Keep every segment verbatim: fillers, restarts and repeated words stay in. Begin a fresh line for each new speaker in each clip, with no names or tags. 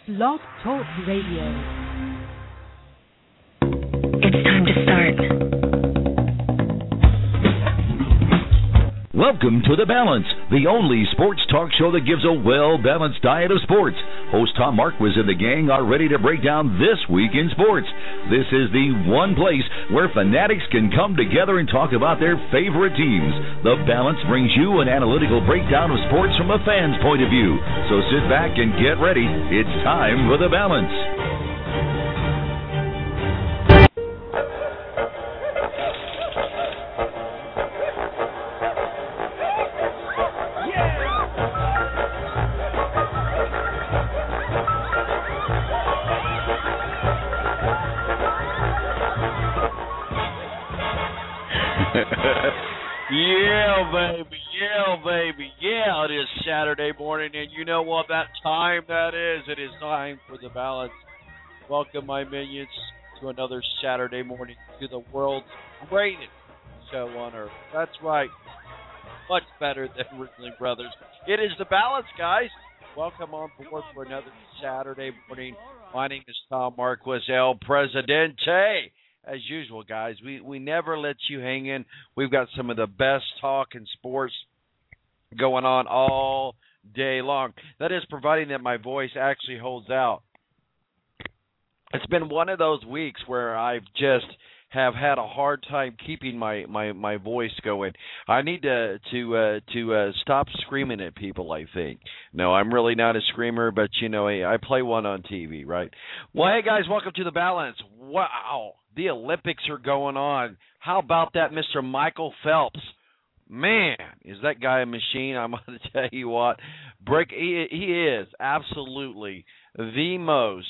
Blog Talk Radio.
It's time to start.
Welcome to The Balance, the only sports talk show that gives a well-balanced diet of sports. Host Tom Marquis and the gang are ready to break down this week in sports. This is the one place where fanatics can come together and talk about their favorite teams. The Balance brings you an analytical breakdown of sports from a fan's point of view. So sit back and get ready. It's time for The Balance.
Yeah, baby, yeah, baby, yeah, it is Saturday morning, and you know what that time that is? It is time for The Balance. Welcome, my minions, to another Saturday morning to the world's greatest show on earth. That's right, much better than Ridley Brothers. It is The Balance, guys. Welcome on board for another Saturday morning. My name is Tom Marquis, El Presidente. As usual, guys, we, we never let you hang in. We've got some of the best talk in sports going on all day long. That is providing that my voice actually holds out. It's been one of those weeks where I've just have had a hard time keeping my, my, my voice going. I need to to uh, to uh, stop screaming at people, I think. No, I'm really not a screamer, but, you know, I play one on T V, right? Well, hey, guys, welcome to The Balance. Wow, the Olympics are going on. How about that, Mister Michael Phelps? Man, is that guy a machine? I'm going to tell you what. Break, he, he is absolutely the most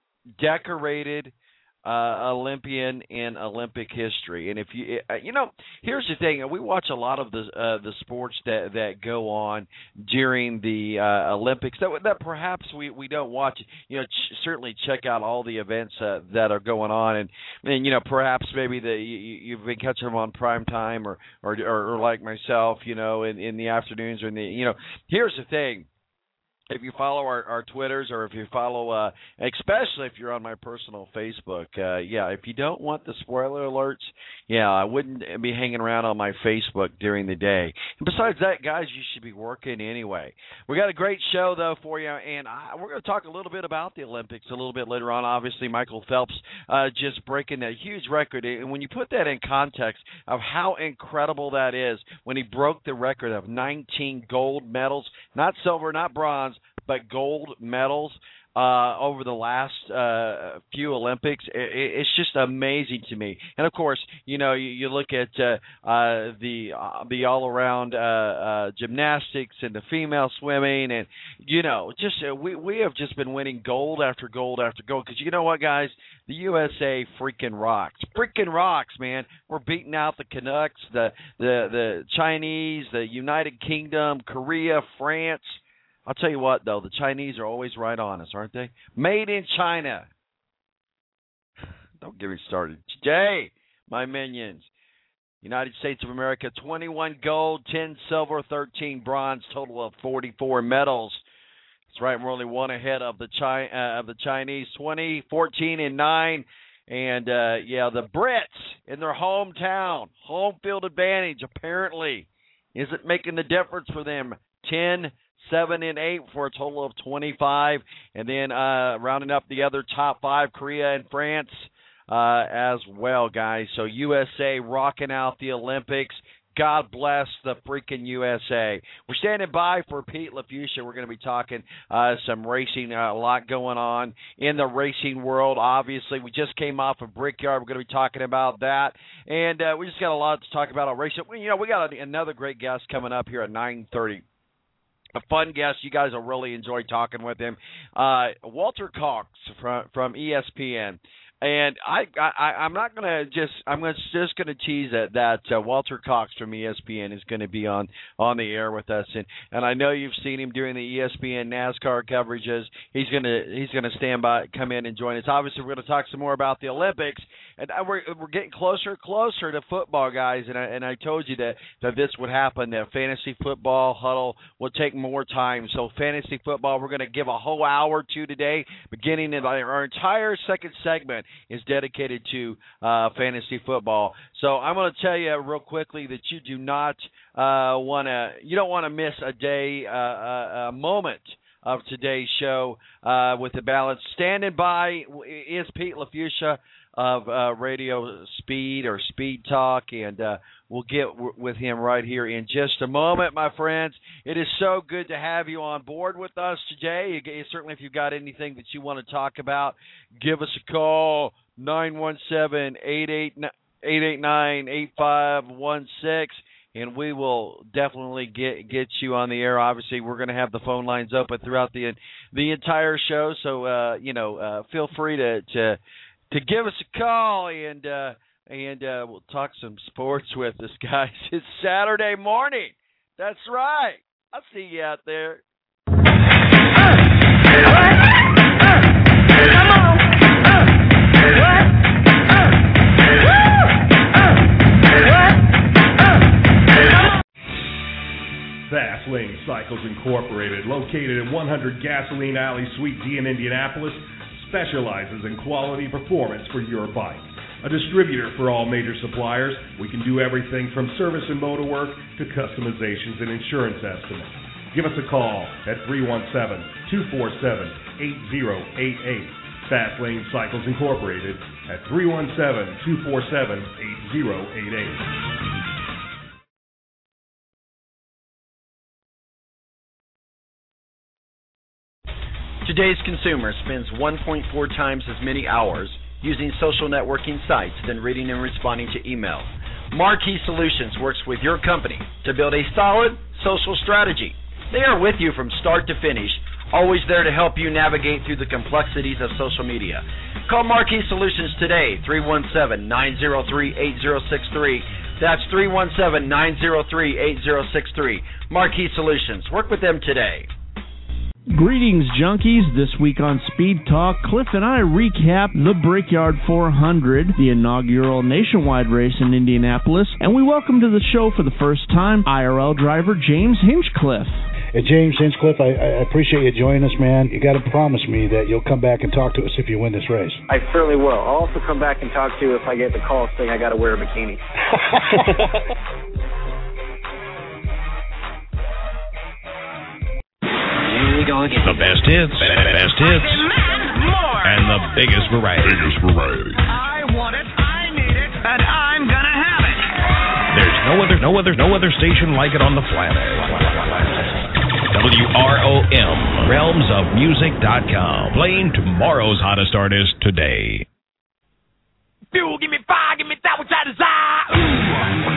decorated Uh, Olympian in Olympic history. And if you, uh, you know, here's the thing: we watch a lot of the uh, the sports that, that go on during the uh, Olympics that that perhaps we, we don't watch. You know, ch- certainly check out all the events uh, that are going on, and and you know, perhaps maybe the you, you've been catching them on prime time, or or or, or like myself, you know, in, in the afternoons or in the, you know. Here's the thing. If you follow our, our Twitters, or if you follow, uh, especially if you're on my personal Facebook, uh, yeah, if you don't want the spoiler alerts, yeah, I wouldn't be hanging around on my Facebook during the day. And besides that, guys, you should be working anyway. We got a great show, though, for you, and I, we're going to talk a little bit about the Olympics a little bit later on. Obviously, Michael Phelps uh, just breaking that huge record, and when you put that in context of how incredible that is, when he broke the record of nineteen gold medals, not silver, not bronze, but gold medals uh, over the last uh, few Olympics. It, it's just amazing to me. And, of course, you know, you, you look at uh, uh, the uh, the all-around uh, uh, gymnastics and the female swimming, and, you know, just uh, we, we have just been winning gold after gold after gold. Because you know what, guys? The U S A freaking rocks. Freaking rocks, man. We're beating out the Canucks, the, the, the Chinese, the United Kingdom, Korea, France. I'll tell you what, though, the Chinese are always right on us, aren't they? Made in China. Don't get me started. Today, my minions, United States of America, twenty-one gold, ten silver, thirteen bronze, total of forty-four medals. That's right, we're only one ahead of the Chi- uh, of the Chinese, twenty, fourteen, and nine. And, uh, yeah, the Brits in their hometown, home field advantage, apparently, isn't making the difference for them. ten, seven, and eight for a total of twenty-five. And then uh, rounding up the other top five, Korea and France uh, as well, guys. So U S A rocking out the Olympics. God bless the freaking U S A. We're standing by for Pete LaFucia. We're going to be talking uh, some racing, uh, a lot going on in the racing world. Obviously, we just came off of Brickyard. We're going to be talking about that. And uh, we just got a lot to talk about on racing. You know, we got another great guest coming up here at nine thirty. A fun guest. You guys will really enjoy talking with him. Uh, Walter Cox from, from E S P N. And I, I, I'm not gonna just, I'm gonna, just gonna tease that that uh, Walter Cox from E S P N is going to be on on the air with us, and and I know you've seen him during the E S P N NASCAR coverages. He's gonna he's gonna stand by, come in and join us. Obviously, we're gonna talk some more about the Olympics, and we're we're getting closer and closer to football, guys. And I and I told you that that this would happen. That fantasy football huddle will take more time. So fantasy football, we're gonna give a whole hour to today, beginning in our entire second segment is dedicated to uh, fantasy football. So I'm going to tell you real quickly that you do not uh, want to, you don't want to miss a day, uh, a, a moment of today's show uh, with the balance. Standing by is Pete LaFucia of uh, Radio Speed or Speed Talk, and uh, we'll get w- with him right here in just a moment, my friends. It is so good to have you on board with us today. You, certainly, if you've got anything that you want to talk about, give us a call, nine one seven, eight eight nine, eight five one six, and we will definitely get get you on the air. Obviously, we're going to have the phone lines open throughout the the entire show, so uh, you know, uh, feel free to, to to give us a call, and uh, and uh, we'll talk some sports with us, guys. It's Saturday morning. That's right. I'll see you out there.
Fast Lane Cycles Incorporated, located at one hundred Gasoline Alley, Suite D in Indianapolis, specializes in quality performance for your bike. A distributor for all major suppliers, we can do everything from service and motor work to customizations and insurance estimates. Give us a call at three one seven, two four seven, eight zero eight eight. Fast Lane Cycles Incorporated at three one seven, two four seven, eight zero eight eight.
Today's consumer spends one point four times as many hours using social networking sites than reading and responding to email. Marquee Solutions works with your company to build a solid social strategy. They are with you from start to finish, always there to help you navigate through the complexities of social media. Call Marquee Solutions today, three one seven, nine zero three, eight zero six three. That's three one seven, nine zero three, eight zero six three. Marquee Solutions. Work with them today.
Greetings, junkies. This week on Speed Talk, Cliff and I recap the Brickyard four hundred, the inaugural nationwide race in Indianapolis, and we welcome to the show for the first time I R L driver James Hinchcliffe.
Hey, James Hinchcliffe, I, I appreciate you joining us, man. You got to promise me that you'll come back and talk to us if you win this race.
I certainly will. I'll also come back and talk to you if I get the call saying I got to wear a bikini.
The best hits, best hits, and the biggest variety. Biggest variety.
I want it, I need it, and I'm gonna have it.
There's no other, no other, no other station like it on the planet. W R O M, realms of music dot com, playing tomorrow's hottest artist today.
Fuel, give me fire, give me that which I desire. Ooh.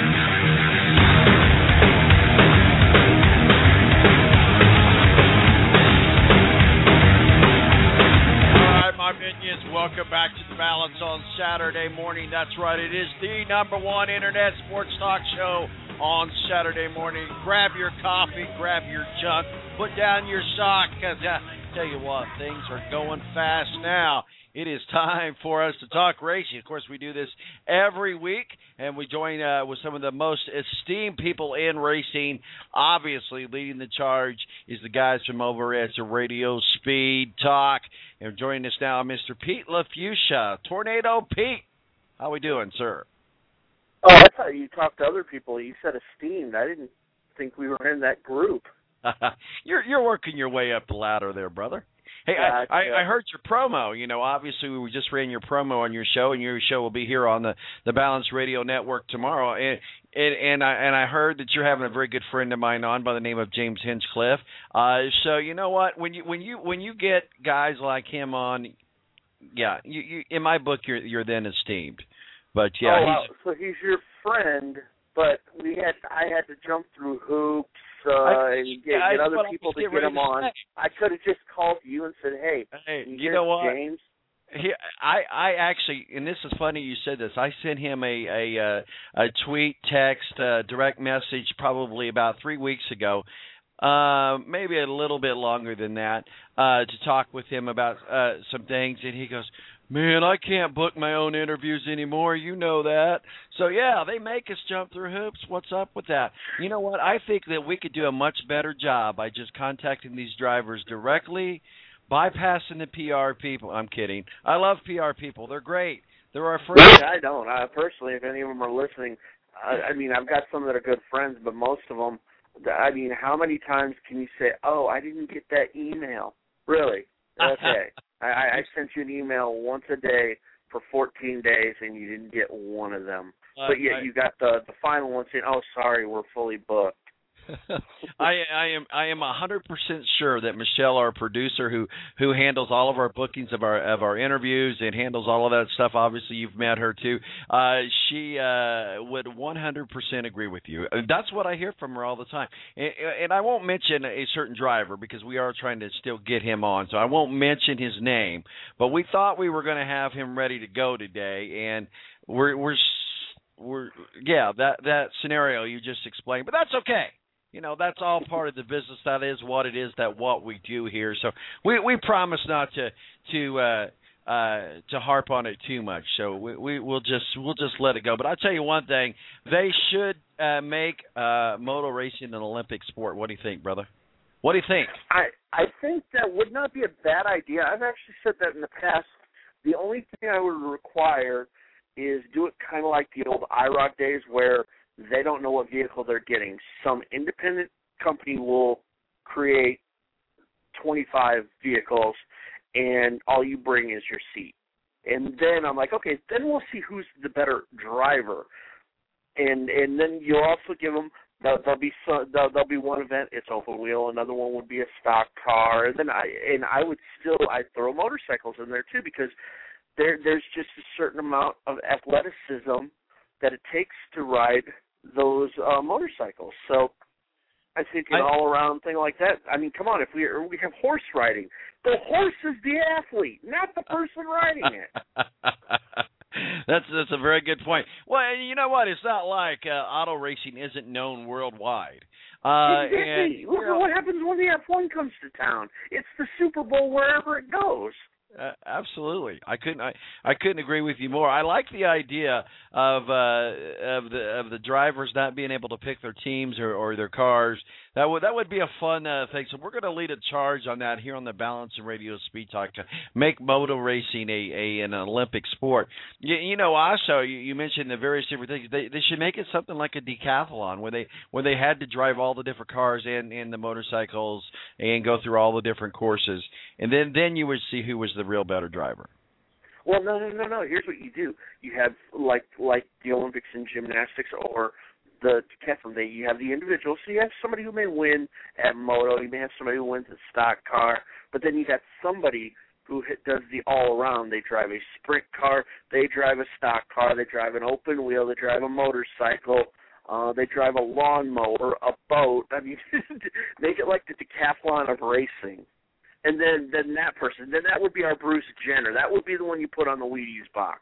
My minions, welcome back to the Balance on Saturday morning. That's right, it is the number one internet sports talk show on Saturday morning. Grab your coffee, grab your junk, put down your sock, because uh, tell you what, things are going fast now. It is time for us to talk racing. Of course, we do this every week, and we join uh, with some of the most esteemed people in racing. Obviously, leading the charge is the guys from over at the Radio Speed Talk. And joining us now, Mister Pete LaFucia, Tornado Pete. How we doing, sir?
Oh, I thought you talked to other people. You said esteemed. I didn't think we were in that group.
you're you're working your way up the ladder there, brother. Hey,
gotcha.
I, I, I heard your promo. You know, obviously we just ran your promo on your show, and your show will be here on the, the Balance Radio Network tomorrow. And, and and I and I heard that you're having a very good friend of mine on by the name of James Hinchcliffe. Uh, so you know what? When you when you when you get guys like him on, yeah, you, you in my book you're you're then esteemed. But yeah,
oh, wow.
he's,
so he's your friend, but we had I had to jump through hoops. Uh,
I,
and get,
yeah,
get other people to
get
get him on.
Say.
I could have just called you and said, "Hey,
hey,
you,
you know what,
James?"
he, I, I actually, and this is funny you said this. I sent him a a, a tweet, text, uh, direct message, probably about three weeks ago, uh, maybe a little bit longer than that, uh, to talk with him about uh, some things, and he goes, "Man, I can't book my own interviews anymore. You know that." So, yeah, they make us jump through hoops. What's up with that? You know what? I think that we could do a much better job by just contacting these drivers directly, bypassing the P R people. I'm kidding. I love P R people. They're great. They're our friends.
I don't. I, personally, if any of them are listening, I, I mean, I've got some that are good friends, but most of them, I mean, how many times can you say, oh, I didn't get that email? Really? Okay. I, I sent you an email once a day for fourteen days, and you didn't get one of them. Uh, but yet I, you got the the final one saying, "Oh, sorry, we're fully booked."
I, I am I am a hundred percent sure that Michelle, our producer, who who handles all of our bookings of our of our interviews and handles all of that stuff. Obviously, you've met her too. Uh, she uh, would one hundred percent agree with you. That's what I hear from her all the time. And, and I won't mention a certain driver because we are trying to still get him on, so I won't mention his name. But we thought we were going to have him ready to go today, and we're we're we're yeah that that scenario you just explained. But that's okay. You know, that's all part of the business. That is what it is, that what we do here. So we we promise not to to uh, uh, to harp on it too much. So we, we we'll just we'll just let it go. But I'll tell you one thing: they should uh, make uh, moto racing an Olympic sport. What do you think, brother? What do you think?
I I think that would not be a bad idea. I've actually said that in the past. The only thing I would require is do it kind of like the old I R O C days where they don't know what vehicle they're getting. Some independent company will create twenty-five vehicles, and all you bring is your seat. And then I'm like, okay, then we'll see who's the better driver. And and then you'll also give them, there'll, there'll be some, there'll, there'll be one event, it's open wheel. Another one would be a stock car. And then I and I would still I'd throw motorcycles in there too, because there there's just a certain amount of athleticism that it takes to ride those uh, motorcycles. So I think an I, all-around thing like that, I mean, come on, if we we have horse riding, the horse is the athlete, not the person riding it.
that's that's a very good point. Well, you know what? It's not like uh, auto racing isn't known worldwide. Uh,
exactly.
And,
Look
you know,
at what happens when the F one comes to town. It's the Super Bowl wherever it goes.
Uh, absolutely, I couldn't. I, I couldn't agree with you more. I like the idea of uh, of the of the drivers not being able to pick their teams or, or their cars. That would that would be a fun uh, thing. So we're going to lead a charge on that here on the Balance and Radio Speed Talk to make moto racing a, a an Olympic sport. You, you know, also you, you mentioned the various different things. They they should make it something like a decathlon where they where they had to drive all the different cars and, and the motorcycles and go through all the different courses, and then then you would see who was the real better driver.
Well, no, no, no, no. Here's what you do. You have like like the Olympics in gymnastics or the decathlon. They you have the individual. So you have somebody who may win at moto. You may have somebody who wins at stock car. But then you got somebody who hit, does the all around. They drive a sprint car. They drive a stock car. They drive an open wheel. They drive a motorcycle. Uh, they drive a lawnmower, a boat. I mean, make it like the decathlon of racing. And then, then that person, then that would be our Bruce Jenner. That would be the one you put on the Wheaties box.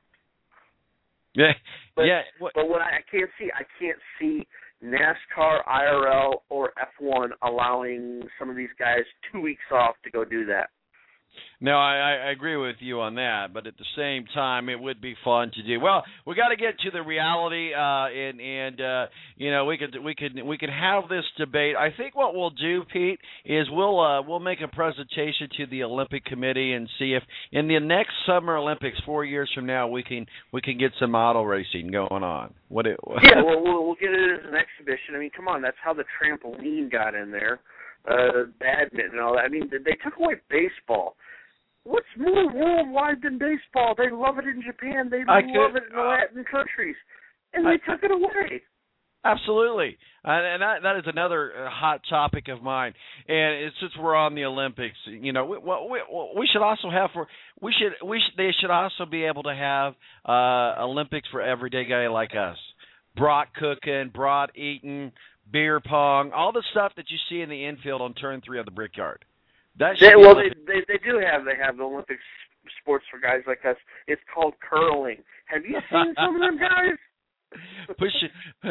Yeah,
but,
yeah.
What, but what I, I can't see, I can't see NASCAR, I R L, or F one allowing some of these guys two weeks off to go do that.
No, I, I agree with you on that, but at the same time, it would be fun to do. Well, we got to get to the reality, uh, and and uh, you know we could we could we could have this debate. I think what we'll do, Pete, is we'll uh, we'll make a presentation to the Olympic Committee and see if in the next Summer Olympics, four years from now, we can we can get some auto racing going on. What? It,
yeah, well, we'll we'll get it as an exhibition. I mean, come on, that's how the trampoline got in there, uh, badminton and all that. I mean, they took away baseball. What's more worldwide than baseball? They love it in Japan. They
I
love
could,
it in the Latin countries. And
I,
they took it away.
Absolutely. Uh, and that, that is another uh, hot topic of mine. And it's, since we're on the Olympics, you know, we, we, we should also have for we should we should, they should also be able to have uh, Olympics for everyday guy like us. Brat cooking, brat eating, beer pong, all the stuff that you see in the infield on turn three of the Brickyard.
They, well, they, they they do have they have the Olympic sports for guys like us. It's called curling. Have you seen some of them guys?
pushing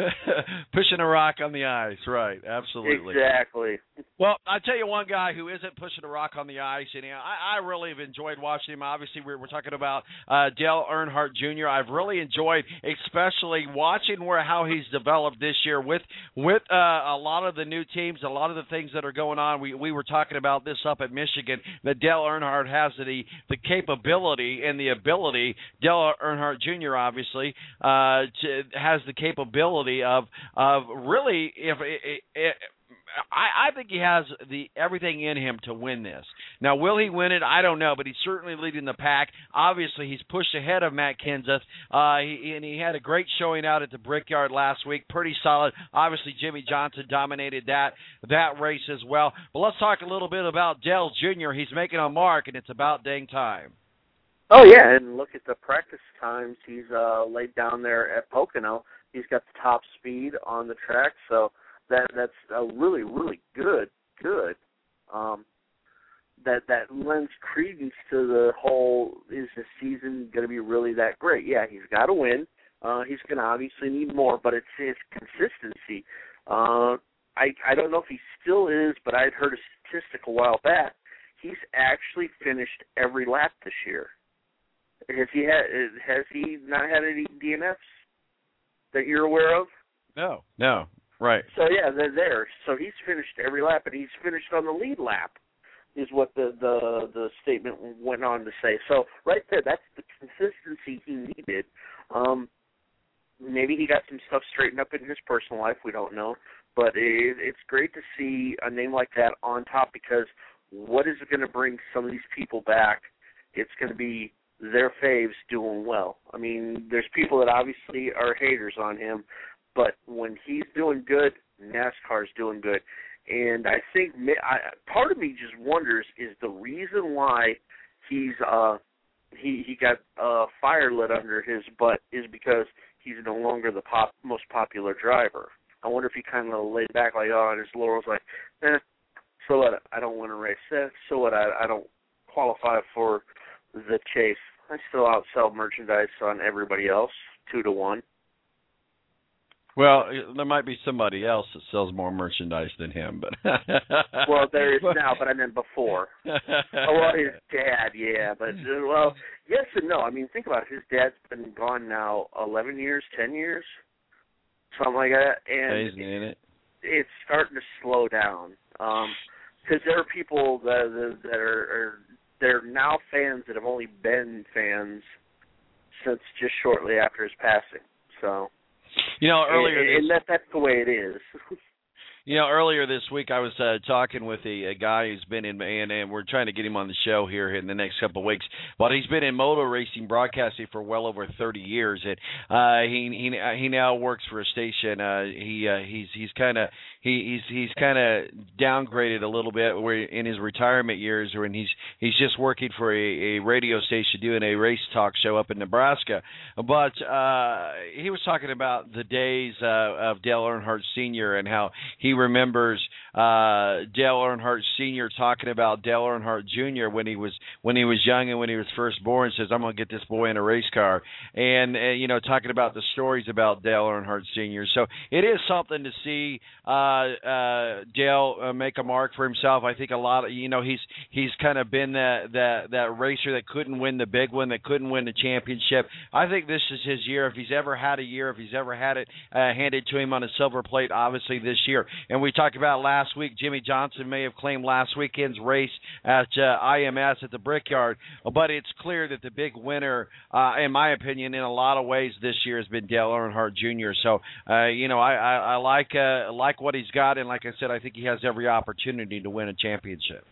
pushing a rock on the ice, right? Absolutely.
Exactly.
Well, I tell you one guy who isn't pushing a rock on the ice, and I, I really have enjoyed watching him. Obviously, we're, we're talking about uh, Dale Earnhardt Junior I've really enjoyed, especially watching where how he's developed this year with with uh, a lot of the new teams, a lot of the things that are going on. We we were talking about this up at Michigan, that Dale Earnhardt has the the capability and the ability. Dale Earnhardt Junior obviously uh, to, has the capability of of really if. It, it, I, I think he has the everything in him to win this. Now, will he win it? I don't know, but he's certainly leading the pack. Obviously, he's pushed ahead of Matt Kenseth, uh, he, and he had a great showing out at the Brickyard last week. Pretty solid. Obviously, Jimmy Johnson dominated that that race as well. But let's talk a little bit about Dale Junior He's making a mark, and it's about dang time.
Oh, yeah, and look at the practice times he's uh, laid down there at Pocono. He's got the top speed on the track, so That that's a really really good good. Um, that that lends credence to the whole. Is the season going to be really that great? Yeah, he's got to win. Uh, he's going to obviously need more, but it's his consistency. Uh, I I don't know if he still is, but I'd heard a statistic a while back. He's actually finished every lap this year. Has he had has he not had any D N Fs that you're aware of?
No, no. Right.
So, yeah, they're there. So he's finished every lap, and he's finished on the lead lap is what the, the, the statement went on to say. So right there, that's the consistency he needed. Um, maybe he got some stuff straightened up in his personal life. We don't know. But it, it's great to see a name like that on top because what is it going to bring some of these people back? It's going to be their faves doing well. I mean, there's people that obviously are haters on him, but when he's doing good, NASCAR's doing good. And I think I, part of me just wonders is the reason why he's uh, he he got uh, fire lit under his butt is because he's no longer the pop, most popular driver. I wonder if he kind of laid back like, oh, on his laurels, like, eh, so what? I don't want to race. Eh, so what? I, I don't qualify for the chase. I still outsell merchandise on everybody else, two to one.
Well, there might be somebody else that sells more merchandise than him, but
well, there is now, but I meant before. Oh, well, his dad, yeah, but well, yes and no. I mean, think about it. His dad's been gone now eleven years, ten years, something like that, and
Isn't it?
it's starting to slow down. Um, because there are people that that are, are they're now fans that have only been fans since just shortly after his passing. So.
You know, earlier
and,
this,
and that, that's the way it is.
You know, earlier this week I was uh, talking with a, a guy who's been in, and, and we're trying to get him on the show here in the next couple of weeks. But he's been in motor racing broadcasting for well over thirty years, and uh, he he he now works for a station. Uh, he uh, he's he's kind of he, he's he's kind of downgraded a little bit where in his retirement years, when he's he's just working for a, a radio station doing a race talk show up in Nebraska. But uh, he was talking about the days uh, of Dale Earnhardt Senior and how he He remembers uh, Dale Earnhardt Senior talking about Dale Earnhardt Junior when he was when he was young and when he was first born. Says, "I'm going to get this boy in a race car," and, and you know, talking about the stories about Dale Earnhardt Senior So it is something to see uh, uh, Dale uh, make a mark for himself. I think a lot of you know he's he's kind of been that that that racer that couldn't win the big one, that couldn't win the championship. I think this is his year. If he's ever had a year, if he's ever had it uh, handed to him on a silver plate, obviously this year. And we talked about last week, Jimmy Johnson may have claimed last weekend's race at uh, I M S at the Brickyard, but it's clear that the big winner, uh, in my opinion, in a lot of ways this year has been Dale Earnhardt Junior So, uh, you know, I, I, I like uh, like what he's got, and like I said, I think he has every opportunity to win a championship.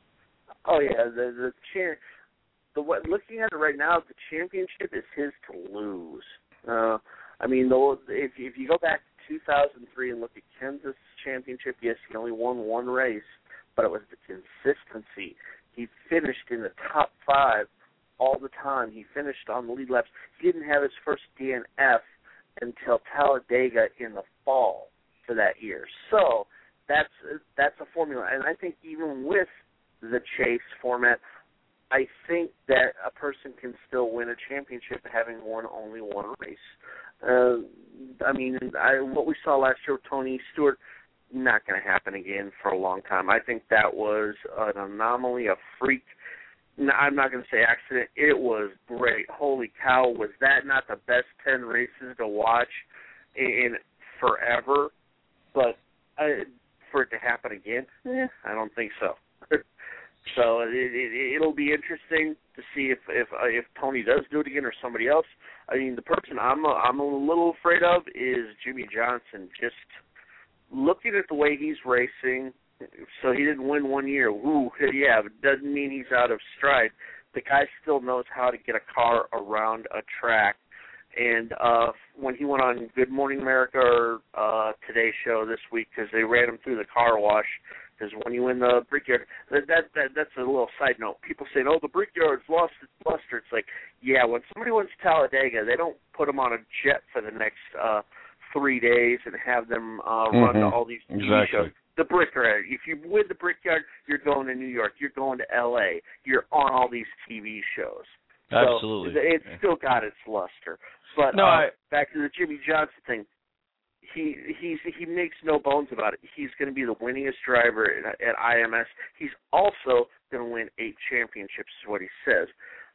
Oh yeah, the the cha- the what looking at it right now, the championship is his to lose. Uh, I mean, the, if if you go back to two thousand three and look at Kansas championship, yes, he only won one race, but it was the consistency. He finished in the top five all the time. He finished on the lead laps. He didn't have his first D N F until Talladega in the fall for that year. So that's that's a formula. And I think even with the chase format, I think that a person can still win a championship having won only one race. Uh, I mean, I, what we saw last year with Tony Stewart, not going to happen again for a long time. I think that was an anomaly, a freak. No, I'm not going to say accident. It was great. Holy cow, was that not the best ten races to watch in forever? But uh, for it to happen again, eh, I don't think so. So it, it, it'll be interesting to see if if uh, if Tony does do it again or somebody else. I mean, the person I'm a, I'm a little afraid of is Jimmy Johnson. Just looking at the way he's racing, so he didn't win one year. Woo, yeah, but doesn't mean he's out of stride. The guy still knows how to get a car around a track. And uh, when he went on Good Morning America or uh, Today Show this week, because they ran him through the car wash, because when you win the Brickyard, that, that that that's a little side note. People say, "Oh, the Brickyard's lost its luster." It's like, yeah, when somebody wins Talladega, they don't put them on a jet for the next uh, three days and have them uh, run
mm-hmm.
to all these T V
exactly.
shows. The Brickyard. If you win the Brickyard, you're going to New York. You're going to L A. You're on all these T V shows.
Absolutely.
So it's still got its luster. But
no,
uh,
I...
back to the Jimmy Johnson thing. He he's he makes no bones about it. He's going to be the winningest driver at, at I M S. He's also going to win eight championships, is what he says.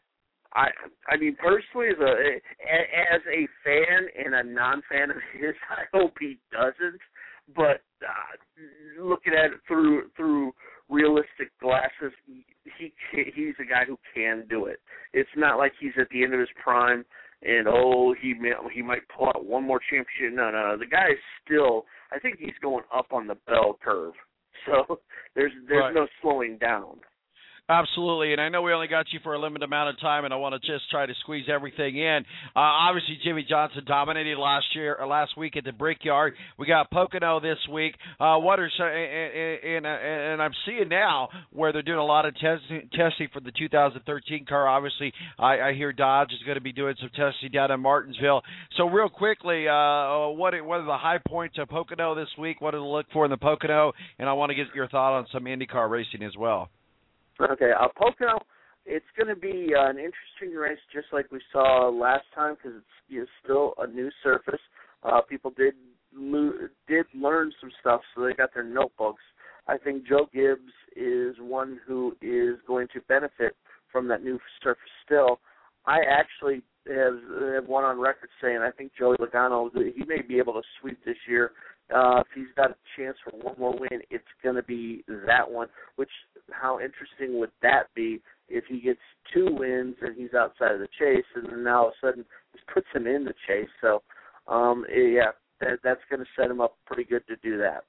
I I mean, personally, as a as a fan and a non-fan of his, I hope he doesn't. But uh, looking at it through through realistic glasses, he he's a guy who can do it. It's not like he's at the end of his prime. And, oh, he may, he might pull out one more championship. No, no, no. The guy is still, I think he's going up on the bell curve. So there's there's
right.
no slowing down.
Absolutely, and I know we only got you for a limited amount of time, and I want to just try to squeeze everything in. Uh, obviously, Jimmy Johnson dominated last year, or last week at the Brickyard. We got Pocono this week. Uh, what are and, and, and I'm seeing now where they're doing a lot of testing testing for the two thousand thirteen car. Obviously, I, I hear Dodge is going to be doing some testing down in Martinsville. So, real quickly, uh, what what are the high points of Pocono this week? What to look for in the Pocono? And I want to get your thought on some IndyCar racing as well.
Okay, uh, Pocono, it's going to be uh, an interesting race just like we saw last time because it's, it's still a new surface. Uh, people did lo- did learn some stuff, so they got their notebooks. I think Joe Gibbs is one who is going to benefit from that new surface still. I actually have, have one on record saying I think Joey Logano, he may be able to sweep this year. Uh, if he's got a chance for one more win, it's going to be that one, which how interesting would that be if he gets two wins and he's outside of the chase, and then now all of a sudden this puts him in the chase. So, um, yeah, that, that's going to set him up pretty good to do that.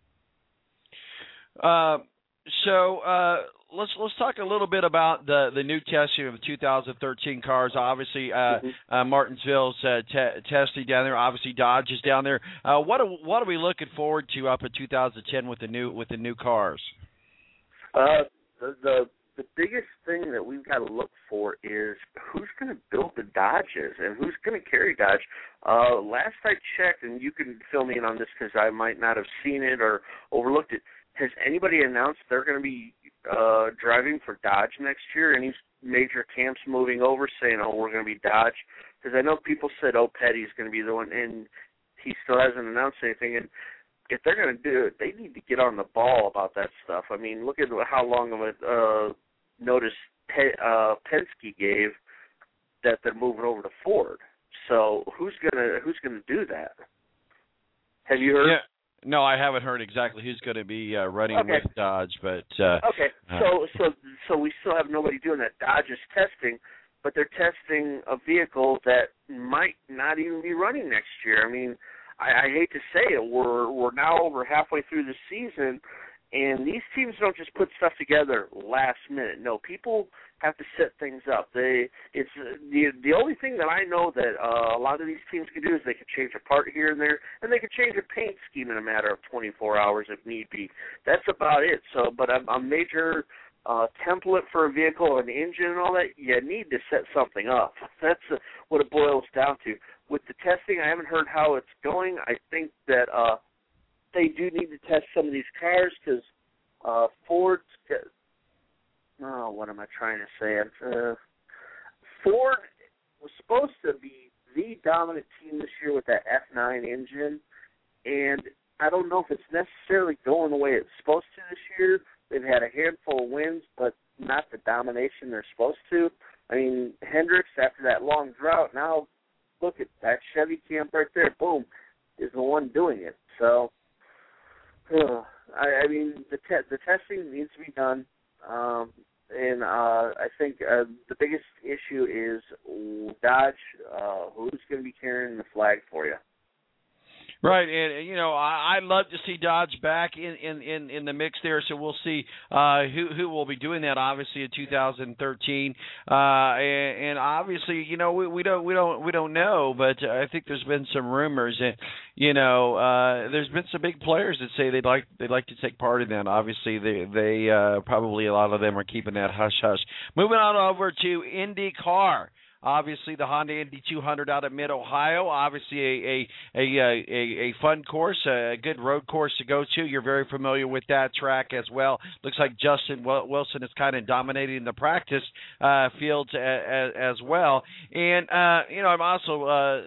Uh, so uh, let's let's talk a little bit about the, the new testing of the two thousand thirteen cars. Obviously, uh, mm-hmm. uh, Martinsville's uh, te- testing down there. Obviously, Dodge is down there. Uh, what are, what are we looking forward to up in two thousand ten with the new with the new cars?
Uh, the, the the biggest thing that we've got to look for is who's going to build the Dodges and who's going to carry Dodge. Uh, last I checked, and you can fill me in on this because I might not have seen it or overlooked it. Has anybody announced they're going to be uh, driving for Dodge next year? Any major camps moving over saying, oh, we're going to be Dodge? Because I know people said, oh, Petty's going to be the one, and he still hasn't announced anything. And if they're going to do it, they need to get on the ball about that stuff. I mean, look at how long of a uh, notice Pe- uh, Penske gave that they're moving over to Ford. So who's gonna who's gonna do that? Have you heard?
Yeah. No, I haven't heard exactly who's going to be uh, running
okay.
with Dodge, but uh,
okay. So so so we still have nobody doing that. Dodge is testing, but they're testing a vehicle that might not even be running next year. I mean, I, I hate to say it, we're we're now over halfway through the season, and these teams don't just put stuff together last minute. No, people have to set things up. They it's the the only thing that I know that uh, a lot of these teams can do is they can change a part here and there, and they can change a paint scheme in a matter of twenty-four hours if need be. That's about it. So, but a, a major uh, template for a vehicle, an engine, and all that, you need to set something up. That's uh, what it boils down to. With the testing, I haven't heard how it's going. I think that uh, they do need to test some of these cars because uh, Ford's oh, what am I trying to say? Uh, Ford was supposed to be the dominant team this year with that F nine engine, and I don't know if it's necessarily going the way it's supposed to this year. They've had a handful of wins, but not the domination they're supposed to. I mean, Hendricks, after that long drought, now look at that Chevy camp right there, boom, is the one doing it. So, uh, I, I mean, the te- the testing needs to be done, um, and uh, I think uh, the biggest issue is Dodge, uh, who's going to be carrying the flag for you.
Right, and you know I, I'd love to see Dodge back in, in, in, in the mix there. So we'll see uh, who who will be doing that. Obviously in two thousand thirteen, uh, and, and obviously you know we, we don't we don't we don't know, but I think there's been some rumors, and you know uh, there's been some big players that say they'd like they'd like to take part in that. Obviously they they uh, probably a lot of them are keeping that hush hush. Moving on over to IndyCar. Obviously, the Honda Indy two hundred out of Mid-Ohio. Obviously, a a, a a a fun course, a good road course to go to. You're very familiar with that track as well. Looks like Justin Wilson is kind of dominating the practice uh, fields as, as well. And uh, you know, I'm also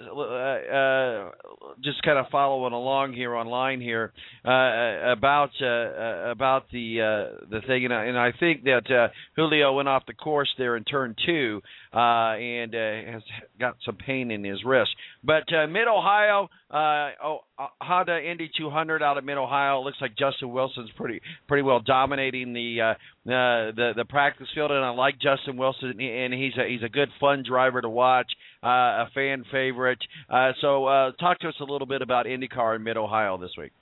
uh, uh, just kind of following along here online here uh, about uh, about the uh, the thing, and I, and I think that uh, Julio went off the course there in turn two. Uh, and uh, has got some pain in his wrist. But uh, Mid-Ohio, uh, oh, uh, Honda Indy two hundred out of Mid-Ohio. Looks like Justin Wilson's pretty pretty well dominating the uh, uh, the the practice field, and I like Justin Wilson, and he's a, he's a good, fun driver to watch, uh, a fan favorite. Uh, so uh, talk to us a little bit about IndyCar in Mid-Ohio this week.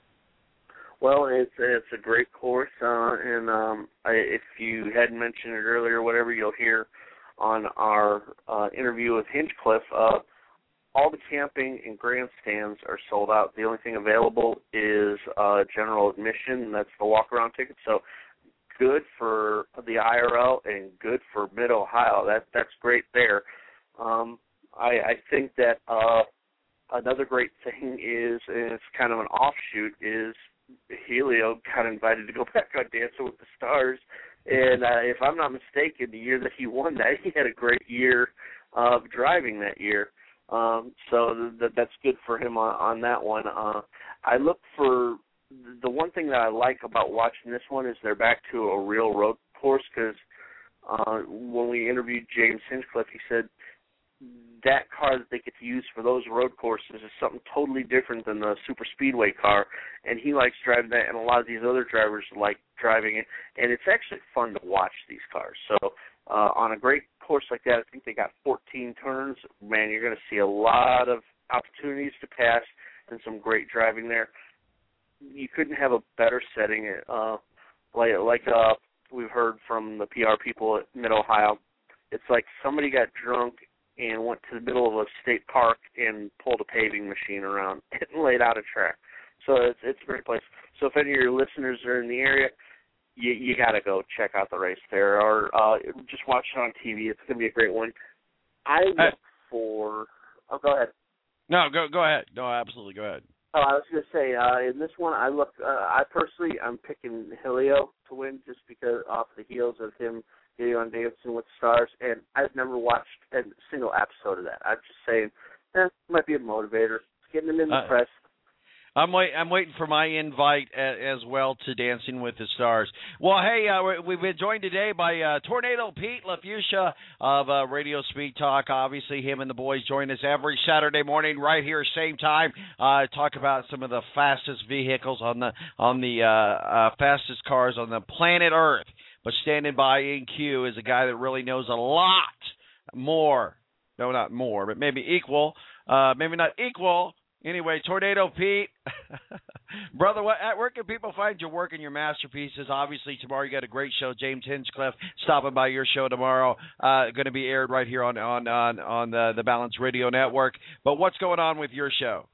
Well, it's it's a great course, uh, and um, I, if you hadn't mentioned it earlier, whatever, you'll hear on our uh, interview with Hinchcliffe, uh, all the camping and grandstands are sold out. The only thing available is uh, general admission, and that's the walk-around ticket. So good for the I R L and good for Mid-Ohio. That, that's great there. Um, I, I think that uh, another great thing is, and it's kind of an offshoot, is Helio got invited to go back on Dancing with the Stars. And uh, if I'm not mistaken, the year that he won that, he had a great year of driving that year. Um, so th- that's good for him on, on that one. Uh, I look for the one thing that I like about watching this one is they're back to a real road course, because uh, when we interviewed James Hinchcliffe, he said that car that they get to use for those road courses is something totally different than the super speedway car, and he likes driving that, and a lot of these other drivers like driving it, and it's actually fun to watch these cars. So uh, on a great course like that, I think they got fourteen turns. Man, you're going to see a lot of opportunities to pass and some great driving there. You couldn't have a better setting. Uh, like like uh, we've heard from the P R people at Mid-Ohio, it's like somebody got drunk and went to the middle of a state park and pulled a paving machine around and laid out a track. So it's it's a great place. So if any of your listeners are in the area, you you got to go check out the race there, or uh, just watch it on T V. It's going to be a great one. I look uh, for. Oh, go ahead.
No, go go ahead. No, absolutely, go ahead.
Oh, I was going to say uh, in this one, I look. Uh, I personally, I'm picking Helio to win just because off the heels of him getting on Dancing with the Stars, and I've never watched a single episode of that. I'm just saying, eh, might be a motivator. It's getting him in the uh, press.
I'm wait. I'm waiting for my invite as well to Dancing with the Stars. Well, hey, uh, we've been joined today by uh, Tornado Pete LaFuchsia of uh, Radio Speed Talk. Obviously, him and the boys join us every Saturday morning right here, same time. Uh, talk about some of the fastest vehicles on the on the uh, uh, fastest cars on the planet Earth. But standing by in queue is a guy that really knows a lot more. No, not more, but maybe equal. Uh, maybe not equal. Anyway, Tornado Pete, brother, what, where can people find your work and your masterpieces? Obviously, tomorrow you got a great show. James Hinchcliffe stopping by your show tomorrow. Uh, going to be aired right here on on on, on the, the Balance Radio Network. But what's going on with your show?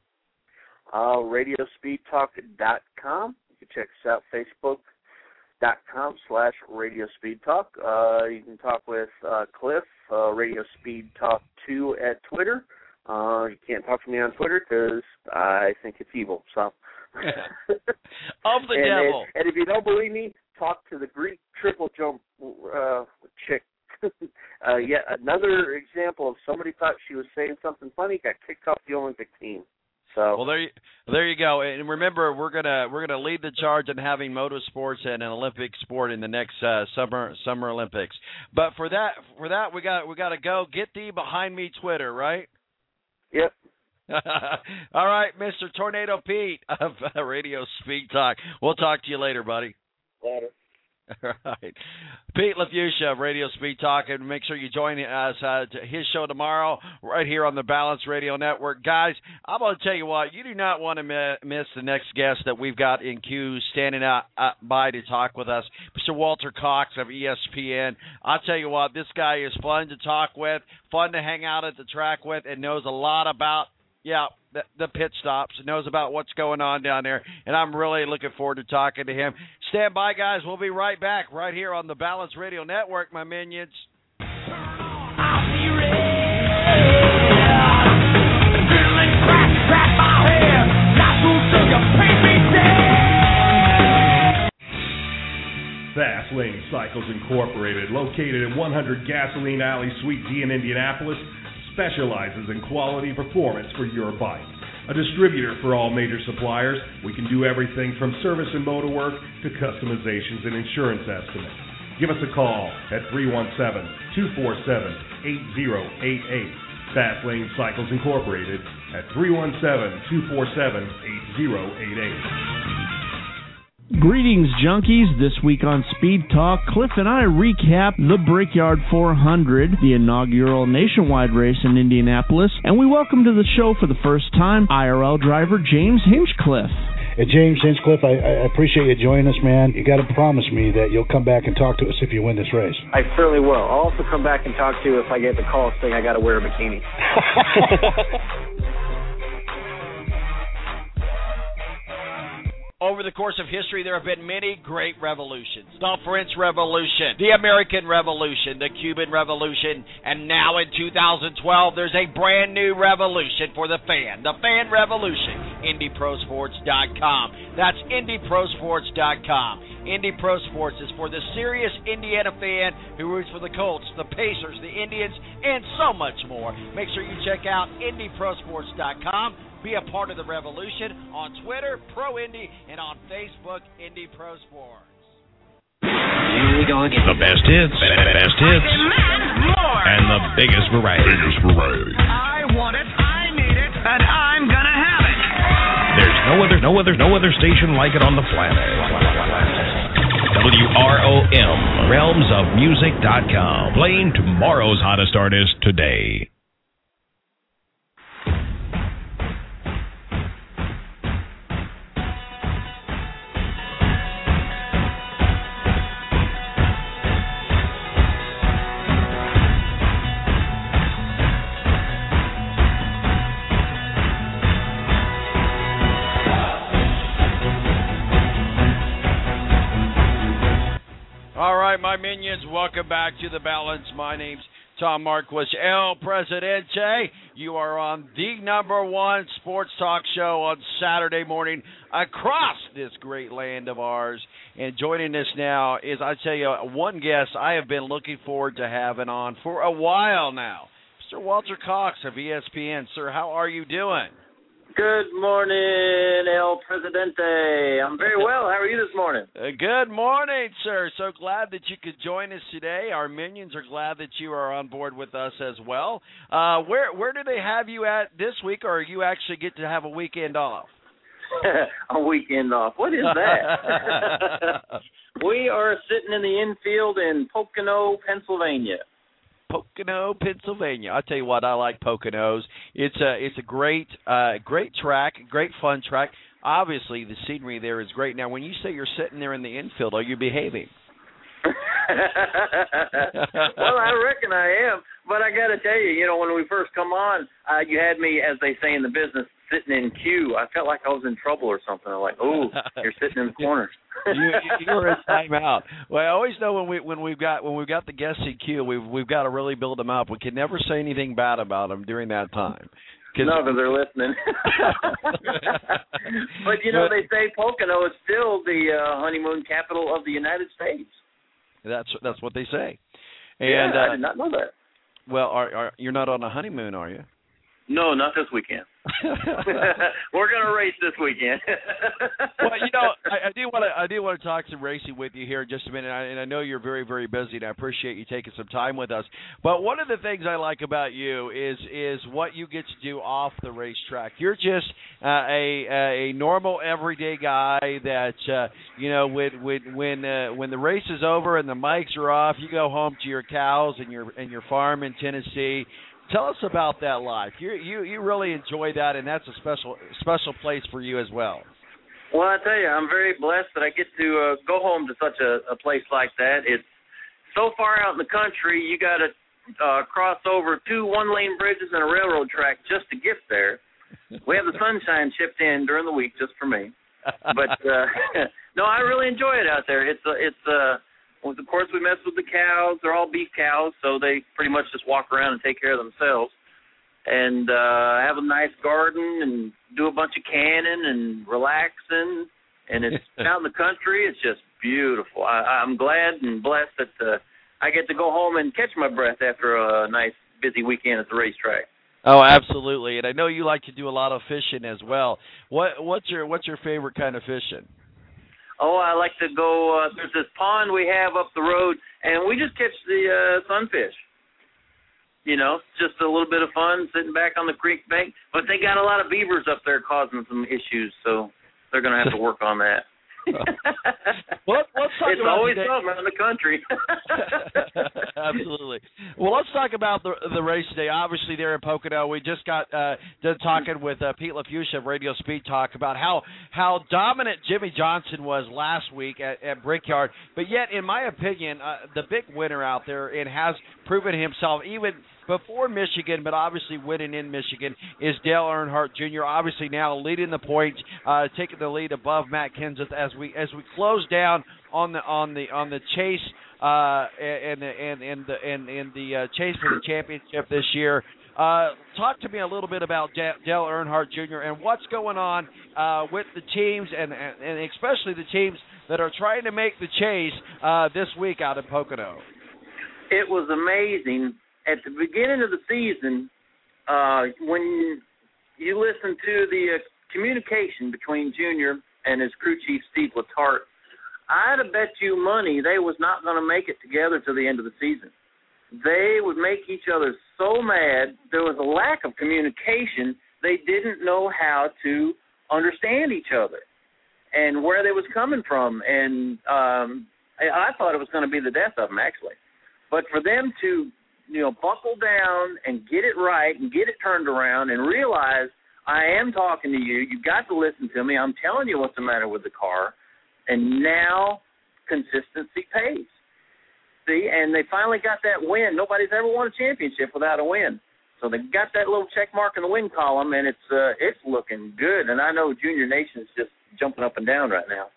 Uh, radio speed talk dot com. You can check us out, Facebook. dot com slash Radio Speed Talk. Uh, you can talk with uh, Cliff, uh, Radio Speed Talk two at Twitter. Uh, you can't talk to me on Twitter because I think it's evil. So
of the
and,
devil.
And, and if you don't believe me, talked to the Greek triple jump uh, chick. uh, yet another example of somebody thought she was saying something funny, got kicked off the Olympic team. So
well, there you, there you go. And remember, we're gonna we're gonna lead the charge on having motorsports and an Olympic sport in the next uh, summer Summer Olympics. But for that for that we got we got to go. Get the Behind Me Twitter, right?
Yep.
All right, Mister Tornado Pete of uh, Radio Speed Talk. We'll talk to you later, buddy.
Later.
All right. Pete LaFusia of Radio Speed Talk, and make sure you join us uh, to his show tomorrow right here on the Balance Radio Network. Guys, I'm going to tell you what, you do not want to mi- miss the next guest that we've got in queue standing out, uh, by to talk with us, Mister Walter Cox of E S P N. I'll tell you what, this guy is fun to talk with, fun to hang out at the track with, and knows a lot about Yeah, the, the pit stops, knows about what's going on down there, and I'm really looking forward to talking to him. Stand by, guys. We'll be right back right here on the Balance Radio Network, my minions.
I'll be ready. Feeling crack, crack my hair. Not too sugar, paint me dead.
Fast Lane Cycles Incorporated, located at one hundred Gasoline Alley, Suite D in Indianapolis, specializes in quality performance for your bike. A distributor for all major suppliers, we can do everything from service and motor work to customizations and insurance estimates. Give us a call at three one seven, two four seven, eight zero eight eight. Fast Lane Cycles Incorporated at three one seven, two four seven, eight zero eight eight.
Greetings, junkies. This week on Speed Talk, Cliff and I recap the Brickyard four hundred, the inaugural nationwide race in Indianapolis, and we welcome to the show for the first time I R L driver James Hinchcliffe.
Hey, James Hinchcliffe, I, I appreciate you joining us, man. You got to promise me that you'll come back and talk to us if you win this race.
I certainly will. I'll also come back and talk to you if I get the call saying I got to wear a bikini.
Over the course of history, there have been many great revolutions. The French Revolution, the American Revolution, the Cuban Revolution, and now in two thousand twelve, there's a brand new revolution for the fan, the fan revolution, Indy Pro Sports dot com. That's Indy Pro Sports dot com. Indy Pro Sports is for the serious Indiana fan who roots for the Colts, the Pacers, the Indians, and so much more. Make sure you check out Indy Pro Sports dot com. Be a part of the revolution on Twitter, Pro Indy, and on Facebook, Indy Pro Sports.
Here we go again. The best hits, best hits, and the biggest variety. Biggest variety.
I want it, I need it, and I'm gonna have it.
There's no other, no other, no other station like it on the planet. W R O M, realms of music dot com, playing tomorrow's hottest artist today.
All right, my minions, welcome back to The Balance. My name's Tom Marquis, El Presidente. You are on the number one sports talk show on Saturday morning across this great land of ours. And joining us now is, I tell you, one guest I have been looking forward to having on for a while now, Mister Walter Cox of E S P N. Sir, how are you doing?
Good morning, El Presidente. I'm very well. How are you this morning?
Uh, good morning, sir. So glad that you could join us today. Our minions are glad that you are on board with us as well. Uh, where where do they have you at this week, or you actually get to have a weekend off?
A weekend off. What is that? We are sitting in the infield in Pocono, Pennsylvania.
Pocono, Pennsylvania. I tell you what, I like Poconos. It's a it's a great uh, great track, great fun track. Obviously, the scenery there is great. Now, when you say you're sitting there in the infield, are you behaving?
Well, I reckon I am, but I got to tell you, you know, when we first come on, uh, you had me, as they say in the business, sitting in queue. I felt like I was in trouble or something. I'm like, oh, you're sitting in the corner.
you, you were in timeout. Well, I always know when we when we've got when we've got the guests in queue, we've we've got to really build them up. We can never say anything bad about them during that time,
No, because they're listening. But, you know, they say Pocono is still the uh, honeymoon capital of the United States.
That's that's what they say. And,
yeah, I
uh,
did not know that.
Well, are, are, you're not on a honeymoon, are you?
No, not this weekend. We're going to race this weekend.
Well, you know, I, I do want to I do want to talk some racing with you here in just a minute, and I, and I know you're very very busy, and I appreciate you taking some time with us. But one of the things I like about you is is what you get to do off the racetrack. You're just uh, a a normal everyday guy that uh, you know when when when uh, when the race is over and the mics are off, you go home to your cows and your and your farm in Tennessee. Tell us about that life. You you you really enjoy that, and that's a special special place for you as well.
Well, I tell you, I'm very blessed that I get to uh, go home to such a, a place like that. It's so far out in the country, you got to uh, cross over two one-lane bridges and a railroad track just to get there. We have the sunshine chipped in during the week just for me. But uh, no, I really enjoy it out there. It's uh, it's uh, well, of course we mess with the cows. They're all beef cows, so they pretty much just walk around and take care of themselves. And uh, have a nice garden and do a bunch of canning and relaxing. And it's out in the country. It's just beautiful. I, I'm glad and blessed that uh, I get to go home and catch my breath after a nice busy weekend at the racetrack.
Oh, absolutely. And I know you like to do a lot of fishing as well. What what's your what's your favorite kind of fishing?
Oh, I like to go. Uh, there's this pond we have up the road, and we just catch the uh, sunfish. You know, just a little bit of fun sitting back on the creek bank. But they got a lot of beavers up there causing some issues, so they're going to have to work on that.
well, let's talk
it's
about
always
today.
something around the country.
Absolutely. Well, let's talk about the the race today. Obviously, there in Pocono, we just got uh, done talking with uh, Pete LaFusia of Radio Speed Talk about how how dominant Jimmy Johnson was last week at, at Brickyard. But yet, in my opinion, uh, the big winner out there and has proven himself even before Michigan, but obviously winning in Michigan, is Dale Earnhardt Junior Obviously now leading the points, uh, taking the lead above Matt Kenseth as we as we close down on the on the on the chase uh, and and and the and, and the uh, chase for the championship this year. Uh, talk to me a little bit about Dale Earnhardt Junior and what's going on uh, with the teams and, and and especially the teams that are trying to make the chase uh, this week out in Pocono.
It was amazing. At the beginning of the season, uh, when you listen to the uh, communication between Junior and his crew chief, Steve Letarte, I'd have bet you money they was not going to make it together to the end of the season. They would make each other so mad. There was a lack of communication. They didn't know how to understand each other and where they was coming from. And um, I, I thought it was going to be the death of them, actually. But for them to you know, buckle down and get it right and get it turned around and realize I am talking to you. You've got to listen to me. I'm telling you what's the matter with the car. And now consistency pays. See, and they finally got that win. Nobody's ever won a championship without a win. So they got that little check mark in the win column, and it's uh, it's looking good. And I know Junior Nation's just jumping up and down right now.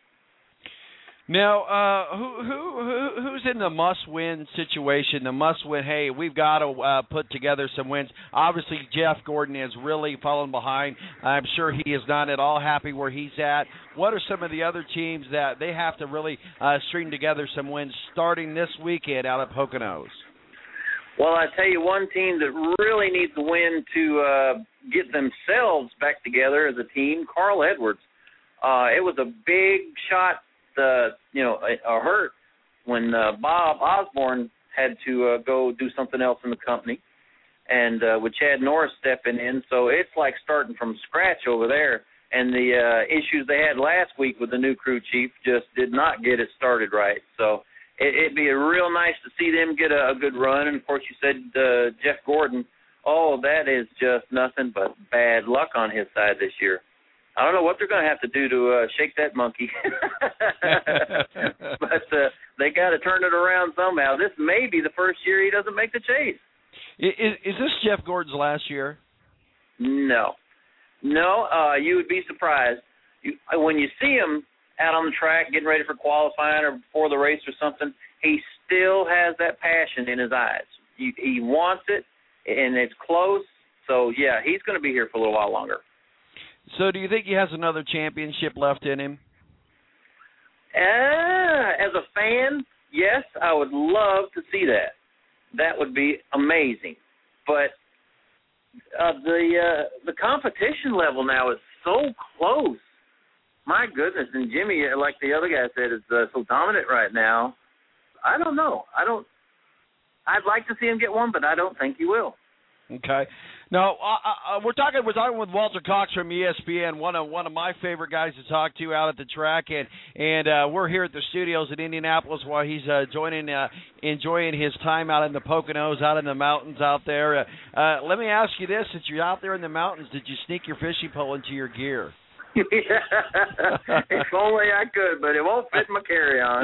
Now, uh, who who who who's in the must-win situation? The must-win. Hey, we've got to uh, put together some wins. Obviously, Jeff Gordon is really falling behind. I'm sure he is not at all happy where he's at. What are some of the other teams that they have to really uh, string together some wins starting this weekend out at Poconos?
Well, I tell you, one team that really needs a win to uh, get themselves back together as a team, Carl Edwards. Uh, it was a big shot. Uh, you know, a, a hurt when uh, Bob Osborne had to uh, go do something else in the company, and uh, with Chad Norris stepping in, so it's like starting from scratch over there. And the uh, issues they had last week with the new crew chief just did not get it started right. So it, it'd be a real nice to see them get a, a good run. And of course, you said uh, Jeff Gordon. Oh, that is just nothing but bad luck on his side this year. I don't know what they're going to have to do to uh, shake that monkey. But uh, they got to turn it around somehow. This may be the first year he doesn't make the chase.
Is, is this Jeff Gordon's last year?
No. No, uh, you would be surprised. You, when you see him out on the track getting ready for qualifying or before the race or something, he still has that passion in his eyes. He, he wants it, and it's close. So, yeah, he's going to be here for a little while longer.
So do you think he has another championship left in him?
Uh, as a fan, yes, I would love to see that. That would be amazing. But uh, the uh, the competition level now is so close. My goodness, and Jimmy, like the other guy said, is uh, so dominant right now. I don't know. I don't. I'd like to see him get one, but I don't think he will.
Okay. Now uh, uh, we're talking. We're talking with Walter Cox from E S P N, one of one of my favorite guys to talk to out at the track, and and uh, we're here at the studios in Indianapolis while he's uh, joining, uh, enjoying his time out in the Poconos, out in the mountains out there. Uh, uh, let me ask you this: since you're out there in the mountains, did you sneak your fishing pole into your gear?
If only I could, but it won't fit my carry-on.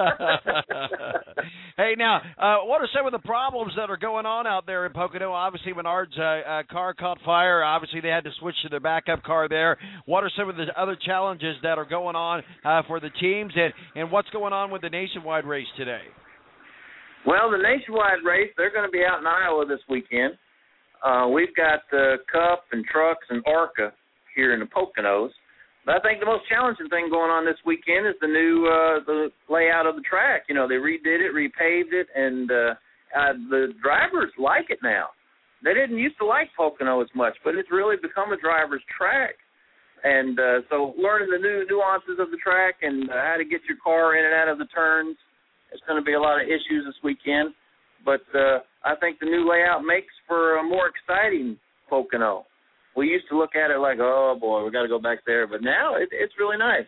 Hey, now, uh, what are some of the problems that are going on out there in Pocono? Obviously, Menard's uh, uh, car caught fire. Obviously, they had to switch to their backup car there. What are some of the other challenges that are going on uh, for the teams, and, and what's going on with the nationwide race today?
Well, the nationwide race, they're going to be out in Iowa this weekend. Uh, we've got uh, Cup and Trucks and ARCA here in the Poconos. But I think the most challenging thing going on this weekend is the new uh, the layout of the track. You know, they redid it, repaved it, and uh, uh, the drivers like it now. They didn't used to like Pocono as much, but it's really become a driver's track. And uh, so learning the new nuances of the track and uh, how to get your car in and out of the turns, it's going to be a lot of issues this weekend. But uh, I think the new layout makes for a more exciting Pocono. We used to look at it like, oh, boy, we got to go back there. But now it, it's really nice.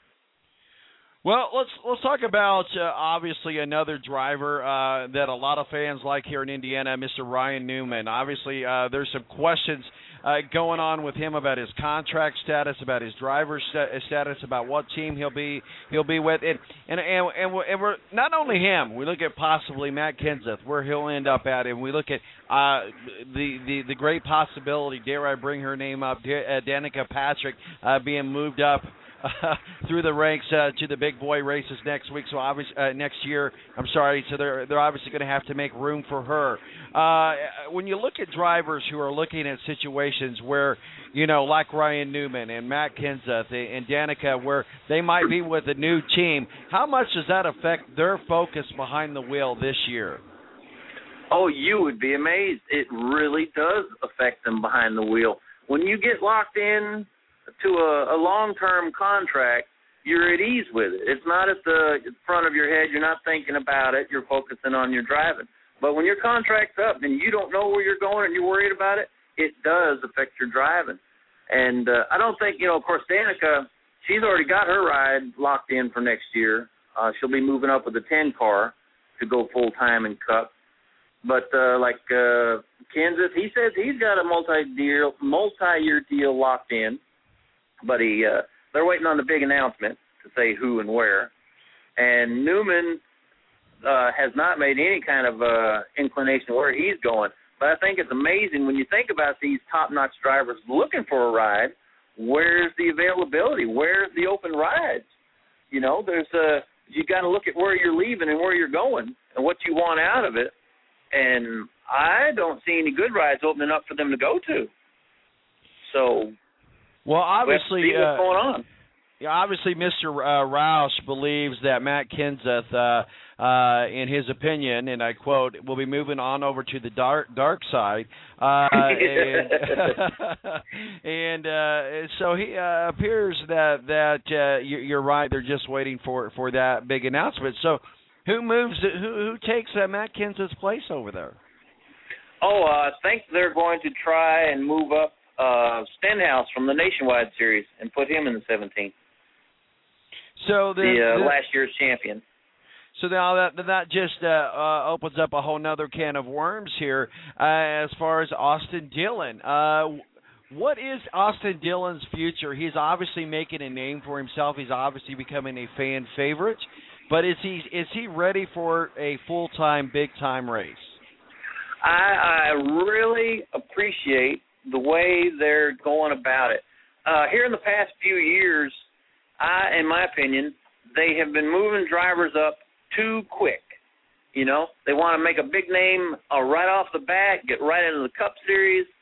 Well, let's let's talk about, uh, obviously, another driver uh, that a lot of fans like here in Indiana, Mister Ryan Newman. Obviously, uh, there's some questions uh, going on with him about his contract status, about his driver's st- status, about what team he'll be he'll be with. And and and, and, we're, and we're not only him. We look at possibly Matt Kenseth, where he'll end up at, and we look at uh, the, the the great possibility. Dare I bring her name up? Uh, Danica Patrick uh, being moved up Uh, through the ranks uh, to the big boy races next week. So obviously uh, next year, I'm sorry. So they're they're obviously going to have to make room for her. Uh, when you look at drivers who are looking at situations where, you know, like Ryan Newman and Matt Kenseth and Danica, where they might be with a new team, how much does that affect their focus behind the wheel this year?
Oh, you would be amazed. It really does affect them behind the wheel. When you get locked in to a, a long-term contract, you're at ease with it. It's not at the front of your head. You're not thinking about it. You're focusing on your driving. But when your contract's up and you don't know where you're going and you're worried about it, it does affect your driving. And uh, I don't think, you know, of course, Danica, she's already got her ride locked in for next year. Uh, she'll be moving up with a ten car to go full-time in Cup. But uh, like uh, Kenseth, he says he's got a multi-deal, multi-year deal locked in. But he, uh, they're waiting on the big announcement to say who and where. And Newman uh, has not made any kind of uh, inclination where he's going. But I think it's amazing when you think about these top-notch drivers looking for a ride, where's the availability? Where's the open rides? You know, there's a, you got to look at where you're leaving and where you're going and what you want out of it. And I don't see any good rides opening up for them to go to. So...
Well, obviously,
we what's going on.
Uh, obviously, Mister Uh, Roush believes that Matt Kenseth, uh, uh, in his opinion, and I quote, will be moving on over to the dark dark side. Uh, and and uh, so he uh, appears that that uh, you're right. They're just waiting for for that big announcement. So, who moves? Who who takes uh, Matt Kenseth's place over there?
Oh, uh, I think they're going to try and move up Uh, Stenhouse from the Nationwide Series and put him in the seventeenth.
So the,
the, uh,
the
last year's champion.
So now that that just uh, uh, opens up a whole nother can of worms here uh, as far as Austin Dillon. Uh, what is Austin Dillon's future? He's obviously making a name for himself. He's obviously becoming a fan favorite. But is he is he ready for a full time, big time race?
I, I really appreciate the way they're going about it. Uh, here in the past few years, I, in my opinion, they have been moving drivers up too quick. You know, they want to make a big name uh, right off the bat, get right into the Cup Series,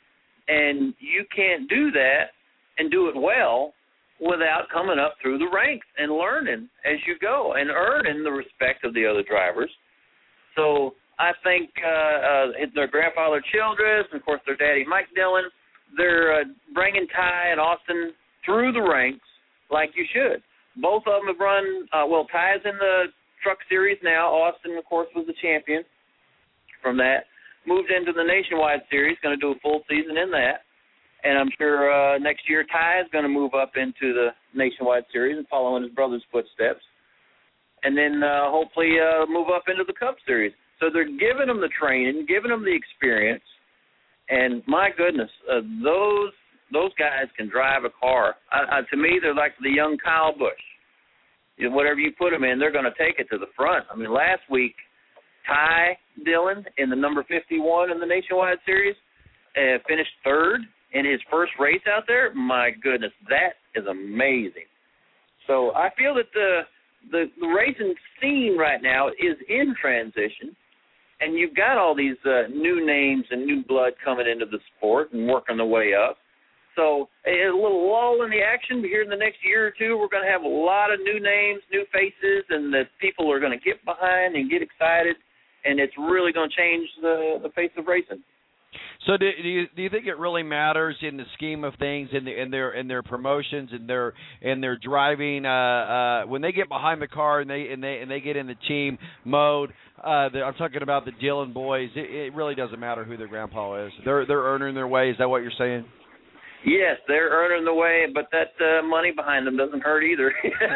And you can't do that and do it well without coming up through the ranks and learning as you go and earning the respect of the other drivers. So I think uh, uh, their grandfather Childress, and, of course, their daddy Mike Dillon, they're uh, bringing Ty and Austin through the ranks like you should. Both of them have run, uh, well, Ty's in the Truck Series now. Austin, of course, was the champion from that. Moved into the Nationwide Series, going to do a full season in that. And I'm sure uh, next year Ty is going to move up into the Nationwide Series and follow in his brother's footsteps. And then uh, hopefully uh, move up into the Cup Series. So they're giving them the training, giving them the experience. And my goodness, uh, those those guys can drive a car. I, I, to me, they're like the young Kyle Busch. You know, whatever you put them in, they're going to take it to the front. I mean, last week, Ty Dillon in the number fifty-one in the Nationwide Series uh, finished third in his first race out there. My goodness, that is amazing. So I feel that the the, the racing scene right now is in transition, and you've got all these uh, new names and new blood coming into the sport and working their way up. So a little lull in the action, but here in the next year or two, we're going to have a lot of new names, new faces, and that people are going to get behind and get excited, and it's really going to change the, the face of racing.
So do, do you do you think it really matters in the scheme of things in the in their in their promotions and their and their driving uh, uh, when they get behind the car and they and they and they get in the team mode? Uh, the, I'm talking about the Dillon boys. It, it really doesn't matter who their grandpa is. They're they're earning their way. Is that what you're saying?
Yes, they're earning the way, but that uh, money behind them doesn't hurt either.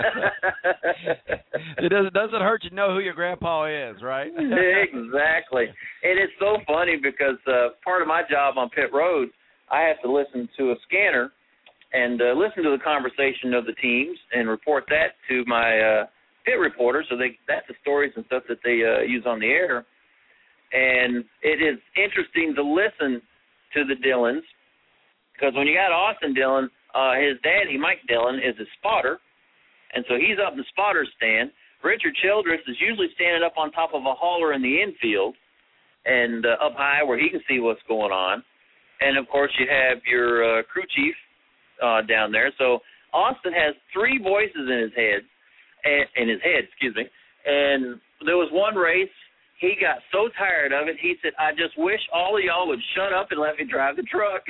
It doesn't doesn't hurt to know who your grandpa is, right?
Exactly. And it's so funny because uh, part of my job on pit road, I have to listen to a scanner and uh, listen to the conversation of the teams and report that to my uh, pit reporter. So they that's the stories and stuff that they uh, use on the air. And it is interesting to listen to the Dillons. Because when you got Austin Dillon, uh, his daddy, Mike Dillon, is a spotter, and so he's up in the spotter stand. Richard Childress is usually standing up on top of a hauler in the infield and uh, up high where he can see what's going on. And, of course, you have your uh, crew chief uh, down there. So Austin has three voices in his head, in his head, excuse me. And there was one race. He got so tired of it, he said, I just wish all of y'all would shut up and let me drive the truck.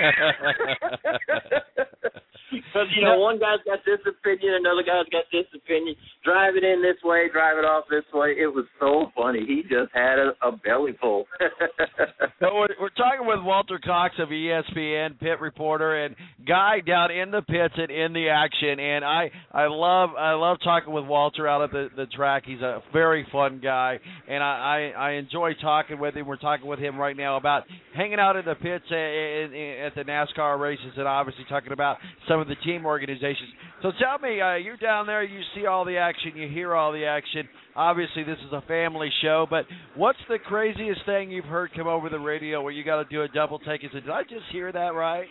Because, you know, one guy's got this opinion, another guy's got this opinion. Drive it in this way, drive it off this way. It was so funny. He just had a, a belly full.
So we're, we're talking with Walter Cox of E S P N, pit reporter, and guy down in the pits and in the action. And I, I love I love talking with Walter out at the, the track. He's a very fun guy, and I, I, I enjoy talking with him. We're talking with him right now about hanging out in the pits at, at the NASCAR races and obviously talking about some of the team organizations. So tell me, uh, you're down there, you see all the action, you hear all the action. Obviously, this is a family show, but what's the craziest thing you've heard come over the radio where you got to do a double take and say, did I just hear that right?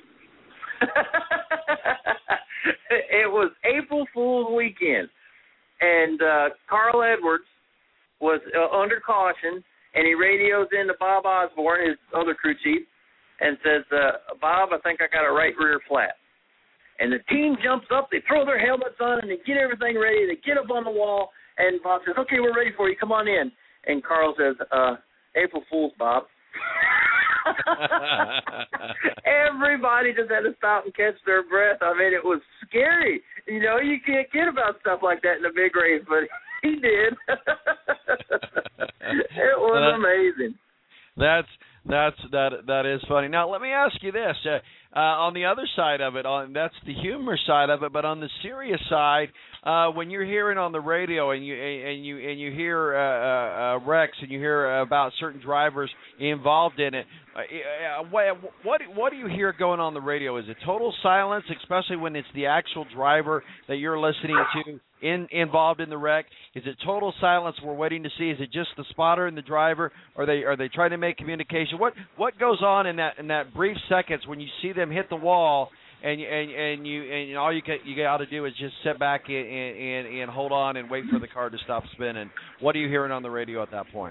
It was April Fool's weekend, and uh, Carl Edwards was uh, under caution, and he radios in to Bob Osborne, his other crew chief, and says, uh, Bob, I think I got a right rear flat. And the team jumps up, they throw their helmets on, and they get everything ready. They get up on the wall, and Bob says, okay, we're ready for you. Come on in. And Carl says, uh, April Fool's, Bob. Everybody just had to stop and catch their breath. I mean, it was scary. You know, you can't kid about stuff like that in a big race, but he did. It was amazing.
That's that's that that is funny. Now let me ask you this: uh, uh, on the other side of it, on that's the humor side of it, but on the serious side, uh, when you're hearing on the radio and you and you and you hear uh, uh, wrecks and you hear about certain drivers involved in it, uh, what what what do you hear going on the radio? Is it total silence, especially when it's the actual driver that you're listening to in involved in the wreck? Is it total silence? We're waiting to see. Is it just the spotter and the driver? Are they are they trying to make communication? What what goes on in that in that brief seconds when you see them hit the wall and and and you and all you got, you got to do is just sit back and, and and hold on and wait for the car to stop spinning? What are you hearing on the radio at that point?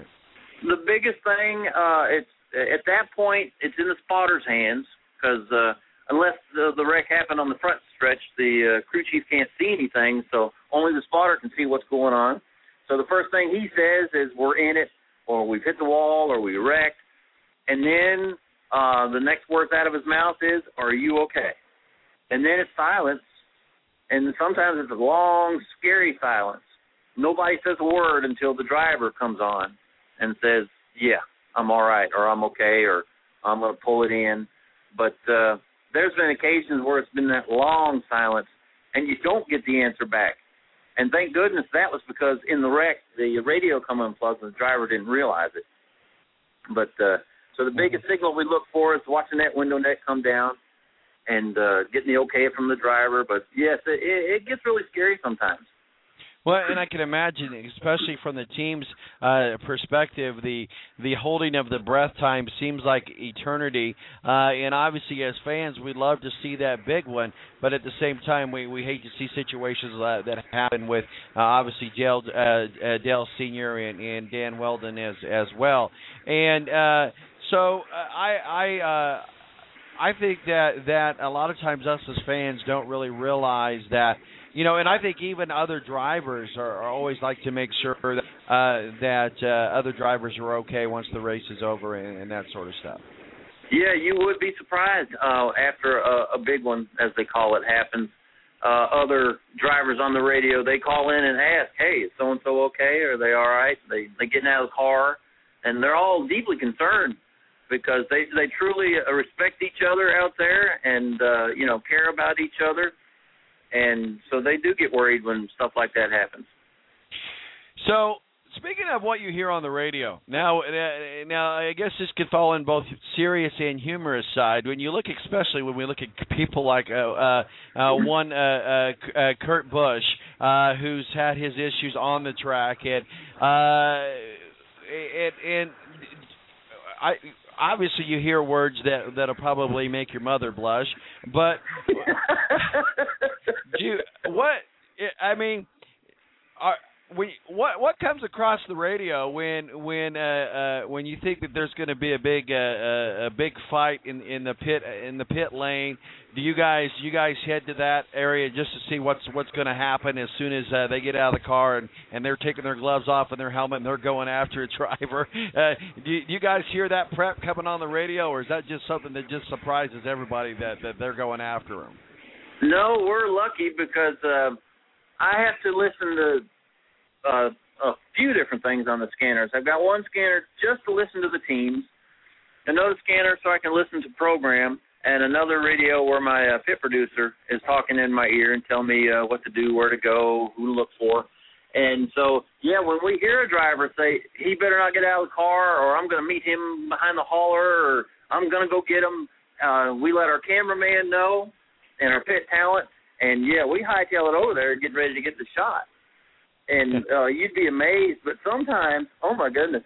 The biggest thing, uh, it's at that point, it's in the spotter's hands. because uh, unless the, the wreck happened on the front stretch, the uh, crew chief can't see anything, so only the spotter can see what's going on. So the first thing he says is we're in it, or we've hit the wall, or we wrecked. And then uh, the next words out of his mouth is, are you okay? And then it's silence, and sometimes it's a long, scary silence. Nobody says a word until the driver comes on and says, yeah, I'm all right, or I'm okay, or I'm going to pull it in. But uh, there's been occasions where it's been that long silence, and you don't get the answer back. And thank goodness that was because in the wreck, the radio come unplugged and the driver didn't realize it. But uh, so the biggest signal we look for is watching that window net come down and uh, getting the okay from the driver. But, yes, it, it gets really scary sometimes.
Well, and I can imagine, especially from the team's uh, perspective, the the holding of the breath time seems like eternity. Uh, and obviously, as fans, we'd love to see that big one. But at the same time, we, we hate to see situations uh, that happen with, uh, obviously, Dale, uh, uh, Dale Senior and, and Dan Weldon as as well. And uh, so uh, I I. Uh, I think that, that a lot of times us as fans don't really realize that, you know, and I think even other drivers are, are always like to make sure that, uh, that uh, other drivers are okay once the race is over and, and that sort of stuff.
Yeah, you would be surprised uh, after a, a big one, as they call it, happens. Uh, other drivers on the radio, they call in and ask, hey, is so-and-so okay? Are they all right? They, they getting out of the car, and they're all deeply concerned, because they they truly respect each other out there and, uh, you know, care about each other. And so they do get worried when stuff like that happens.
So speaking of what you hear on the radio, now, uh, now I guess this could fall in both serious and humorous side. When you look, especially when we look at people like uh, uh, uh, one uh, uh, uh, Kurt Busch, uh, who's had his issues on the track, and uh, and, and I. Obviously, you hear words that that'll probably make your mother blush. But do you, what I mean, are, we, what what comes across the radio when when uh, uh, when you think that there's going to be a big uh, uh, a big fight in in the pit in the pit lane? Do you guys you guys head to that area just to see what's what's going to happen as soon as uh, they get out of the car and, and they're taking their gloves off and their helmet and they're going after a driver? Uh, do, you, do you guys hear that prep coming on the radio, or is that just something that just surprises everybody that, that they're going after them?
No, we're lucky because uh, I have to listen to uh, a few different things on the scanners. I've got one scanner just to listen to the teams, another scanner so I can listen to program, and another radio where my uh, pit producer is talking in my ear and telling me uh, what to do, where to go, who to look for. And so, yeah, when we hear a driver say, he better not get out of the car, or I'm going to meet him behind the hauler, or I'm going to go get him, uh, we let our cameraman know and our pit talent, and, yeah, we hightail it over there and get ready to get the shot. And uh, you'd be amazed, but sometimes, oh, my goodness,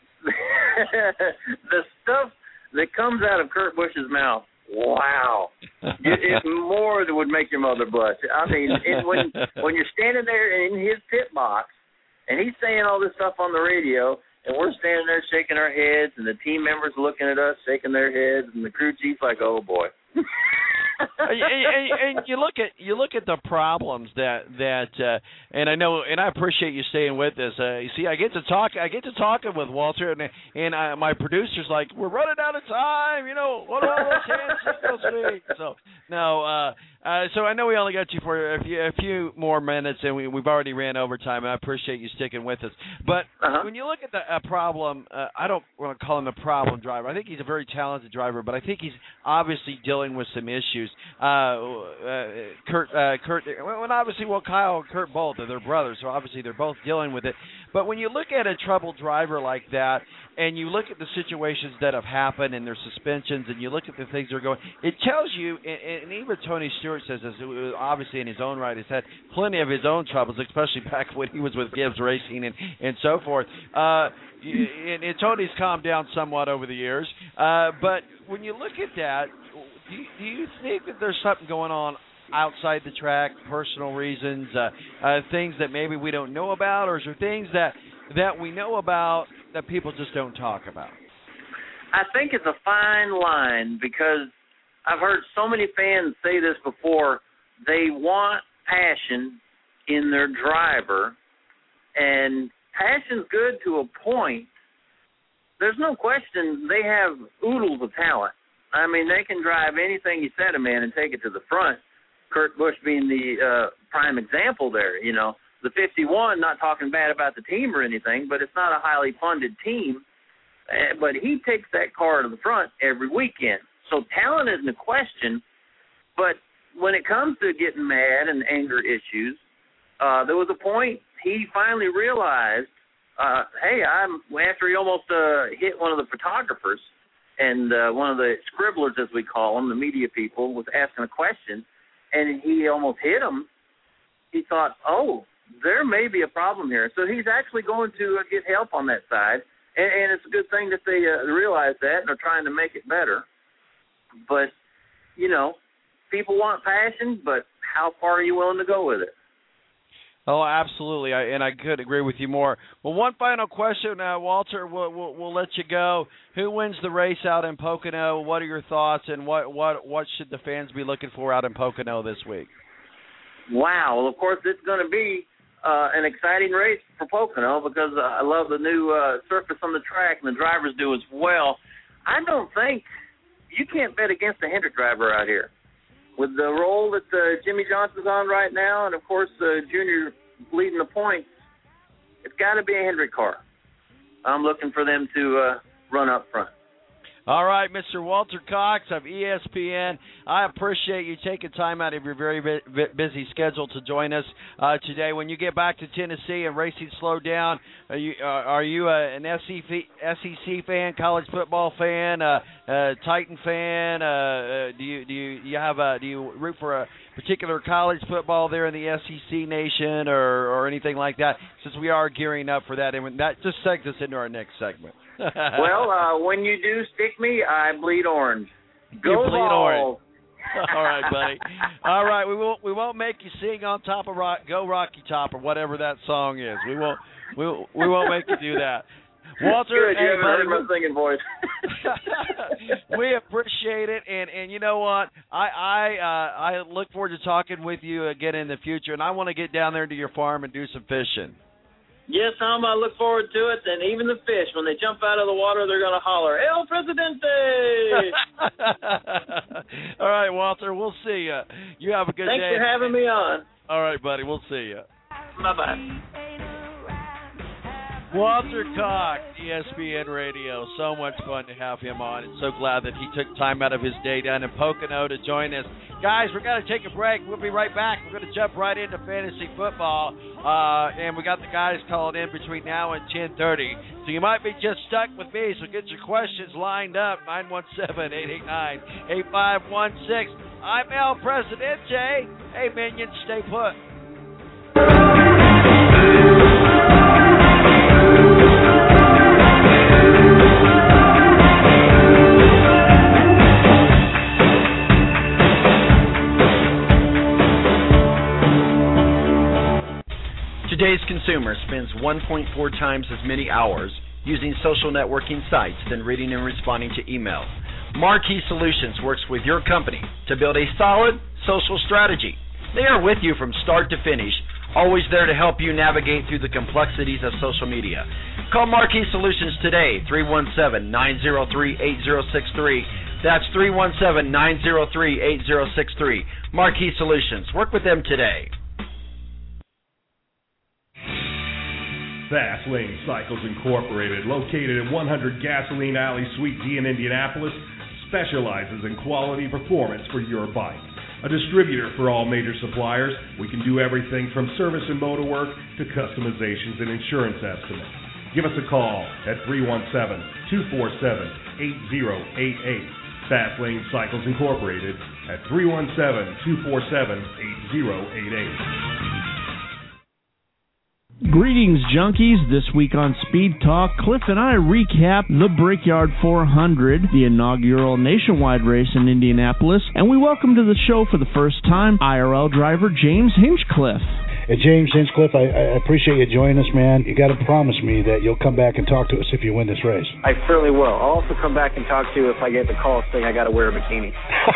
the stuff that comes out of Kurt Busch's mouth, wow. It's more than would make your mother blush. I mean, it, when when you're standing there in his pit box and he's saying all this stuff on the radio and we're standing there shaking our heads and the team members looking at us shaking their heads and the crew chief's like, oh, boy.
and, and, and you look at you look at the problems that that uh, and I know and I appreciate you staying with us. Uh, you see, I get to talk I get to talking with Walter and and uh, my producer's like, we're running out of time. You know, what are all those hand signals mean? So no, uh, uh, so I know we only got you for a few, a few more minutes, and we, we've already ran over time. And I appreciate you sticking with us. But
uh-huh.
when you look at the uh, problem, uh, I don't want to call him a problem driver. I think he's a very talented driver, but I think he's obviously dealing with some issues. Uh, uh, Kurt, uh, Kurt, well, and obviously, well, Kyle and Kurt both are their brothers, so obviously they're both dealing with it. But when you look at a troubled driver like that, and you look at the situations that have happened and their suspensions, and you look at the things that are going, it tells you, and, and even Tony Stewart says this, obviously in his own right, has had plenty of his own troubles, especially back when he was with Gibbs Racing and, and so forth. Uh, and, and Tony's calmed down somewhat over the years. Uh, but when you look at that, do you, do you think that there's something going on outside the track, personal reasons, uh, uh, things that maybe we don't know about, or is there things that that we know about that people just don't talk about?
I think it's a fine line because I've heard so many fans say this before. They want passion in their driver, and passion's good to a point. There's no question they have oodles of talent. I mean, they can drive anything you set them in and take it to the front. Kurt Busch being the uh, prime example there. You know, the fifty-one, not talking bad about the team or anything, but it's not a highly funded team. Uh, but he takes that car to the front every weekend. So talent isn't a question, but when it comes to getting mad and anger issues, uh, there was a point he finally realized, uh, hey, I'm after he almost uh, hit one of the photographers, and uh, one of the scribblers, as we call them, the media people, was asking a question, and he almost hit him. He thought, oh, there may be a problem here. So he's actually going to uh, get help on that side, and, and it's a good thing that they uh, realize that and are trying to make it better. But, you know, people want passion, but how far are you willing to go with it?
Oh, absolutely, I, and I could agree with you more. Well, one final question, uh, Walter. We'll, we'll, we'll let you go. Who wins the race out in Pocono? What are your thoughts, and what, what, what should the fans be looking for out in Pocono this week?
Wow. Well, of course, it's going to be uh, an exciting race for Pocono because uh, I love the new uh, surface on the track, and the drivers do as well. I don't think you can't bet against a Hendrick driver out here. With the role that uh, Jimmy Johnson's on right now, and, of course, uh, Junior leading the points, it's got to be a Hendrick car. I'm looking for them to uh, run up front.
All right, Mister Walter Cox of E S P N, I appreciate you taking time out of your very busy schedule to join us uh, today. When you get back to Tennessee and racing slowed down, are you, uh, are you uh, an S E C fan, college football fan, uh, uh, Titan fan? Uh, uh, do you do you, you have a, do you root for a particular college football there in the S E C nation or, or anything like that? Since we are gearing up for that, and that just segues us into our next segment.
Well, uh, when you do stick me, I bleed orange. Go
you bleed
Vols.
Orange. All right, buddy. All right, we won't we won't make you sing on top of rock, Go Rocky Top or whatever that song is. We won't we we won't make you do that. Walter,
good.
hey,
You haven't
buddy,
heard my singing voice.
we appreciate it, and, and you know what? I I uh, I look forward to talking with you again in the future, and I want to get down there to your farm and do some fishing.
Yes, Tom, I look forward to it. And even the fish, when they jump out of the water, they're going to holler, El Presidente!
All right, Walter, we'll see you. You have a good
Thanks
day.
Thanks for having me on.
All right, buddy, we'll see you.
Bye-bye.
Walter Cox, E S P N Radio. So much fun to have him on, and so glad that he took time out of his day down in Pocono to join us. Guys, we're going to take a break. We'll be right back. We're going to jump right into fantasy football, uh, and we got the guys calling in between now and ten thirty. So you might be just stuck with me, so get your questions lined up. nine one seven, eight eight nine, eight five one six. I'm El Presidente. Hey, minions, stay put.
Today's consumer spends one point four times as many hours using social networking sites than reading and responding to email. Marquee Solutions works with your company to build a solid social strategy. They are with you from start to finish, always there to help you navigate through the complexities of social media. Call Marquee Solutions today, three one seven, nine zero three, eight zero six three. That's three one seven, nine zero three, eight zero six three. Marquee Solutions. Work with them today.
Fast Lane Cycles Incorporated, located at one hundred Gasoline Alley, Suite D in Indianapolis, specializes in quality performance for your bike. A distributor for all major suppliers, we can do everything from service and motor work to customizations and insurance estimates. Give us a call at three one seven, two four seven, eight zero eight eight. Fast Lane Cycles Incorporated at three one seven, two four seven, eight zero eight eight.
Greetings, junkies. This week on Speed Talk, Cliff and I recap the Brickyard four hundred, the inaugural nationwide race in Indianapolis, and we welcome to the show for the first time I R L driver James Hinchcliffe.
Hey, James Hinchcliffe, I, I appreciate you joining us, man. You got to promise me that you'll come back and talk to us if you win this race.
I certainly will. I'll also come back and talk to you if I get the call saying I got to wear a bikini.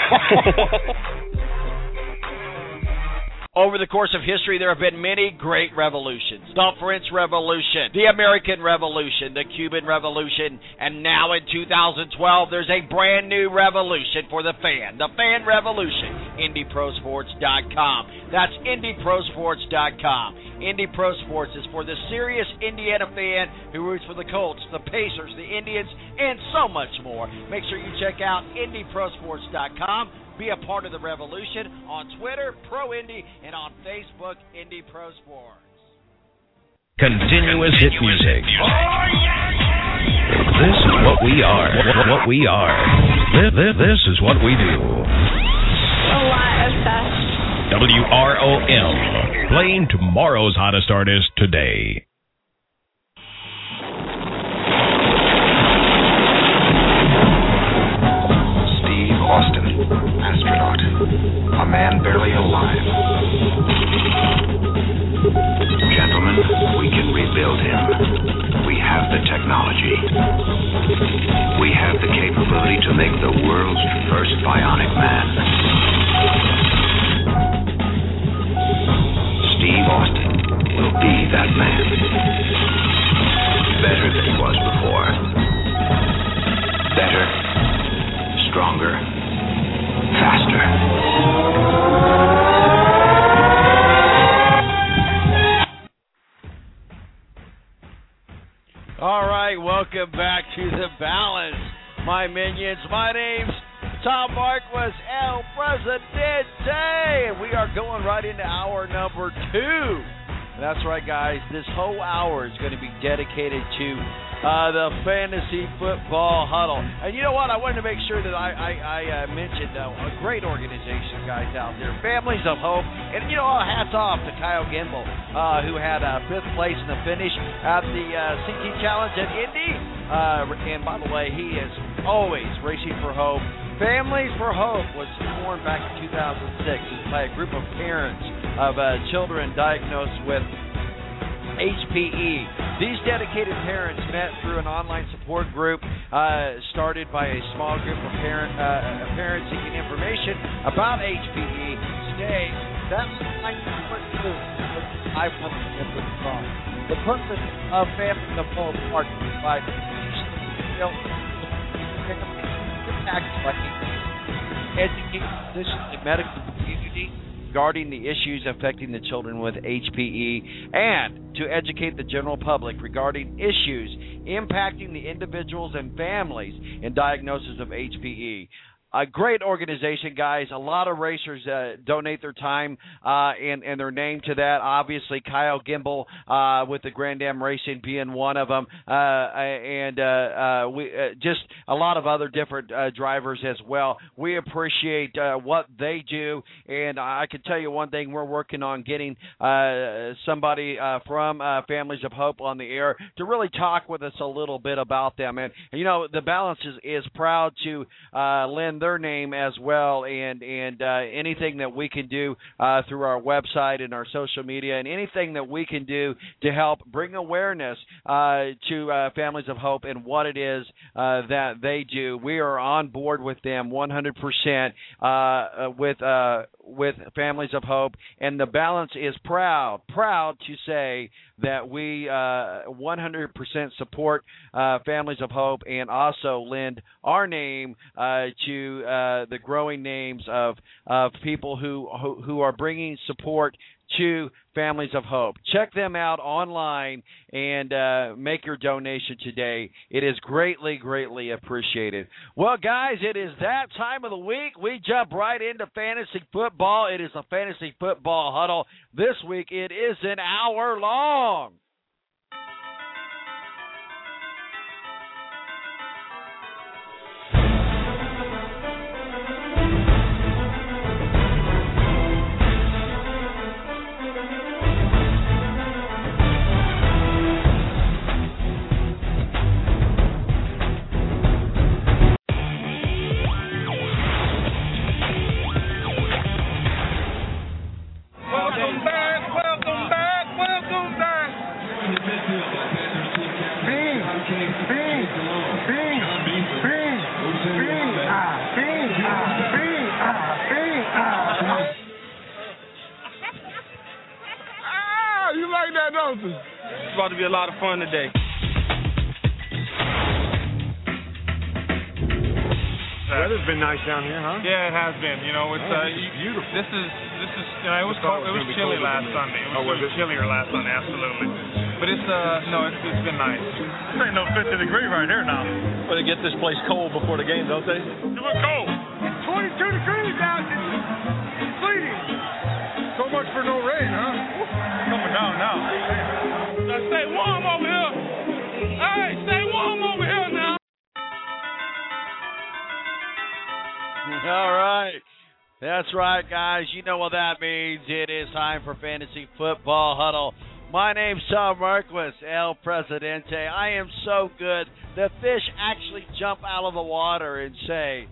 Over the course of history, there have been many great revolutions. The French Revolution, the American Revolution, the Cuban Revolution, and now in two thousand twelve, there's a brand new revolution for the fan, the fan revolution, Indy Pro Sports dot com. That's Indy Pro Sports dot com. Indy Pro Sports is for the serious Indiana fan who roots for the Colts, the Pacers, the Indians, and so much more. Make sure you check out Indy Pro Sports dot com. Be a part of the revolution on Twitter, Pro Indy, and on Facebook, Indy Pro Sports.
Continuous hit music. This is what we are. What we are. This, this is what we do.
A lot of stuff.
W R O M. Playing tomorrow's hottest artist today.
Steve Austin, astronaut, a man barely alive. Gentlemen, we can rebuild him. We have the technology. We have the capability to make the world's first bionic man. Steve Austin will be that man. Better than he was before. Better, stronger, faster.
All right, welcome back to The Balance, my minions. My name's Tom Marquis, El Presidente, and we are going right into hour number two. And that's right, guys. This whole hour is going to be dedicated to uh, the Fantasy Football Huddle. And you know what? I wanted to make sure that I, I, I uh, mentioned uh, a great organization, guys, out there, Families of Hope. And, you know, hats off to Kyle Gimbel, uh, who had uh, fifth place in the finish at the uh, C T Challenge at Indy. Uh, and, by the way, he is always racing for hope. Families for Hope was formed back in two thousand six by a group of parents of uh, children diagnosed with H P E. These dedicated parents met through an online support group uh, started by a small group of parent, uh, parents seeking information about H P E. Today, that's what I want to get this from. The purpose of Families of Hope are to provide educate physicians and medical community regarding the issues affecting the children with H P E, and to educate the general public regarding issues impacting the individuals and families in diagnosis of H P E. A great organization, guys. A lot of racers uh, donate their time uh, and, and their name to that. Obviously, Kyle Gimbel uh, with the Grand Am Racing being one of them, uh, and uh, uh, we uh, just a lot of other different uh, drivers as well. We appreciate uh, what they do, and I can tell you one thing: we're working on getting uh, somebody uh, from uh, Families of Hope on the air to really talk with us a little bit about them. And you know, the Balance is, is proud to uh, lend their name as well, and and uh, anything that we can do uh, through our website and our social media, and anything that we can do to help bring awareness uh, to uh, Families of Hope and what it is uh, that they do. We are on board with them one hundred percent uh, with uh, with Families of Hope, and the Balance is proud, proud to say that we uh, one hundred percent support uh, Families of Hope, and also lend our name uh, to uh, the growing names of of people who, who who are bringing support to Families of Hope. Check them out online and uh, make your donation today. It is greatly, greatly appreciated. Well, guys, it is that time of the week. We jump right into fantasy football. It is a Fantasy Football Huddle. This week it is an hour long.
and it's about to be a lot of fun today.
Weather's been nice down here, huh?
Yeah, it has been. You know, it's
oh,
uh,
this is beautiful.
This is this is. You know, it was cold, it was chilly last Sunday. It was,
oh, was
it was
it?
chillier last Sunday, absolutely. But it's uh no, it's, it's been nice.
This ain't no fifty degree right here now.
Well, they get this place cold before the game, don't they?
You look cold.
It's twenty-two degrees out. It's sleeting.
So much for no rain, huh? Coming down now.
Now stay warm over here. Hey, stay warm over here now.
All right. That's right, guys. You know what that means. It is time for Fantasy Football Huddle. My name's Tom Marquis, El Presidente. I am so good, the fish actually jump out of the water and say,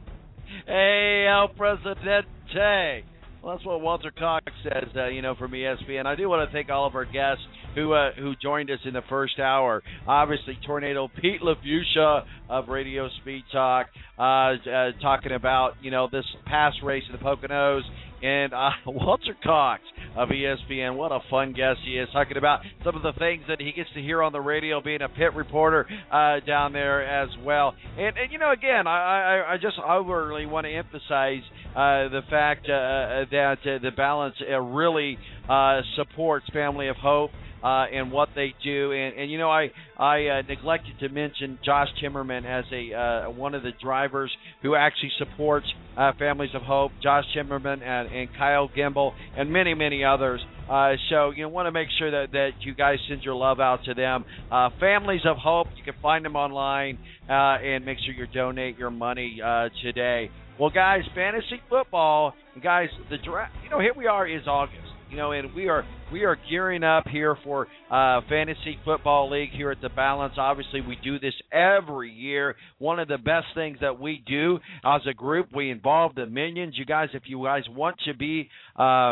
hey, El Presidente. Well, that's what Walter Cox says, uh, you know, from E S P N. I do want to thank all of our guests who uh, who joined us in the first hour. Obviously, Tornado Pete LaFuchsia of Radio Speed Talk, uh, uh, talking about, you know, this past race in the Poconos. And uh, Walter Cox of E S P N, what a fun guest he is, talking about some of the things that he gets to hear on the radio, being a pit reporter uh, down there as well. And, and you know, again, I, I, I just overly want to emphasize uh, the fact uh, that uh, the Balance uh, really uh, supports Family of Hope. Uh, and what they do, and, and you know, I I uh, neglected to mention Josh Timmerman as a uh, one of the drivers who actually supports uh, Families of Hope. Josh Timmerman and, and Kyle Gimble and many many others. Uh, so you know, want to make sure that, that you guys send your love out to them. Uh, Families of Hope, you can find them online, uh, and make sure you donate your money uh, today. Well, guys, fantasy football, guys, the draft. You know, here we are is August. You know, and we are we are gearing up here for uh, Fantasy Football League here at The Balance. Obviously, we do this every year. One of the best things that we do as a group, we involve the minions. You guys, if you guys want to be uh,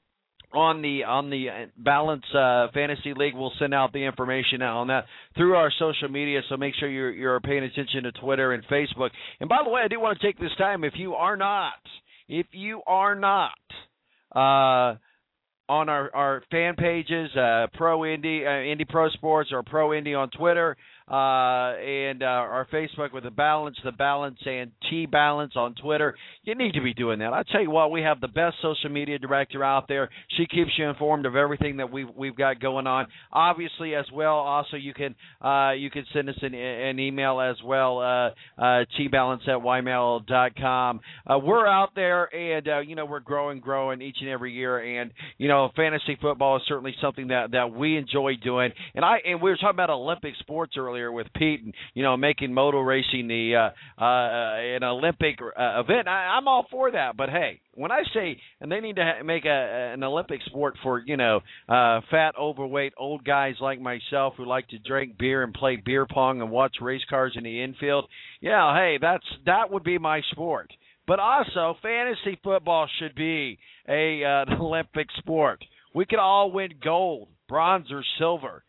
on the on the Balance uh, Fantasy League, we'll send out the information on that through our social media. So make sure you're you're paying attention to Twitter and Facebook. And by the way, I do want to take this time. If you are not, if you are not. Uh, on our, our fan pages, uh, Pro Indy, uh, Indy Pro Sports, or Pro Indy on Twitter, uh, and uh, our Facebook with The Balance, The Balance, and T-Balance on Twitter. You need to be doing that. I tell you what, we have the best social media director out there. She keeps you informed of everything that we've, we've got going on. Obviously, as well, also you can uh, you can send us an, an email as well, uh, uh, T-Balance at y mail dot com. Uh, we're out there, and, uh, you know, we're growing, growing each and every year, and, you know, fantasy football is certainly something that, that we enjoy doing. And I and we were talking about Olympic sports earlier with Pete, and you know, making motor racing the uh, uh, an Olympic uh, event. I, I'm all for that. But hey, when I say and they need to ha- make a, an Olympic sport for you know uh, fat, overweight, old guys like myself who like to drink beer and play beer pong and watch race cars in the infield. Yeah, hey, that's that would be my sport. But also, fantasy football should be a uh, an Olympic sport. We could all win gold, bronze, or silver.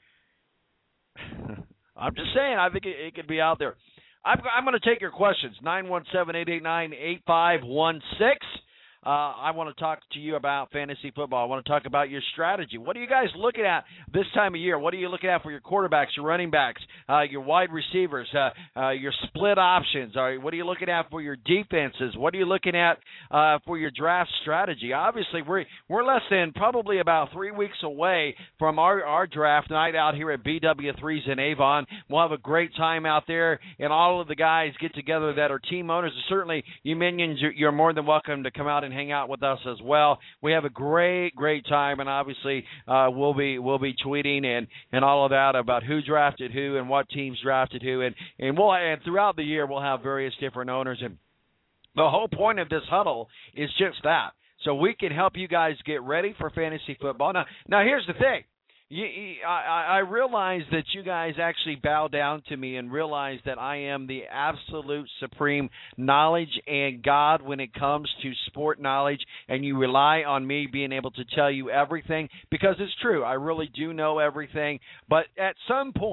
I'm just saying, I think it, it could be out there. I'm, I'm going to take your questions, nine one seven, eight eight nine, eight five one six. Uh, I want to talk to you about fantasy football. I want to talk about your strategy. What are you guys looking at this time of year? What are you looking at for your quarterbacks, your running backs, uh, your wide receivers, uh, uh, your split options? All right, what are you looking at for your defenses? What are you looking at uh, for your draft strategy? Obviously, we're we're less than probably about three weeks away from our, our draft night out here at B W threes in Avon. We'll have a great time out there, and all of the guys get together that are team owners. And certainly, you minions, you're more than welcome to come out and hang out with us as well. We have a great, great time, and obviously uh, we'll be we'll be tweeting and, and all of that about who drafted who and what teams drafted who, and and we'll and throughout the year we'll have various different owners. And the whole point of this huddle is just that, so we can help you guys get ready for fantasy football. Now, now here's the thing. You, I, I realize that you guys actually bow down to me and realize that I am the absolute supreme knowledge and God when it comes to sport knowledge, and you rely on me being able to tell you everything, because it's true. I really do know everything. But at some point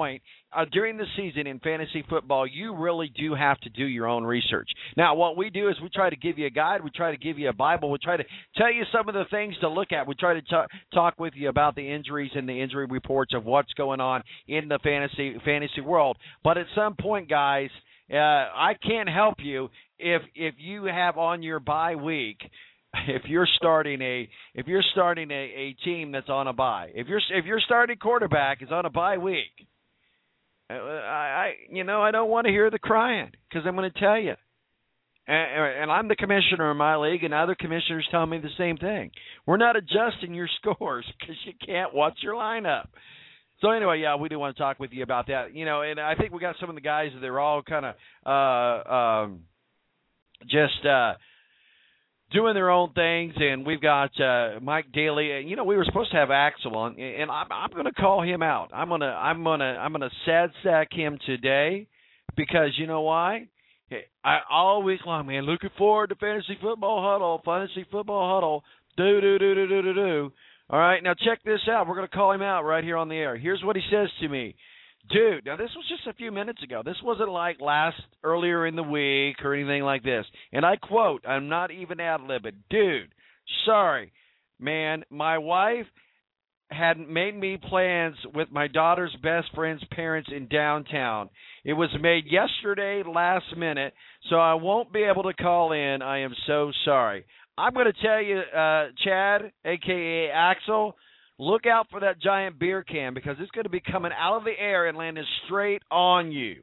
uh, during the season in fantasy football, you really do have to do your own research. Now, what we do is we try to give you a guide. We try to give you a Bible. We try to tell you some of the things to look at. We try to t- talk with you about the injuries and the injury reports of what's going on in the fantasy fantasy world. But at some point, guys, uh, I can't help you if if you have on your bye week. If you're starting a if you're starting a, a team that's on a bye, if you're if your starting quarterback is on a bye week, I, I you know I don't want to hear the crying because I'm going to tell you, and, and I'm the commissioner of my league, and other commissioners tell me the same thing. We're not adjusting your scores because you can't watch your lineup. So anyway, yeah, we do want to talk with you about that. You know, and I think we got some of the guys that are all kind of uh, um, just. Uh, doing their own things, and we've got uh, Mike Daly. And you know, we were supposed to have Axel on, and I'm, I'm going to call him out. I'm going to, I'm going to, I'm going to sad sack him today because you know why? I all week long, man, looking forward to fantasy football huddle, fantasy football huddle. Do do do do do do do. All right, now check this out. We're going to call him out right here on the air. Here's what he says to me. Dude, now this was just a few minutes ago. This wasn't like last earlier in the week or anything like this. And I quote, I'm not even ad-libbing. Dude, sorry, man, my wife had made me plans with my daughter's best friend's parents in downtown. It was made yesterday last minute, so I won't be able to call in. I am so sorry. I'm going to tell you, uh, Chad, a k a. Axel, look out for that giant beer can because it's going to be coming out of the air and landing straight on you.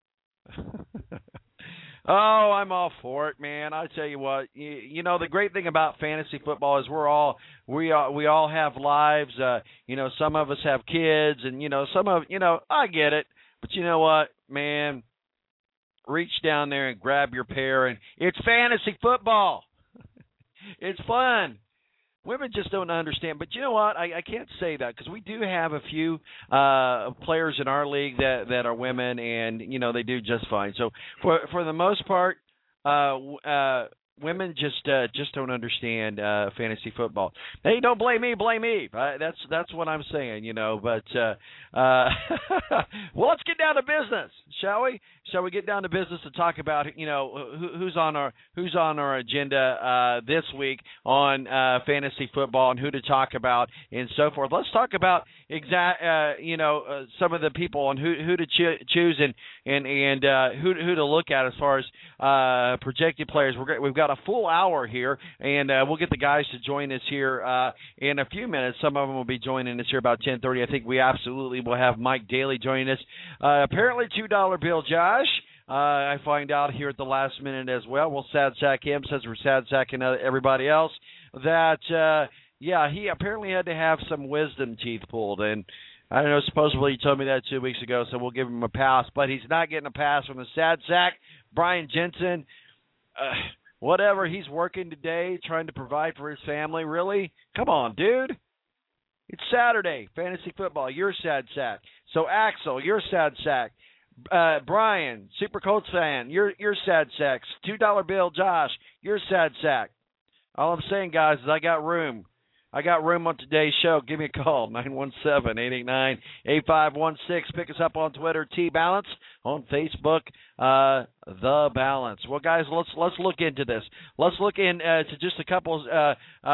Oh, I'm all for it, man. I tell you what, you, you know, the great thing about fantasy football is we're all we all we all have lives. Uh, you know, some of us have kids, and you know, some of you know, I get it, but you know what, man, reach down there and grab your pair, and it's fantasy football. It's fun. Women just don't understand. But you know what? I, I can't say that because we do have a few uh, players in our league that, that are women, and, you know, they do just fine. So for for the most part, uh, uh, women just uh, just don't understand uh, fantasy football. Hey, don't blame me, blame me. Uh, that's that's what I'm saying, you know. But, uh, uh, well, let's get down to business, shall we? Shall we get down to business to talk about, you know, who, who's on our who's on our agenda uh, this week on uh, fantasy football and who to talk about and so forth. Let's talk about exact, uh, you know, uh, some of the people and who who to cho- choose and and and uh, who who to look at as far as uh, projected players. We're we've got a full hour here, and uh, we'll get the guys to join us here uh, in a few minutes. Some of them will be joining us here about ten thirty. I think we absolutely will have Mike Daly joining us. Uh, apparently, two dollar bill Josh. Uh, I find out here at the last minute as well. We'll sad sack him since we're sad sacking everybody else. That, uh, yeah, he apparently had to have some wisdom teeth pulled. And I don't know, supposedly he told me that two weeks ago, so we'll give him a pass. But he's not getting a pass from the sad sack. Brian Jensen, uh, whatever, he's working today trying to provide for his family. Really? Come on, dude. It's Saturday, fantasy football. You're sad sack. So, Axel, you're sad sack. Uh, Brian, Super Colts fan, you're you're sad sack. Two dollar bill, Josh, you're sad sack. All I'm saying, guys, is I got room. I got room on today's show. Give me a call, nine one seven, eight eight nine, eight five one six. Pick us up on Twitter, T Balance, on Facebook, uh, The Balance. Well, guys, let's let's look into this. Let's look into uh, just a couple uh, uh,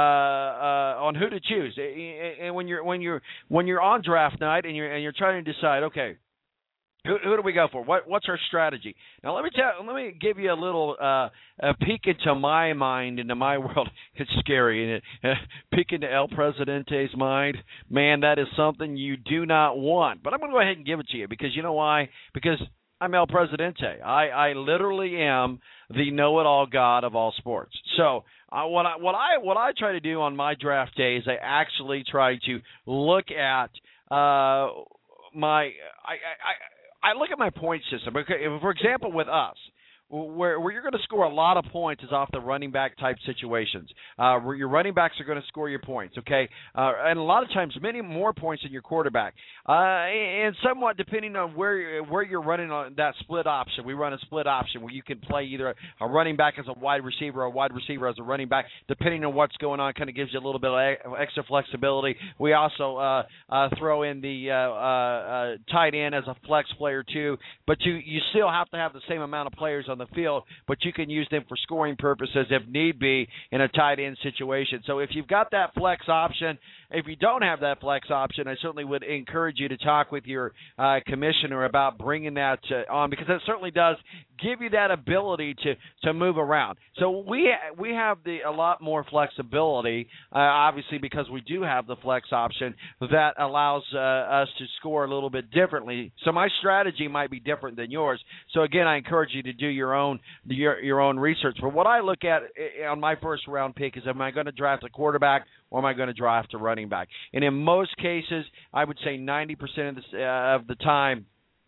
uh, on who to choose. And when you're when you're when you're on draft night and you're and you're trying to decide, okay, Who, who do we go for? What, what's our strategy? Now, let me tell. Let me give you a little uh, a peek into my mind, into my world. It's scary, isn't it? Peek into El Presidente's mind. Man, that is something you do not want. But I'm going to go ahead and give it to you because you know why? Because I'm El Presidente. I, I literally am the know-it-all God of all sports. So uh, what I what I what I try to do on my draft day is I actually try to look at uh, my I. I, I I look at my point system. Okay, for example, with us, where, where you're going to score a lot of points is off the running back type situations. Uh, your running backs are going to score your points, okay? Uh, and a lot of times, many more points than your quarterback. Uh, and somewhat depending on where where you're running on that split option. We run a split option where you can play either a running back as a wide receiver or a wide receiver as a running back, depending on what's going on. Kind of gives you a little bit of extra flexibility. We also uh, uh, throw in the uh, uh, uh, tight end as a flex player too, but you you still have to have the same amount of players on the field, but you can use them for scoring purposes if need be in a tight end situation. So if you've got that flex option, if you don't have that flex option, I certainly would encourage you to talk with your uh, commissioner about bringing that uh, on, because it certainly does give you that ability to, to move around. So we we have the a lot more flexibility, uh, obviously, because we do have the flex option that allows uh, us to score a little bit differently. So my strategy might be different than yours. So again, I encourage you to do your own your your own research. But what I look at on my first round pick is, am I going to draft a quarterback or am I going to draft a running back? And in most cases, I would say ninety percent of the, uh, of the time,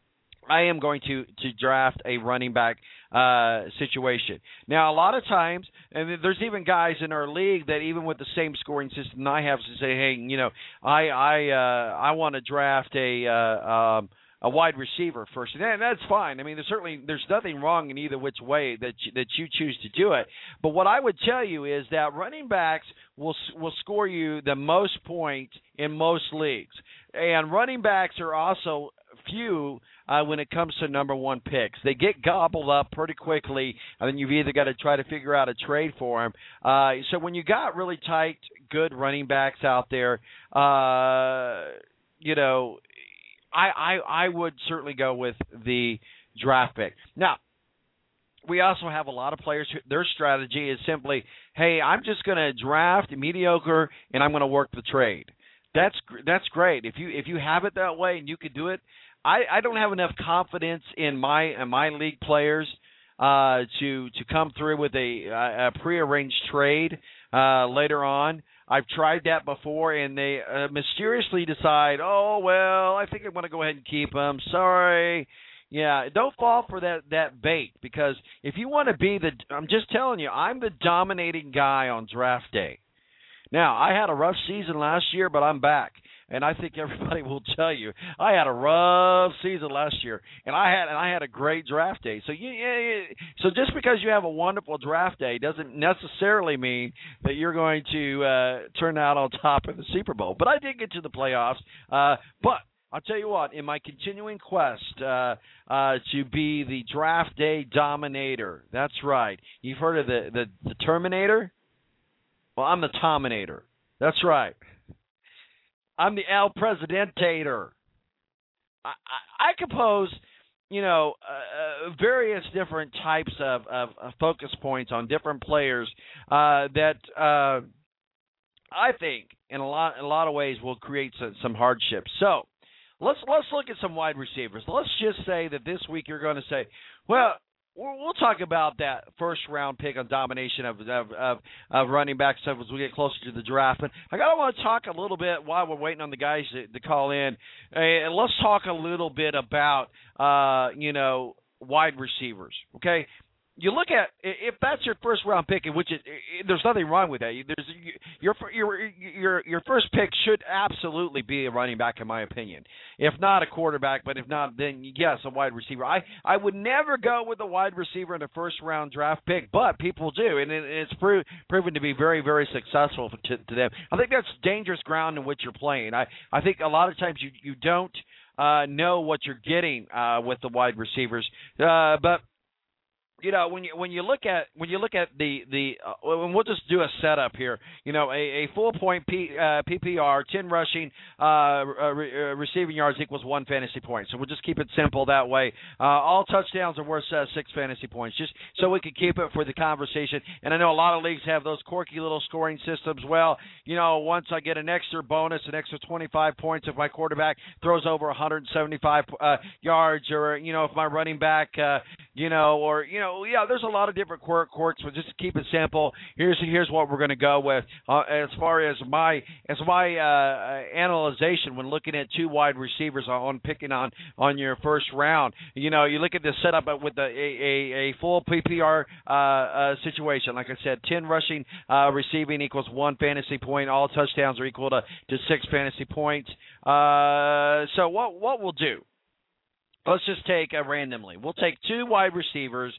I am going to, to draft a running back uh, situation. Now, a lot of times, and there's even guys in our league that even with the same scoring system I have to say, hey, you know, I I uh, I want to draft a uh, um, a wide receiver first, and that's fine. I mean, there's certainly there's nothing wrong in either which way that you, that you choose to do it. But what I would tell you is that running backs will will score you the most points in most leagues, and running backs are also few uh, when it comes to number one picks. They get gobbled up pretty quickly, and then you've either got to try to figure out a trade for them. Uh, so when you got really tight, good running backs out there, uh, you know, I, I I would certainly go with the draft pick. Now, we also have a lot of players who their strategy is simply, hey, I'm just going to draft mediocre and I'm going to work the trade. That's that's great. If you if you have it that way and you could do it, I, I don't have enough confidence in my in my league players uh, to to come through with a, a prearranged trade uh, later on. I've tried that before, and they uh, mysteriously decide, oh, well, I think I'm going to go ahead and keep them. Sorry. Yeah, don't fall for that, that bait, because if you want to be the – I'm just telling you, I'm the dominating guy on draft day. Now, I had a rough season last year, but I'm back. And I think everybody will tell you I had a rough season last year, and I had and I had a great draft day. So you, so just because you have a wonderful draft day doesn't necessarily mean that you're going to uh, turn out on top in the Super Bowl. But I did get to the playoffs. Uh, but I'll tell you what, in my continuing quest uh, uh, to be the draft day dominator, that's right. You've heard of the the, the Terminator? Well, I'm the Tominator. That's right. I'm the El Presidentator. I, I, I compose, you know, uh, various different types of, of, of focus points on different players uh, that uh, I think, in a lot in a lot of ways, will create some, some hardships. So let's let's look at some wide receivers. Let's just say that this week you're going to say, well, we'll talk about that first round pick on domination of of, of, of running back stuff as we get closer to the draft. But I gotta want to talk a little bit while we're waiting on the guys to, to call in. And let's talk a little bit about uh, you know wide receivers. Okay. You look at if that's your first round pick, in which it, it, there's nothing wrong with that. There's your your your your first pick should absolutely be a running back, in my opinion. If not a quarterback, but if not, then yes, a wide receiver. I, I would never go with a wide receiver in a first round draft pick, but people do, and it, it's pro- proven to be very very successful to, to them. I think that's dangerous ground in which you're playing. I I think a lot of times you you don't uh, know what you're getting uh, with the wide receivers, uh, but. You know, when you when you look at when you look at the the uh, and we'll just do a setup here. You know, a, a full point P, uh, P P R, ten rushing uh, re, uh, receiving yards equals one fantasy point. So we'll just keep it simple that way. Uh, all touchdowns are worth uh, six fantasy points, just so we can keep it for the conversation. And I know a lot of leagues have those quirky little scoring systems. Well, you know, once I get an extra bonus, an extra twenty-five points if my quarterback throws over one hundred seventy-five uh, yards, or you know, if my running back uh,
you know, or, you know, yeah, there's a lot of different quirk, quirks, but just to keep it simple, here's here's what we're going to go with uh, as far as my as my uh, analyzation when looking at two wide receivers on picking on on your first round. You know, you look at the setup with a a, a full P P R uh, uh, situation. Like I said, ten rushing, uh, receiving equals one fantasy point. All touchdowns are equal to, to six fantasy points. Uh, so what what we'll do? Let's just take uh, randomly. We'll take two wide receivers.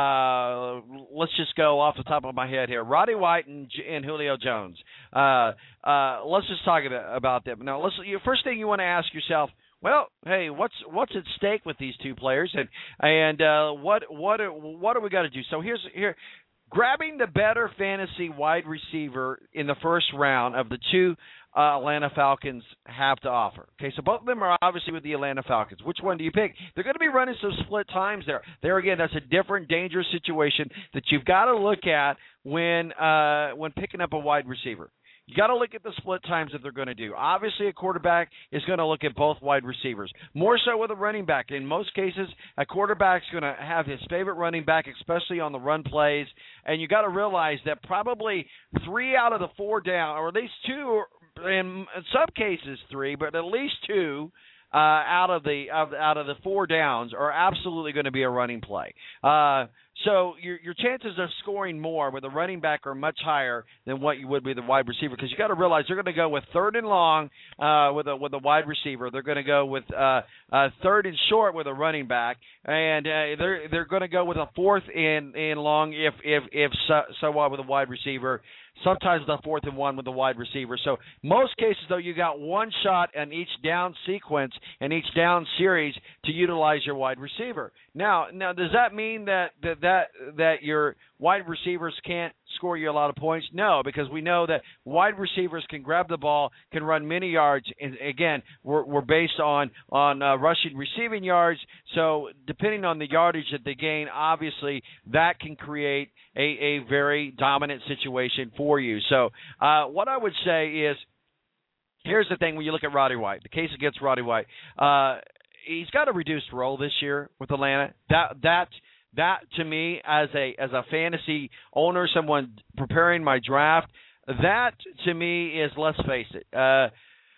Uh, let's just go off the top of my head here. Roddy White and, and Julio Jones. Uh, uh, let's just talk about, about them. Now, let's, you, first thing you want to ask yourself, well, hey, what's what's at stake with these two players, and and uh, what what what are we got to do? So here's here. Grabbing the better fantasy wide receiver in the first round of the two uh, Atlanta Falcons have to offer. Okay, so both of them are obviously with the Atlanta Falcons. Which one do you pick? They're going to be running some split times there. There again, that's a different, dangerous situation that you've got to look at when uh, when picking up a wide receiver. You got to look at the split times that they're going to do. Obviously, a quarterback is going to look at both wide receivers. More so with a running back. In most cases, a quarterback's going to have his favorite running back, especially on the run plays. And you got to realize that probably three out of the four down, or at least two, in some cases three, but at least two uh, out of the of, out of the four downs are absolutely going to be a running play. Uh, So your your chances of scoring more with a running back are much higher than what you would with a wide receiver, because you got to realize they're going to go with third and long uh, with a with a wide receiver. They're going to go with uh, uh, third and short with a running back, and uh, they're they're going to go with a fourth and and long if if if so, so what with a wide receiver. Sometimes the fourth and one with the wide receiver. So most cases, though, you got one shot in each down sequence and each down series to utilize your wide receiver. Now, now does that mean that that that, that your wide receivers can't score you a lot of points? No, because we know that wide receivers can grab the ball, can run many yards, and again, we're, we're based on on uh, rushing, receiving yards. So depending on the yardage that they gain, obviously that can create a, a very dominant situation for you. So uh, what I would say is, here's the thing when you look at Roddy White, the case against Roddy White, uh, he's got a reduced role this year with Atlanta. That that that to me, as a as a fantasy owner, someone preparing my draft, that to me is, let's face it, uh,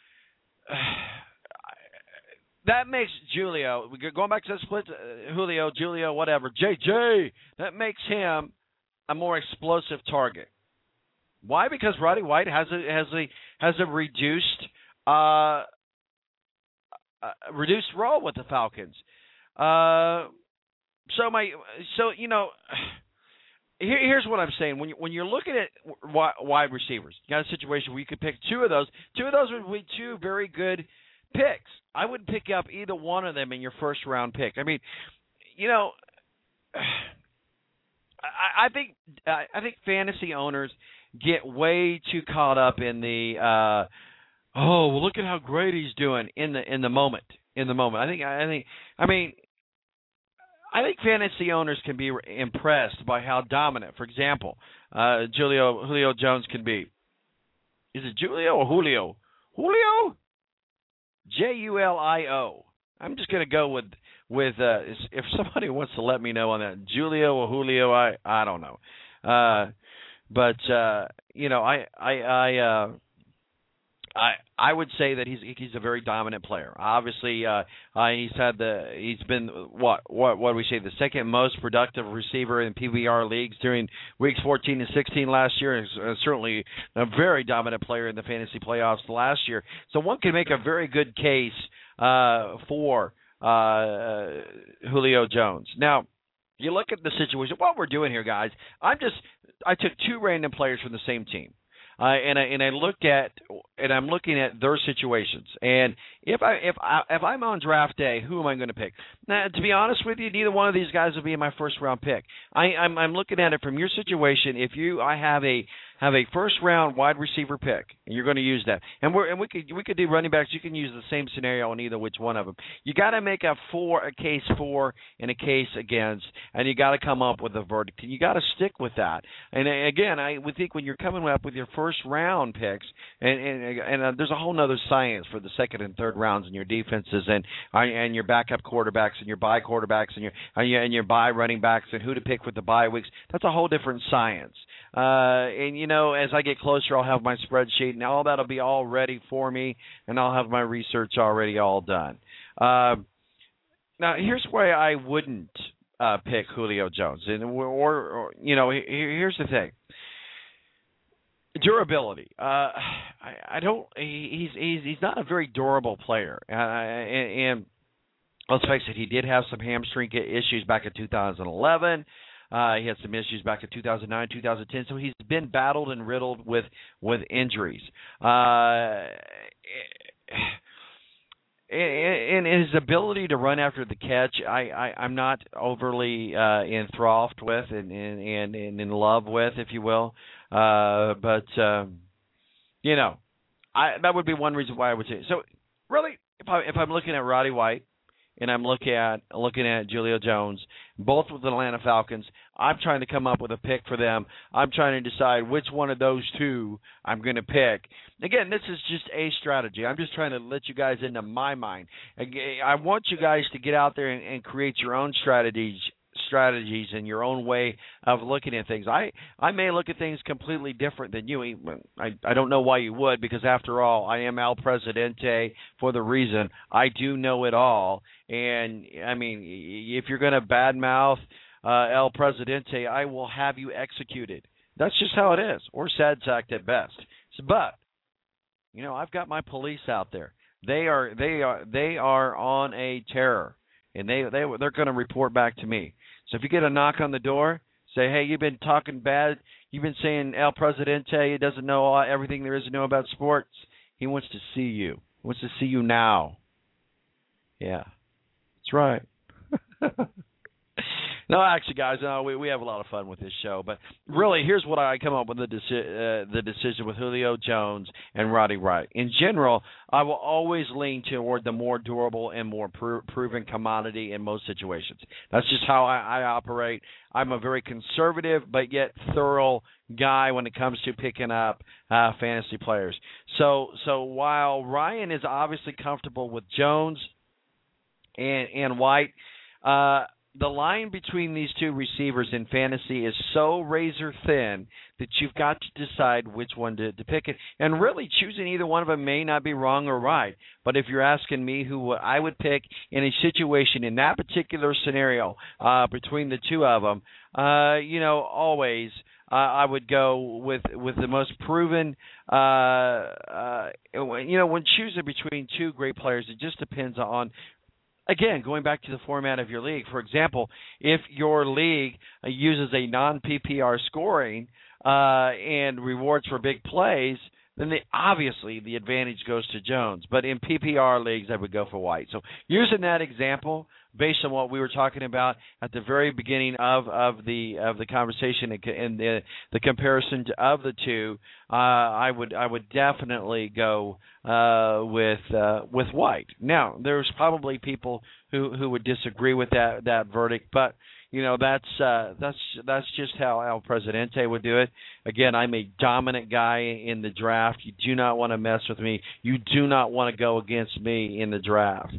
that makes Julio, going back to the split, uh, Julio, Julio, whatever, J J, that makes him a more explosive target. Why? Because Roddy White has a has a has a reduced uh, a reduced role with the Falcons. Uh, so my so you know here, here's what I'm saying. When you, when you're looking at wide receivers, you got a situation where you could pick two of those. Two of those would be two very good picks. I wouldn't pick up either one of them in your first round pick. I mean, you know. I, I think I think fantasy owners get way too caught up in the uh, oh, well, look at how great he's doing in the in the moment in the moment. I think I think I mean I think fantasy owners can be impressed by how dominant, for example, uh, Julio Julio Jones can be. Is it Julio or Julio? Julio? J U L I O. I'm just going to go with with uh, if somebody wants to let me know on that, Julio or Julio, I I don't know, uh, but uh, you know I I I, uh, I I would say that he's he's a very dominant player. Obviously, uh, uh, he's had the he's been what what what do we say the second most productive receiver in P B R leagues during weeks fourteen and sixteen last year, and uh, certainly a very dominant player in the fantasy playoffs last year. So one can make a very good case uh, for uh, Julio Jones. Now, you look at the situation. What we're doing here, guys, I'm just I took two random players from the same team. Uh, and I and I looked at and I'm looking at their situations. And if I if I if I'm on draft day, who am I going to pick? Now, to be honest with you, neither one of these guys will be in my first round pick. I, I'm I'm looking at it from your situation. If you I have a have a first round wide receiver pick, and you're going to use that. And we're and we could we could do running backs. You can use the same scenario on either which one of them. You got to make a for a case for and a case against, and you got to come up with a verdict. And you got to stick with that. And again, I would think when you're coming up with your first round picks, and and, and uh, there's a whole other science for the second and third rounds in your defenses and and your backup quarterbacks and your bye quarterbacks and your and your, and your bye running backs and who to pick with the bye weeks. That's a whole different science. Uh, and, you know, as I get closer, I'll have my spreadsheet, and all that will be all ready for me, and I'll have my research already all done. Uh, now, here's why I wouldn't uh, pick Julio Jones. And or, or, you know, here's the thing. Durability. Uh, I, I don't – he's, he's he's not a very durable player. Uh, and, and let's face it, he did have some hamstring issues back in two thousand eleven. Uh, he had some issues back in two thousand nine, two thousand ten, so he's been battled and riddled with with injuries. Uh, and his ability to run after the catch, I, I, I'm not overly uh, enthralled with and, and, and in love with, if you will. Uh, but, um, you know, I, that would be one reason why I would say. So, really, if, I, if I'm looking at Roddy White, and I'm looking at looking at Julio Jones, both with the Atlanta Falcons, I'm trying to come up with a pick for them. I'm trying to decide which one of those two I'm going to pick. Again, this is just a strategy. I'm just trying to let you guys into my mind. I want you guys to get out there and, and create your own strategies strategies and your own way of looking at things. I, I may look at things completely different than you. I, I don't know why you would, because after all, I am El Presidente for the reason I do know it all. And, I mean, if you're going to badmouth uh, El Presidente, I will have you executed. That's just how it is, or sad sacked at best. So, but, you know, I've got my police out there. They are they are they are on a terror, and they they they're going to report back to me. So if you get a knock on the door, say, hey, you've been talking bad. You've been saying El Presidente doesn't know all, everything there is to know about sports. He wants to see you. He wants to see you now. Yeah, that's right. No, actually, guys, no, we we have a lot of fun with this show. But really, here's what I come up with the deci- uh, the decision with Julio Jones and Roddy White. In general, I will always lean toward the more durable and more pro- proven commodity in most situations. That's just how I, I operate. I'm a very conservative but yet thorough guy when it comes to picking up uh, fantasy players. So, so while Ryan is obviously comfortable with Jones and and White, uh, the line between these two receivers in fantasy is so razor thin that you've got to decide which one to, to pick. It. And really, choosing either one of them may not be wrong or right. But if you're asking me who I would pick in a situation in that particular scenario uh, between the two of them, uh, you know, always uh, I would go with with the most proven. Uh, uh, you know, when choosing between two great players, it just depends on. Again, going back to the format of your league, for example, if your league uses a non-P P R scoring uh, and rewards for big plays, then they, obviously the advantage goes to Jones. But in P P R leagues, I would go for White. So using that example, based on what we were talking about at the very beginning of, of the of the conversation and the the comparison to, of the two, uh, I would I would definitely go uh, with uh, with White. Now, there's probably people who, who would disagree with that, that verdict, but you know that's uh, that's that's just how El Presidente would do it. Again, I'm a dominant guy in the draft. You do not want to mess with me. You do not want to go against me in the draft.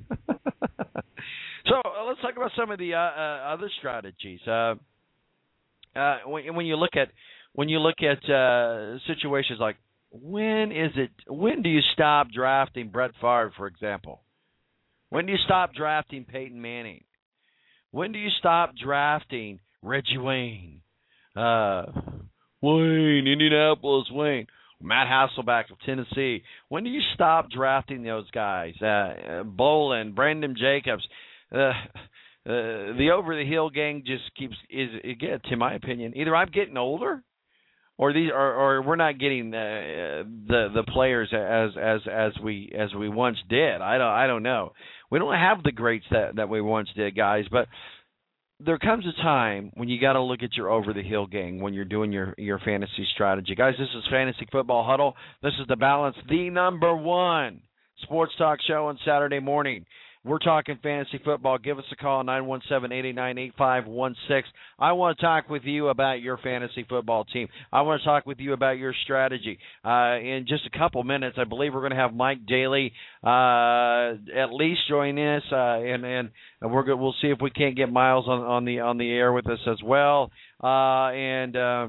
So uh, let's talk about some of the uh, uh, other strategies. Uh, uh, when, when you look at when you look at uh, situations like when is it? When do you stop drafting Brett Favre, for example? When do you stop drafting Peyton Manning? When do you stop drafting Reggie Wayne? Uh, Wayne, Indianapolis, Wayne. Matt Hasselbeck of Tennessee. When do you stop drafting those guys? Uh, Bolin, Brandon Jacobs. Uh, uh, the over-the-hill gang just keeps is again, to my opinion, either I'm getting older, or these, or, or we're not getting the the the players as as as we as we once did. I don't I don't know. We don't have the greats that, that we once did, guys. But there comes a time when you got to look at your over-the-hill game when you're doing your, your fantasy strategy. Guys, this is Fantasy Football Huddle. This is The Balance, the number one sports talk show on Saturday morning. We're talking fantasy football. Give us a call, nine one seven, eight eight nine, eight five one six. I want to talk with you about your fantasy football team. I want to talk with you about your strategy. Uh, in just a couple minutes, I believe we're going to have Mike Daly uh, at least join us, uh, and, and we're good. We'll see if we can't get Miles on, on the on the air with us as well. Uh, and uh,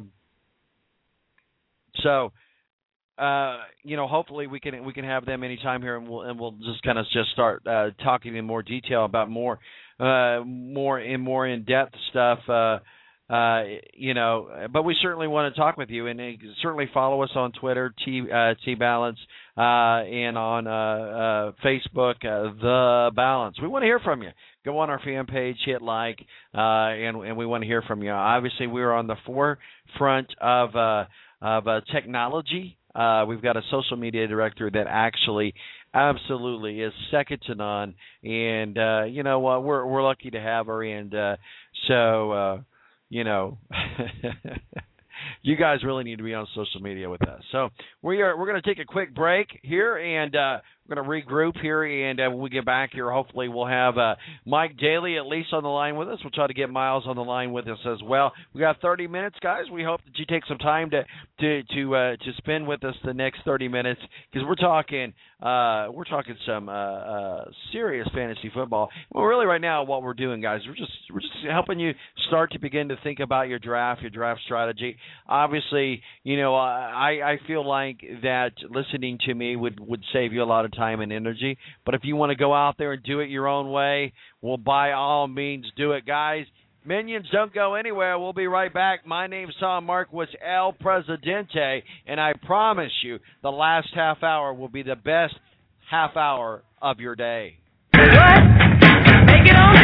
so. Uh, you know, hopefully we can we can have them anytime here, and we'll and we'll just kind of just start uh, talking in more detail about more uh, more in more in depth stuff. Uh, uh, you know, but we certainly want to talk with you, and uh, certainly follow us on Twitter, T uh, T Balance, uh, and on uh, uh, Facebook, uh, The Balance. We want to hear from you. Go on our fan page, hit like, uh, and and we want to hear from you. Obviously, we're on the forefront of uh, of uh, technology. Uh, we've got a social media director that actually absolutely is second to none, and uh, you know what, uh, we're we're lucky to have her, and uh, so uh, you know, you guys really need to be on social media with us. So we are we're going to take a quick break here, and uh, we're going to regroup here, and uh, when we get back here, hopefully we'll have uh, Mike Daly at least on the line with us. We'll try to get Miles on the line with us as well. We got thirty minutes, guys. We hope that you take some time to to to uh, to spend with us the next thirty minutes, because we're talking uh, we're talking some uh, uh, serious fantasy football. Well, really, right now, what we're doing, guys, we're just we're just helping you start to begin to think about your draft, your draft strategy. Obviously, you know, I I feel like that listening to me would would save you a lot of time and energy. But if you want to go out there and do it your own way, well, by all means, do it, guys. Minions, don't go anywhere. We'll be right back. My name's Tom Marquis, El Presidente, and I promise you the last half hour will be the best half hour of your day.
What? Take it on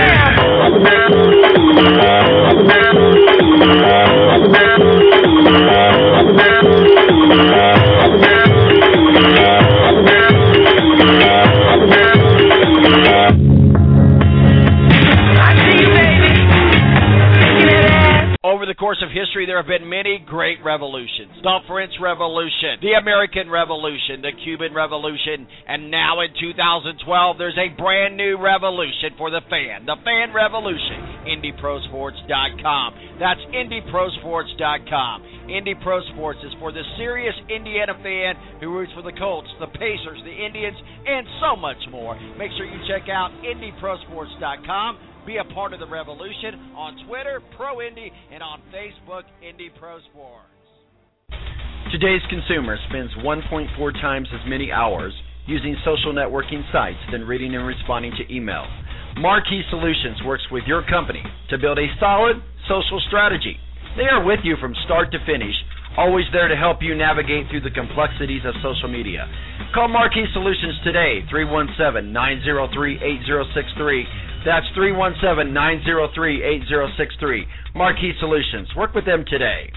Over the course of history, there have been many great revolutions. The French Revolution, the American Revolution, the Cuban Revolution, and now in two thousand twelve, there's a brand new revolution for the fan, the fan revolution, Indy Pro Sports dot com. That's Indy Pro Sports dot com. Indy Pro Sports is for the serious Indiana fan who roots for the Colts, the Pacers, the Indians, and so much more. Make sure you check out Indy Pro Sports dot com. Be a part of the revolution on Twitter, Pro Indy, and on Facebook, Indy Pro Sports. Today's consumer spends one point four times as many hours using social networking sites than reading and responding to email. Marquee Solutions works with your company to build a solid social strategy. They are with you from start to finish, always there to help you navigate through the complexities of social media. Call Marquee Solutions today, three one seven, nine zero three, eight zero six three. That's three one seven, nine zero three, eight zero six three. Marquee Solutions. Work with them today.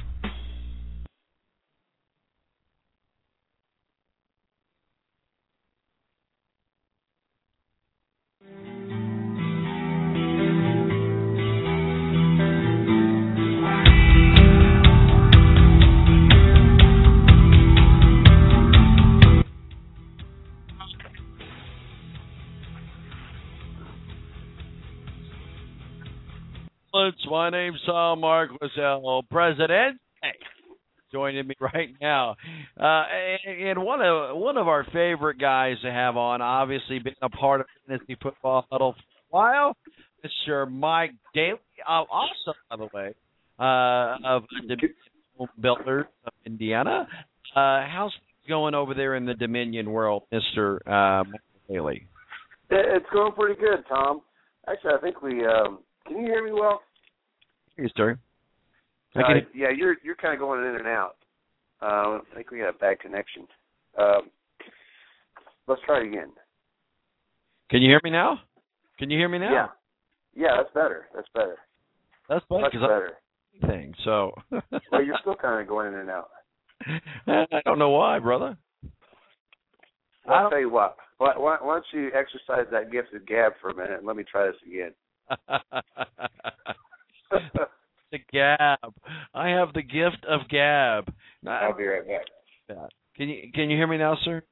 My name's Tom Marquis, El Presidente. Joining me right now, uh, and one of one of our favorite guys to have on, obviously been a part of Fantasy Football Huddle for a while, Mister Mike Daly. Uh, also, by the way, uh, of Dominion Home Builders of Indiana. Uh, how's it going over there in the Dominion world, Mister Uh, Mike Daly?
It's going pretty good, Tom. Actually, I think we. Um, can you hear me well?
Yes, sir.
Uh, yeah, you're you're kind of going in and out. Uh, I think we got a bad connection. Um, let's try it again.
Can you hear me now? Can you hear me now?
Yeah, yeah, that's better. That's better.
That's better.
Much better.
Thing so.
Well, you're still kind of going in and out.
I don't know why, brother.
Well, I'll tell you what. Why, why, why don't you exercise that gift of gab for a minute and let me try this again?
The gab. I have the gift of gab.
I'll be right back.
Can you can you hear me now, sir?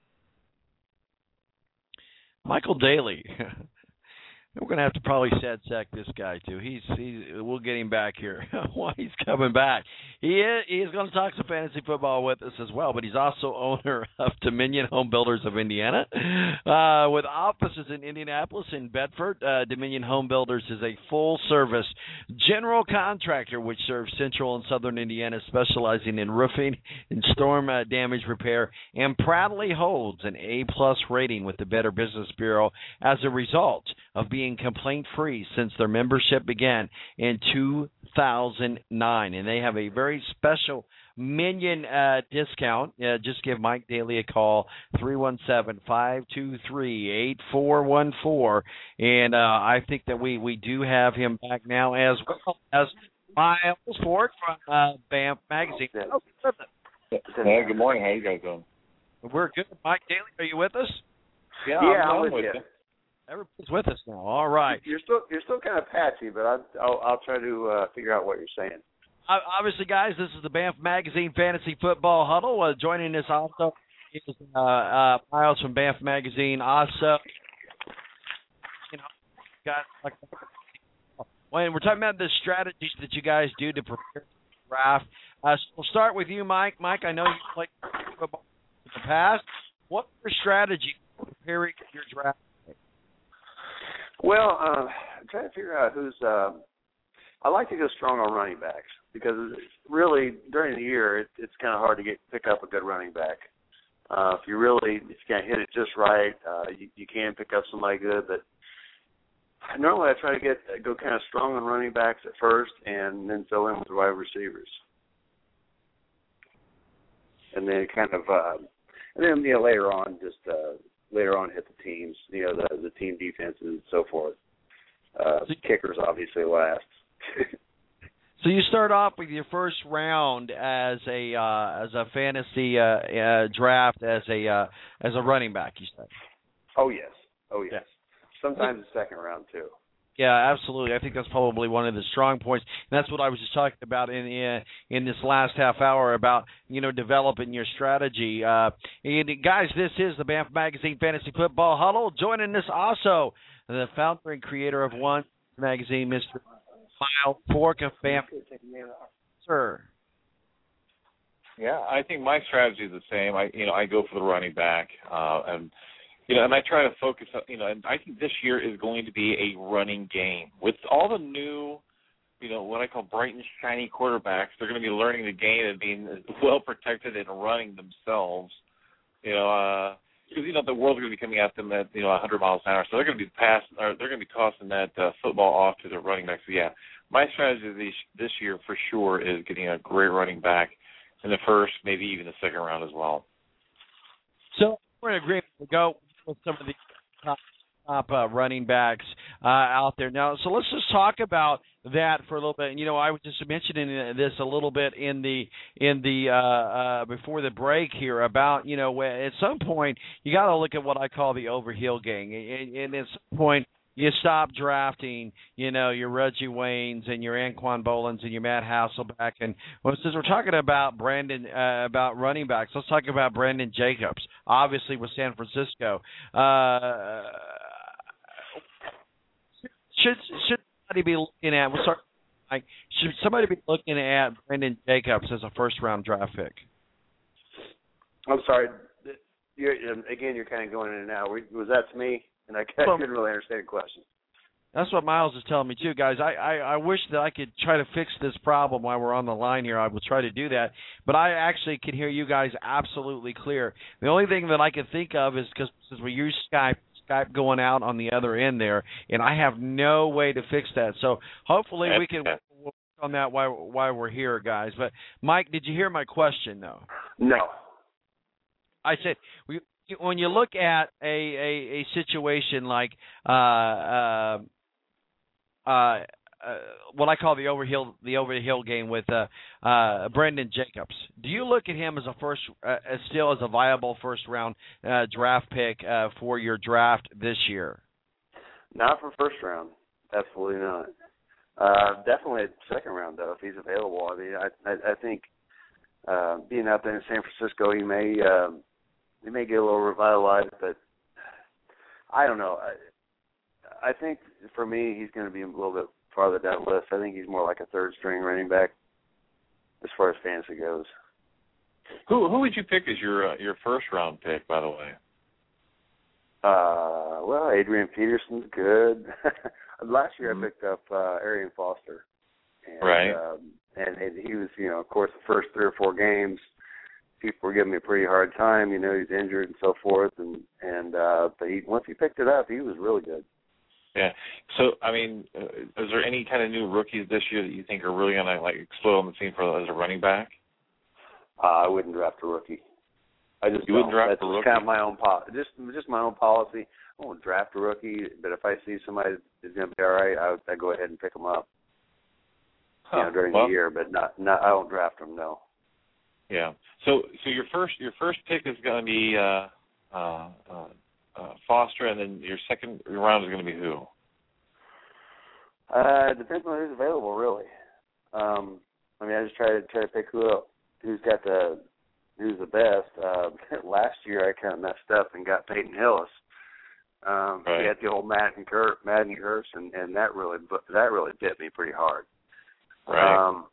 Michael Daly. We're going to have to probably sad sack this guy too. He's he's we'll get him back here. Why he's coming back? He is he's going to talk some fantasy football with us as well. But he's also owner of Dominion Home Builders of Indiana, uh, with offices in Indianapolis and Bedford. Uh, Dominion Home Builders is a full-service general contractor which serves Central and Southern Indiana, specializing in roofing and storm uh, damage repair, and proudly holds an A plus rating with the Better Business Bureau as a result of being complaint-free since their membership began in two thousand nine. And they have a very special Minion uh, discount. Uh, just give Mike Daly a call, three one seven, five two three, eight four one four. And uh, I think that we, we do have him back now, as well as Miles Ford from uh, Banff Magazine. Oh,
hey, good morning. How you guys doing?
We're good. Mike Daly, are you with us?
Yeah,
yeah
I'm,
I'm
with
with
you.
you.
Everybody's with us now. All right.
You're still you're still kind of patchy, but I, I'll I'll try to uh, figure out what you're saying.
Uh, obviously, guys, this is the Banff Magazine Fantasy Football Huddle. Uh, joining us also is uh, uh, Miles from Banff Magazine. Also, you know, guys like when we're talking about the strategies that you guys do to prepare for the draft. Uh, so we'll start with you, Mike. Mike, I know you played football in the past. What's your strategy for preparing for your draft?
Well, uh, I'm trying to figure out who's. Uh, I like to go strong on running backs because really during the year it, it's kind of hard to get pick up a good running back. Uh, if you really if you can't hit it just right, uh, you, you can pick up somebody good. But normally I try to get go kind of strong on running backs at first, and then fill in with the wide receivers, and then kind of uh, and then you know later on just. Uh, Later on, hit the teams, you know, the the team defenses and so forth. Uh, kickers obviously last.
So you start off with your first round as a uh, as a fantasy uh, uh, draft as a uh, as a running back. You said.
Oh yes, oh yes.
Yeah.
Sometimes the second round too.
Yeah, absolutely. I think that's probably one of the strong points. And that's what I was just talking about in in, in this last half hour about, you know, developing your strategy. Uh, and guys, this is the Banff Magazine Fantasy Football Huddle. Joining us also, the founder and creator of One Magazine, Mister Miles Fork of Banff. Sir.
Yeah, I think my strategy is the same. I you know I go for the running back uh, and. You know, and I try to focus on, you know, and I think this year is going to be a running game. With all the new, you know, what I call bright and shiny quarterbacks, they're going to be learning the game and being well protected and running themselves. You know, uh, because, you know, the world's going to be coming at them at, you know, one hundred miles an hour. So they're going to be passing, or they're going to be tossing that uh, football off to their running backs. So, yeah, my strategy this, this year for sure is getting a great running back in the first, maybe even the second round as well.
So we're in agreement to go with some of the top, top uh, running backs uh, out there now. So let's just talk about that for a little bit. And, you know, I was just mentioning this a little bit in the in the uh, uh, before the break here about, you know, at some point you got to look at what I call the overhill game, and, and at some point you stop drafting, you know, your Reggie Waynes and your Anquan Bolins and your Matt Hasselbeck. And well, since we're talking about Brandon, uh, about running backs, let's talk about Brandon Jacobs, obviously with San Francisco. Uh, should should somebody be looking at? We'll start. Like, should somebody be looking at Brandon Jacobs as a first round draft pick?
I'm sorry. You're, again, you're kind of going in and out. Was that to me? And I couldn't really understand the question.
That's what Miles is telling me, too, guys. I, I, I wish that I could try to fix this problem while we're on the line here. I will try to do that. But I actually can hear you guys absolutely clear. The only thing that I can think of is because since we use Skype, Skype going out on the other end there, and I have no way to fix that. So hopefully we can work on that while, while we're here, guys. But, Mike, did you hear my question, though?
No.
I said we. When you look at a, a, a situation like uh, uh, uh, uh, what I call the overhill the overhill game with uh, uh, Brandon Jacobs, do you look at him as a first, uh, as still as a viable first round uh, draft pick uh, for your draft this year?
Not for first round, absolutely not.
Uh, definitely a second round though, if he's available. I mean, I I, I think uh, being out there in San Francisco, he may uh, he may get a little revitalized, but I don't know. I, I think for me, he's going to be a little bit farther down the list. I think he's more like a third string running back as far as fantasy goes.
Who who would you pick as your uh, your first round pick, by the way?
Uh, well, Adrian Peterson's good. Last year
mm-hmm.
I picked up uh, Arian Foster. And,
right.
Um, and, and he was, you know, of course, the first three or four games, people were giving me a pretty hard time. You know, he's injured and so forth. And and uh, but he, once he picked it up, he was really good.
Yeah. So, I mean, uh, is there any kind of new rookies this year that you think are really going to like explode on the scene for as a running back?
Uh, I wouldn't draft a rookie. I just
you wouldn't
don't.
draft
That's
a rookie.
Kind of my own po- just just my own policy. I won't draft a rookie, but if I see somebody is going to be all right, I I go ahead and pick them up.
Huh.
You know, during
well,
the year, but not not I don't draft them. No.
Yeah. So so your first your first pick is going to be uh, uh, uh, uh, Foster, and then your second round is going to be who?
Uh, it depends on who's available, really. Um, I mean, I just try to try to pick who who's got the who's the best. Uh, last year, I kind of messed up and got Peyton Hillis. Um,
right.
He had the old Madden Kurt, Madden Hurst, and, and that really that really bit me pretty hard.
Right.
Um,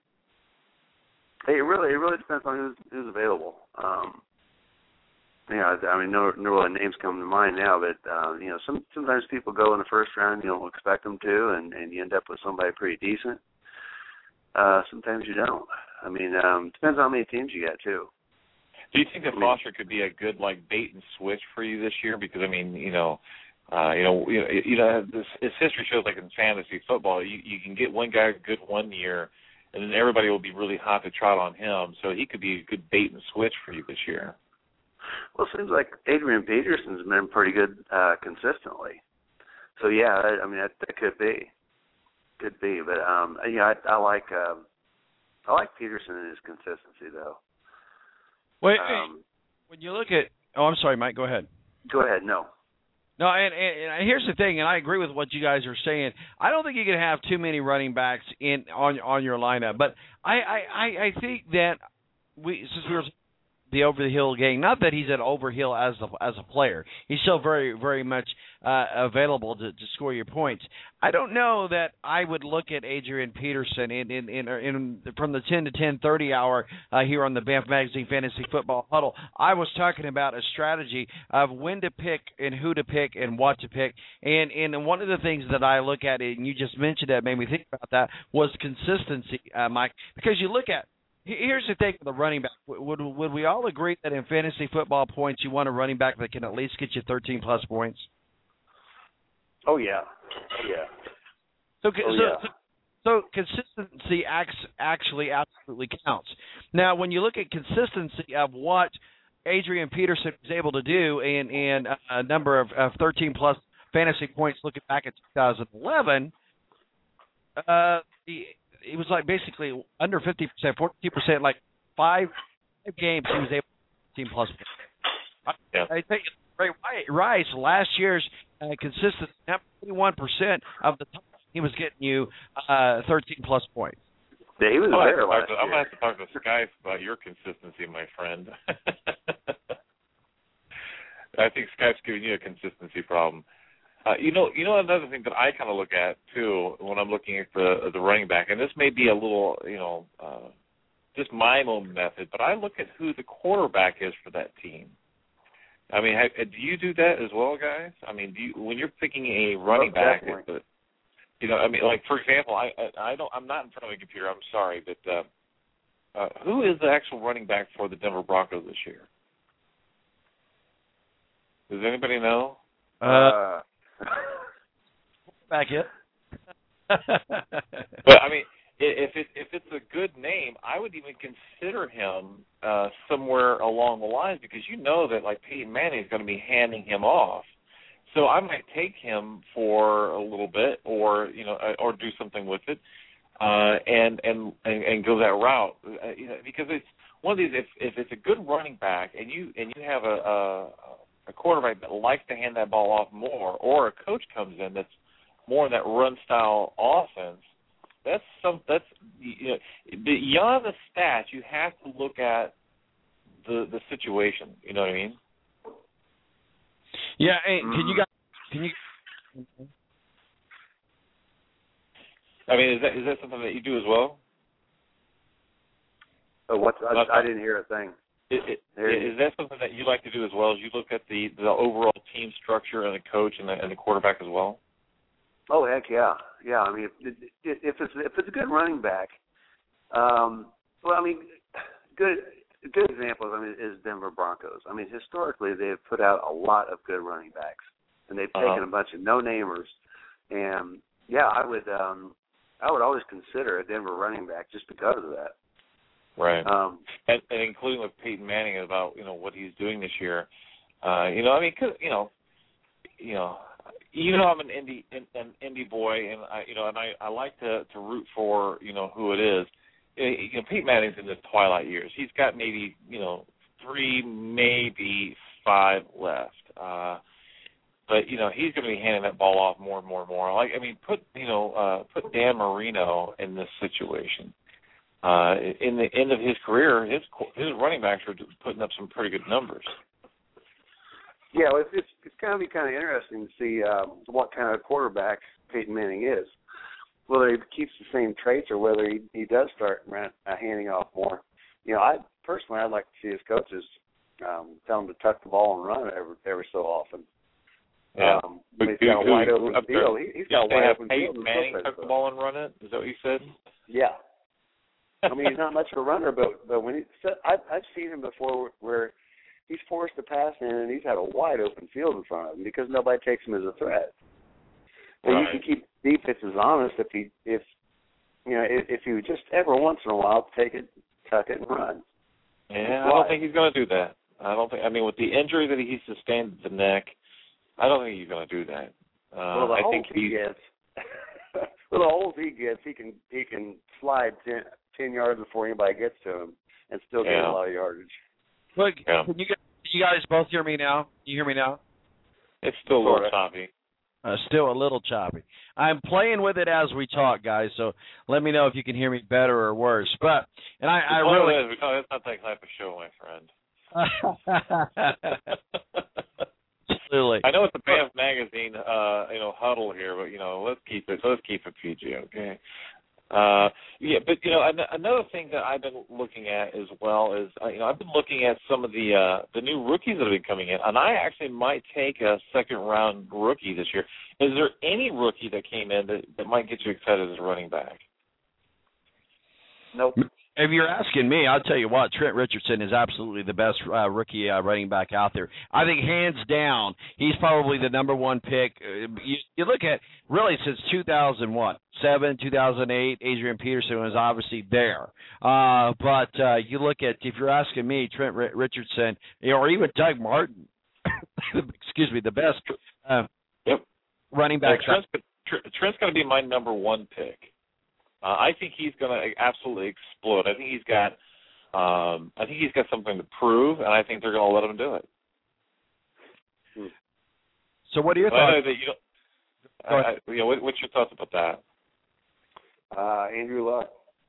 it really it really depends on who's who's available. Um, you know, I mean, no no real names come to mind now, but uh, you know, some sometimes people go in the first round, you don't expect them to, and, and you end up with somebody pretty decent. Uh, sometimes you don't. I mean, um, it depends on how many teams you got too.
Do you think that Foster could be a good like bait and switch for you this year? Because I mean, you know, uh, you know, you know, you know, this, this history shows like in fantasy football, you you can get one guy good one year, and then everybody will be really hot to trot on him. So he could be a good bait and switch for you this year.
Well, it seems like Adrian Peterson's been pretty good uh, consistently. So yeah, I, I mean that, that could be, could be. But um, yeah, I, I like uh, I like Peterson and his consistency though.
Wait,
um,
when you look at, oh, I'm sorry, Mike, go ahead.
Go ahead, no.
No, and, and, and here's the thing, and I agree with what you guys are saying. I don't think you can have too many running backs in on on your lineup, but I I, I think that we since we were the over the hill gang, not that he's an over hill as a as a player, he's still very very much uh, available to, to score your points. I don't know that I would look at Adrian Peterson in in, in, in from the ten to ten thirty hour uh, here on the Banff Magazine Fantasy Football Huddle. I was talking about a strategy of when to pick and who to pick and what to pick. And and one of the things that I look at, and you just mentioned that, made me think about that, was consistency, uh, Mike. Because you look at, here's the thing with the running back. Would would we all agree that in fantasy football points, you want a running back that can at least get you thirteen plus points?
Oh yeah, oh, yeah.
So,
oh,
so,
yeah.
so, so consistency acts, actually absolutely counts. Now, when you look at consistency of what Adrian Peterson was able to do in in a number of, of thirteen plus fantasy points, looking back at two thousand eleven, uh, the it was like basically under fifty percent, forty percent, like five, five games he was able to team plus.
Yeah.
I think Ray Rice last year's uh, consistent forty-one percent of the time he was getting you uh, thirteen plus points.
Yeah, he was
I'm
there
gonna
last
to,
year.
I'm going to have to talk to Skype about your consistency, my friend. I think Skype's giving you a consistency problem. Uh, you know, you know another thing that I kind of look at too when I'm looking at the the running back, and this may be a little, you know, uh, just my own method, but I look at who the quarterback is for that team. I mean, have, do you do that as well, guys? I mean, do you, when you're picking a running
oh,
back,
definitely.
it, you know, I mean, like for example, I I don't, I'm not in front of a computer. I'm sorry, but uh, uh, who is the actual running back for the Denver Broncos this year? Does anybody know?
Uh. Back it.
But I mean, if it if it's a good name, I would even consider him uh, somewhere along the lines, because you know that like Peyton Manning is going to be handing him off, so I might take him for a little bit, or you know, or do something with it, uh, and, and and and go that route, uh, you know, because it's one of these. If if it's a good running back, and you and you have a, a a quarterback that likes to hand that ball off more, or a coach comes in that's more in that run style offense, that's some that's you know, beyond the stats. You have to look at the the situation. You know what I mean?
Yeah. Hey, can you guys? Can you?
I mean, is that is that something that you do as well?
Oh, what? I, I didn't hear a thing.
It, it, is that something that you like to do as well? As you look at the, the overall team structure and the coach and the, and the quarterback as well?
Oh heck yeah, yeah. I mean, if, if it's if it's a good running back, um, well, I mean, good good example. I mean, is Denver Broncos. I mean, historically they've put out a lot of good running backs, and they've taken uh-huh. a bunch of no-namers. And yeah, I would um, I would always consider a Denver running back just because of that.
Right,
um,
and, and including with Peyton Manning about you know what he's doing this year. Uh, you know, I mean, cause, you know, you know. You know, I'm an indie an indie boy, and I, you know, and I, I like to, to root for you know who it is. You know, Pete Manning's in the twilight years. He's got maybe you know three, maybe five left. Uh, but you know, he's going to be handing that ball off more and more and more. Like, I mean, put you know, uh, put Dan Marino in this situation. Uh, in the end of his career, his his running backs were putting up some pretty good numbers.
Yeah, well, it's, it's it's going to be kind of interesting to see uh, what kind of quarterback Peyton Manning is. Whether he keeps the same traits or whether he, he does start rant, uh, handing off more. You know, I personally I'd like to see his coaches um, tell him to tuck the ball and run every every so often.
Yeah,
um, he's got a wide open field. He, he's got a wide open field.
Peyton Manning tuck the ball and run it. Is that what you said?
Yeah. I mean, he's not much of a runner, but but when he, I've I've seen him before where he's forced to pass in, and he's had a wide open field in front of him because nobody takes him as a threat. And right. you can keep defenses honest if he, if you know, if, if he would just every once in a while take it, tuck it, and run.
Yeah, I don't think he's going to do that. I don't think. I mean, with the injury that he sustained at the neck, I don't think he's going to do that. Uh,
well, the
I
holes
think
he gets, well, the holes he gets, he can he can slide ten, ten yards before anybody gets to him and still get
yeah.
a lot of yardage.
Look,
yeah.
can you guys, you guys both hear me now? You hear me now?
It's still a little choppy.
Uh, still a little choppy. I'm playing with it as we talk, guys, so let me know if you can hear me better or worse. But and I, I really
it is, because it's not that type of show, my friend.
Absolutely.
I know it's a B A M magazine, uh, you know, huddle here, but you know, let's keep it let's keep it P G, okay? Uh, yeah, but you know, another thing that I've been looking at as well is, uh, you know, I've been looking at some of the uh, the new rookies that have been coming in, and I actually might take a second round rookie this year. Is there any rookie that came in that, that might get you excited as a running back?
Nope.
If you're asking me, I'll tell you what, Trent Richardson is absolutely the best uh, rookie uh, running back out there. I think hands down, he's probably the number one pick. Uh, you, you look at, really, since two thousand seven, two thousand eight, Adrian Peterson was obviously there. Uh, but uh, you look at, if you're asking me, Trent R- Richardson, you know, or even Doug Martin, excuse me, the best uh,
yep.
running back.
Uh, Trent's, Trent's going to be my number one pick. Uh, I think he's going to absolutely explode. I think he's got, um, I think he's got something to prove, and I think they're going to let him do it.
So, what are your
well,
thoughts?
I know that you don't, I, I, you know, what, what's your thoughts about that?
Uh, Andrew Luck.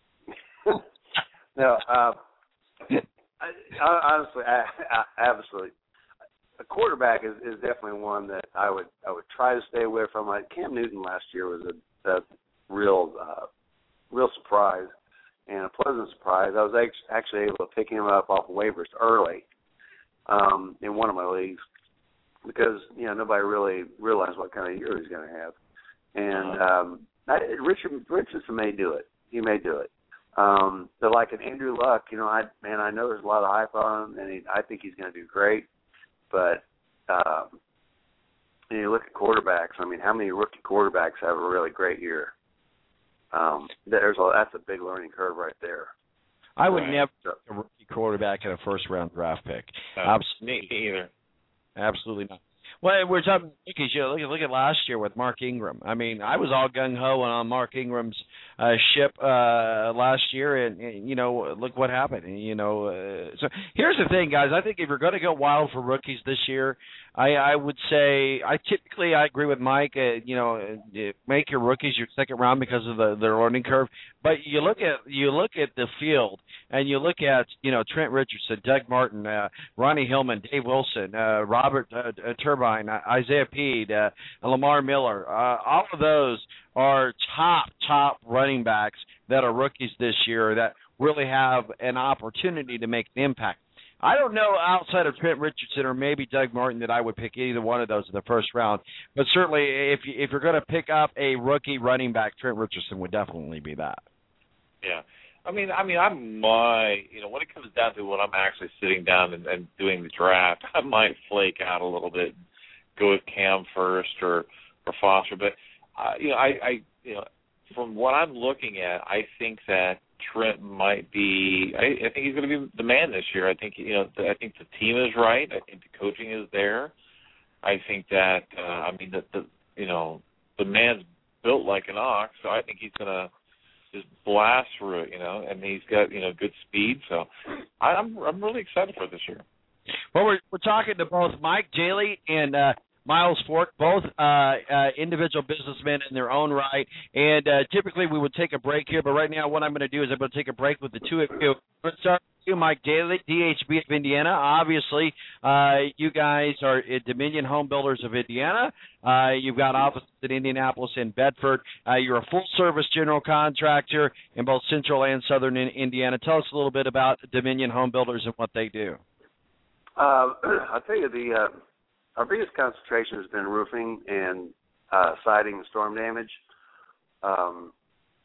no, uh, I, I, honestly, I, I, absolutely. A quarterback is, is definitely one that I would I would try to stay away from. Like Cam Newton last year was a, a real. Uh, real surprise and a pleasant surprise. I was actually able to pick him up off of waivers early um, in one of my leagues because, you know, nobody really realized what kind of year he's going to have. And um, I, Richard Richardson may do it. He may do it. Um, but like an Andrew Luck, you know, I man, I know there's a lot of hype on him, and he, I think he's going to do great. But um, and you look at quarterbacks, I mean, how many rookie quarterbacks have a really great year? Um, there's a, that's a big learning curve right there.
I would right. never take a rookie quarterback in a first-round draft pick.
No,
Absolutely
me either.
Absolutely not. Well, we're talking rookies. You know, look at look at last year with Mark Ingram. I mean, I was all gung ho on Mark Ingram's uh, ship uh, last year, and, and you know, look what happened. And, you know, uh, so here's the thing, guys. I think if you're going to go wild for rookies this year, I, I would say I typically I agree with Mike. Uh, you know, make your rookies your second round because of the their learning curve. But you look at you look at the field, and you look at you know Trent Richardson, Doug Martin, uh, Ronnie Hillman, Dave Wilson, uh, Robert uh, Turbine, uh, Isaiah Peed, uh, Lamar Miller. Uh, all of those are top top running backs that are rookies this year that really have an opportunity to make an impact. I don't know outside of Trent Richardson or maybe Doug Martin that I would pick either one of those in the first round. But certainly, if you, if you're going to pick up a rookie running back, Trent Richardson would definitely be that.
Yeah, I mean, I mean, I might, you know, when it comes down to when I'm actually sitting down and, and doing the draft, I might flake out a little bit, go with Cam first or or Foster. But uh, you know, I, I, you know, from what I'm looking at, I think that Trent might be. I, I think he's going to be the man this year. I think you know. I think the team is right. I think the coaching is there. I think that. Uh, I mean, that the you know the man's built like an ox, so I think he's going to just blast through it. You know, and he's got you know good speed. So I, I'm I'm really excited for this year.
Well, we're we're talking to both Mike Jaley and uh, Miles Fork, both uh, uh, individual businessmen in their own right. And uh, typically we would take a break here, but right now what I'm going to do is I'm going to take a break with the two of you. Let's start with you, Mike Jaley, D H B of Indiana. Obviously, uh, you guys are at Dominion Home Builders of Indiana. Uh, you've got offices in Indianapolis and Bedford. Uh, you're a full-service general contractor in both central and southern Indiana. Tell us a little bit about Dominion Home Builders and what they do.
Uh, I'll tell you, the uh, our biggest concentration has been roofing and uh, siding and storm damage. Um,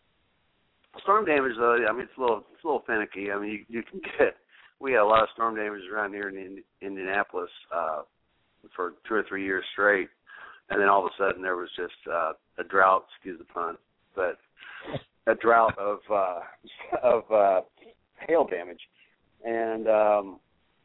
storm damage, though, I mean, it's a little, it's a little finicky. I mean, you, you can get. We had a lot of storm damage around here in Indianapolis uh, for two or three years straight, and then all of a sudden there was just uh, a drought. Excuse the pun, but a drought of uh, of uh, hail damage, and. Um,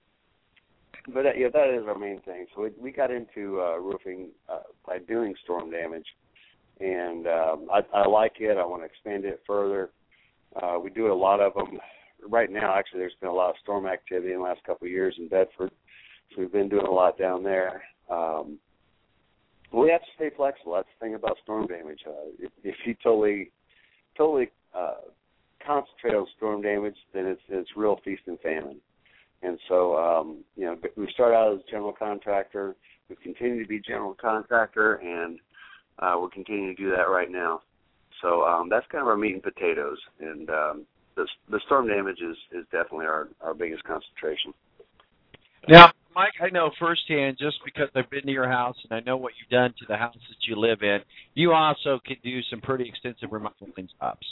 But yeah, that is our main thing. So we, we got into uh, roofing uh, by doing storm damage, and um, I, I like it. I want to expand it further. Uh, we do a lot of them right now. Actually, there's been a lot of storm activity in the last couple of years in Bedford, so we've been doing a lot down there. Um, we have to stay flexible. That's the thing about storm damage. Uh, if, if you totally, totally uh, concentrate on storm damage, then it's it's real feast and famine. And so, um, you know, we started out as a general contractor. We've continued to be general contractor, and uh, we're continuing to do that right now. So um, that's kind of our meat and potatoes. And um, the, the storm damage is, is definitely our, our biggest concentration.
Now, Mike, I know firsthand, just because I've been to your house and I know what you've done to the house that you live in, you also could do some pretty extensive remodeling jobs.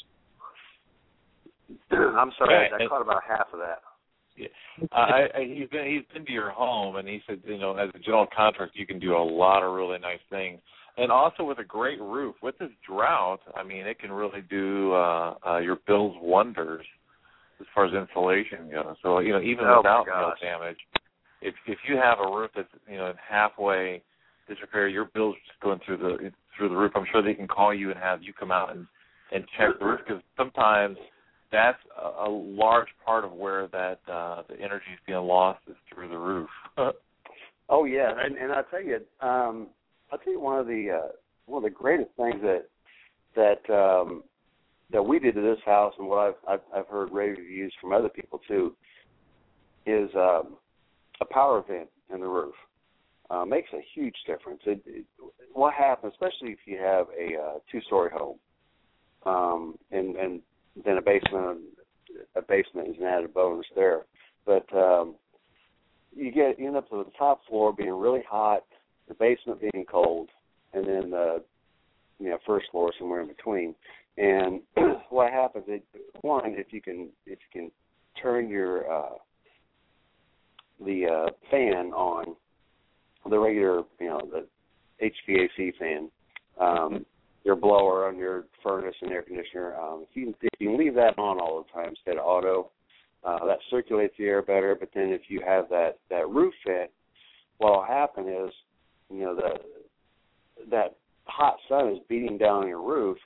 I'm sorry, I caught about half of that.
Yeah. Uh, I, I, he's been he's been to your home, and he said, you know, as a general contractor, you can do a lot of really nice things, and also with a great roof. With this drought, I mean, it can really do uh, uh, your bills wonders as far as insulation goes. So, you know, even
oh
without hail damage, if if you have a roof that's you know halfway disrepair, your bills just going through the through the roof. I'm sure they can call you and have you come out and and check the roof, because sometimes that's a, a large part of where that uh, the energy is being lost is through the roof.
Oh yeah, and, and I tell you, um, I tell you one of the uh, one of the greatest things that that um, that we did to this house, and what I've I've, I've heard rave reviews from other people too, is um, a power vent in the roof. Uh, makes a huge difference. It, it, what happens, especially if you have a uh, two-story home, um, and and then a basement, a basement is an added bonus there. But um, you get you end up with the top floor being really hot, the basement being cold, and then the you know first floor somewhere in between. And what happens? It, one, if you can if you can turn your uh, the uh, fan on, the regular you know the H V A C fan. Um, your blower on your furnace and air conditioner, um, if, you, if you can leave that on all the time instead of auto, uh, that circulates the air better. But then if you have that, that roof vent, what will happen is, you know, the that hot sun is beating down on your roof,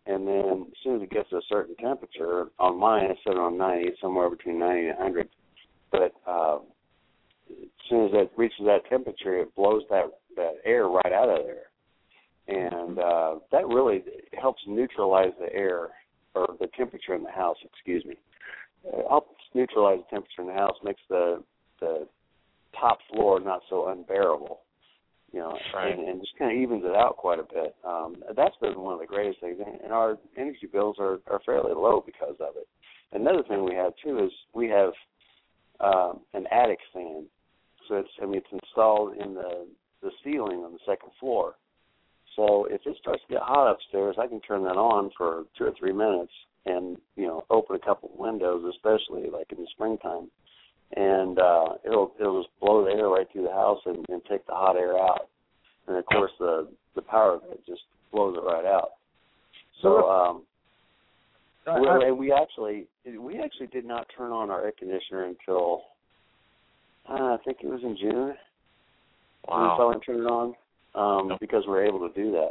and then as soon as it gets to a certain temperature, on mine it's set on ninety, somewhere between ninety and one hundred. But uh, as soon as it reaches that temperature, it blows that, that air right out of there. And uh, that really helps neutralize the air, or the temperature in the house, excuse me. It helps neutralize the temperature in the house, makes the the top floor not so unbearable, you know,
right.
and, and just kind of evens it out quite a bit. Um, that's been one of the greatest things, and our energy bills are, are fairly low because of it. Another thing we have, too, is we have um, an attic fan. So it's, I mean, it's installed in the, the ceiling on the second floor. So if it starts to get hot upstairs, I can turn that on for two or three minutes and, you know, open a couple of windows, especially like in the springtime, and uh, it'll it'll just blow the air right through the house and, and take the hot air out. And of course, the the power of it just blows it right out. So, um, we, we actually we actually did not turn on our air conditioner until uh, I think it was in June.
Wow.
We finally turned it on. Um,
Nope.
because we're able to do that.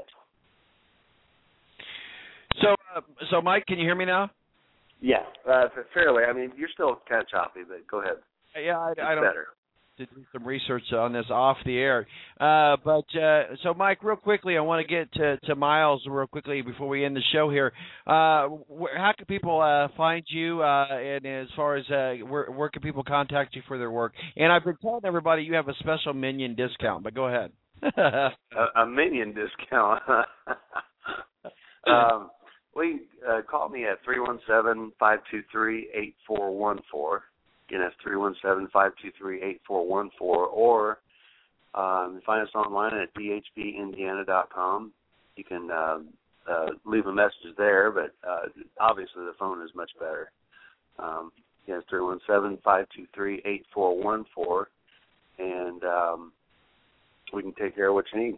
So, uh, so Mike, can you hear me now?
Yeah, uh, fairly. I mean, you're still kind of choppy, but go ahead.
Yeah, I,
It's
I don't.
better.
To do some research on this off the air, uh, but uh, so Mike, real quickly, I want to get to, to Miles real quickly before we end the show here. Uh, wh- how can people uh, find you? Uh, and as far as uh, where, where can people contact you for their work? And I've been telling everybody you have a special Minion discount, but go ahead.
a, a Minion discount. um, we uh, call me at three one seven, five two three, eight four one four. Again, that's three one seven, five two three, eight four one four. Or um, find us online at d h b indiana dot com. You can uh, uh, leave a message there, but uh, obviously the phone is much better. Um, yeah, it's three one seven, five two three, eight four one four. And um, we can take care of what you need.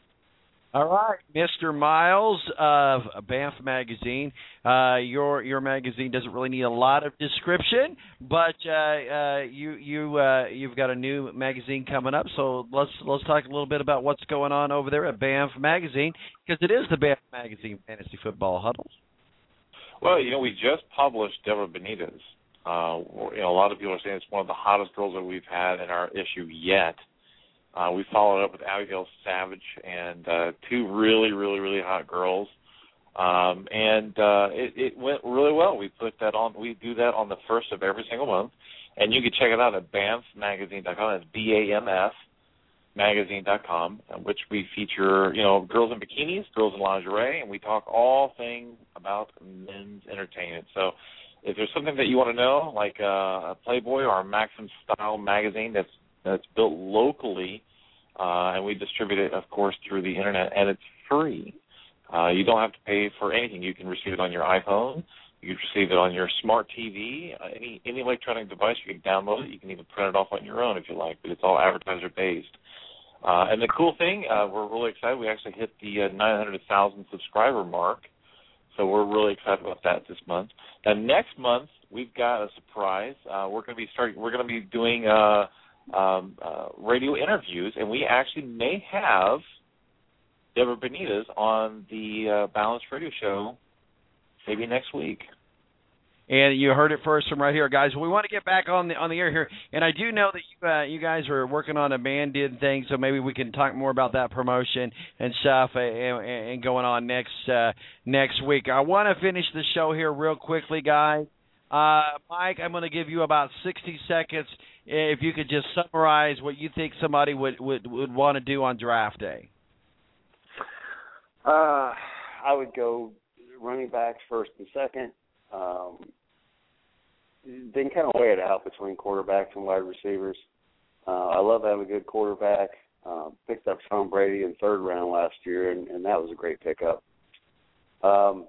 All right, Mister Miles of Banff Magazine. Uh, your your magazine doesn't really need a lot of description, but uh, uh, you you uh, you've got a new magazine coming up. So let's let's talk a little bit about what's going on over there at Banff Magazine, because it is the Banff Magazine Fantasy Football Huddles.
Well, you know, we just published Deborah Benitez. Uh, you know, a lot of people are saying it's one of the hottest girls that we've had in our issue yet. Uh, we followed up with Abigail Savage and uh, two really, really, really hot girls, um, and uh, it, it went really well. We put that on. We do that on the first of every single month, and you can check it out at banff magazine dot com. That's B A M F magazine dot com, which we feature, you know, girls in bikinis, girls in lingerie, and we talk all things about men's entertainment. So, if there's something that you want to know, like uh, a Playboy or a Maxim Style magazine that's that's built locally, uh, and we distribute it, of course, through the internet, and it's free. Uh, you don't have to pay for anything. You can receive it on your iPhone. You can receive it on your smart T V, uh, any any electronic device. You can download it. You can even print it off on your own if you like, but it's all advertiser-based. Uh, and the cool thing, uh, we're really excited. We actually hit the uh, nine hundred thousand subscriber mark, so we're really excited about that this month. Now, next month, we've got a surprise. Uh, we're going to be starting. We're going to be doing Uh, Um, uh, radio interviews, and we actually may have Deborah Benitez on the uh, Balanced Radio Show maybe next week.
And you heard it first from right here, guys. We want to get back on the on the air here, and I do know that you, uh, you guys are working on a band-in thing, so maybe we can talk more about that promotion and stuff, uh, and, and going on next uh, next week. I want to finish the show here real quickly, guys. Uh, Mike, I'm going to give you about sixty seconds if you could just summarize what you think somebody would, would, would want to do on draft day.
Uh, I would go running backs first and second. Um, then kind of weigh it out between quarterbacks and wide receivers. Uh, I love having a good quarterback. Uh, picked up Tom Brady in third round last year, and, and that was a great pickup. Um,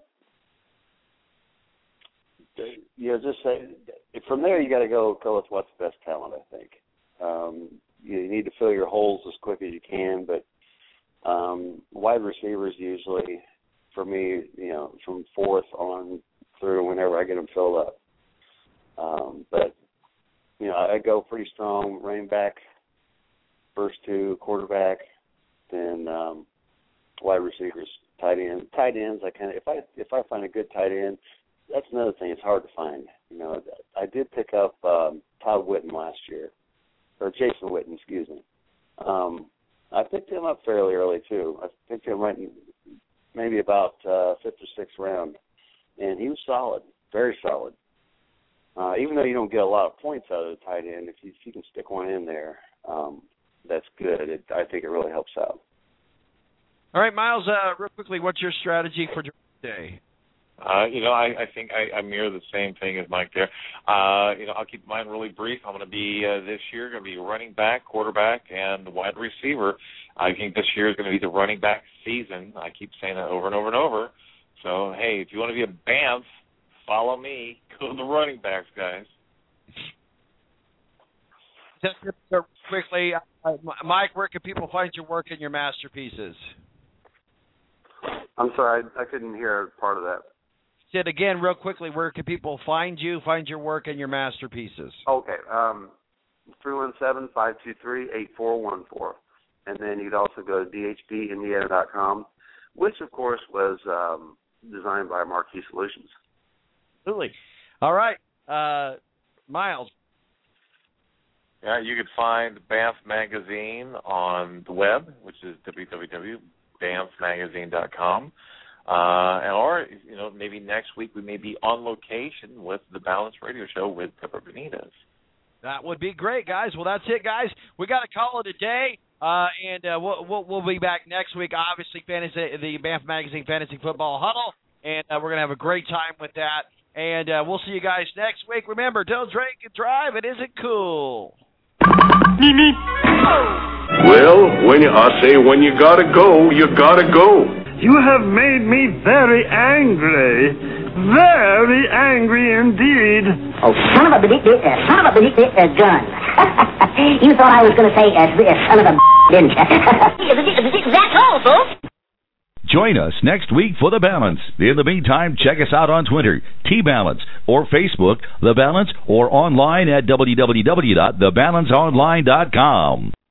you know, just say from there you got to go go with what's the best talent. I think um, you, you need to fill your holes as quick as you can, but um, wide receivers usually, for me, you know, from fourth on through whenever I get them filled up. Um, but you know, I go pretty strong running back, first two quarterback, then um, wide receivers, tight end. Tight ends, I kind of if I if I find a good tight end, that's another thing. It's hard to find. You know, I did pick up um, Todd Witten last year, or Jason Witten, excuse me. Um, I picked him up fairly early too. I picked him right in maybe about uh, fifth or sixth round, and he was solid, very solid. Uh, even though you don't get a lot of points out of the tight end, if you, if you can stick one in there, um, that's good. It, I think it really helps out.
All right, Miles, uh, real quickly, what's your strategy for draft day?
Uh, you know, I, I think I, I mirror the same thing as Mike there. Uh, you know, I'll keep mine really brief. I'm going to be, uh, this year, going to be running back, quarterback, and wide receiver. I think this year is going to be the running back season. I keep saying that over and over and over. So, hey, if you want to be a B A M F, follow me. Go to the running backs, guys.
Just quickly, uh, Mike, where can people find your work and your masterpieces?
I'm sorry, I, I couldn't hear part of that.
Said again, real quickly, where can people find you, find your work, and your masterpieces?
Okay, um, three one seven, five two three, eight four one four. And then you'd also go to d h b indiana dot com, which, of course, was um, designed by Marquee Solutions.
Absolutely. All right, uh, Miles.
Yeah, you can find B A M F Magazine on the web, which is w w w dot b a m f magazine dot com. Uh, and or, you know, maybe next week we may be on location with the Balance Radio Show with Pepper Benitez.
That would be great, guys. Well, that's it, guys. We got to call it a day, uh, and uh, we'll, we'll we'll be back next week. Obviously, fantasy, the B A M F Magazine Fantasy Football Huddle, and uh, we're going to have a great time with that. And uh, we'll see you guys next week. Remember, don't drink and drive. It isn't cool.
Well, when you, I say when you gotta go, you gotta go.
You have made me very angry. Very angry indeed.
Oh, son of a bit, uh, son of a bit, uh, gun. You thought I was going to say, uh, son of a didn't you? That's all, folks.
Join us next week for The Balance. In the meantime, check us out on Twitter, T-Balance, or Facebook, The Balance, or online at w w w dot the balance online dot com.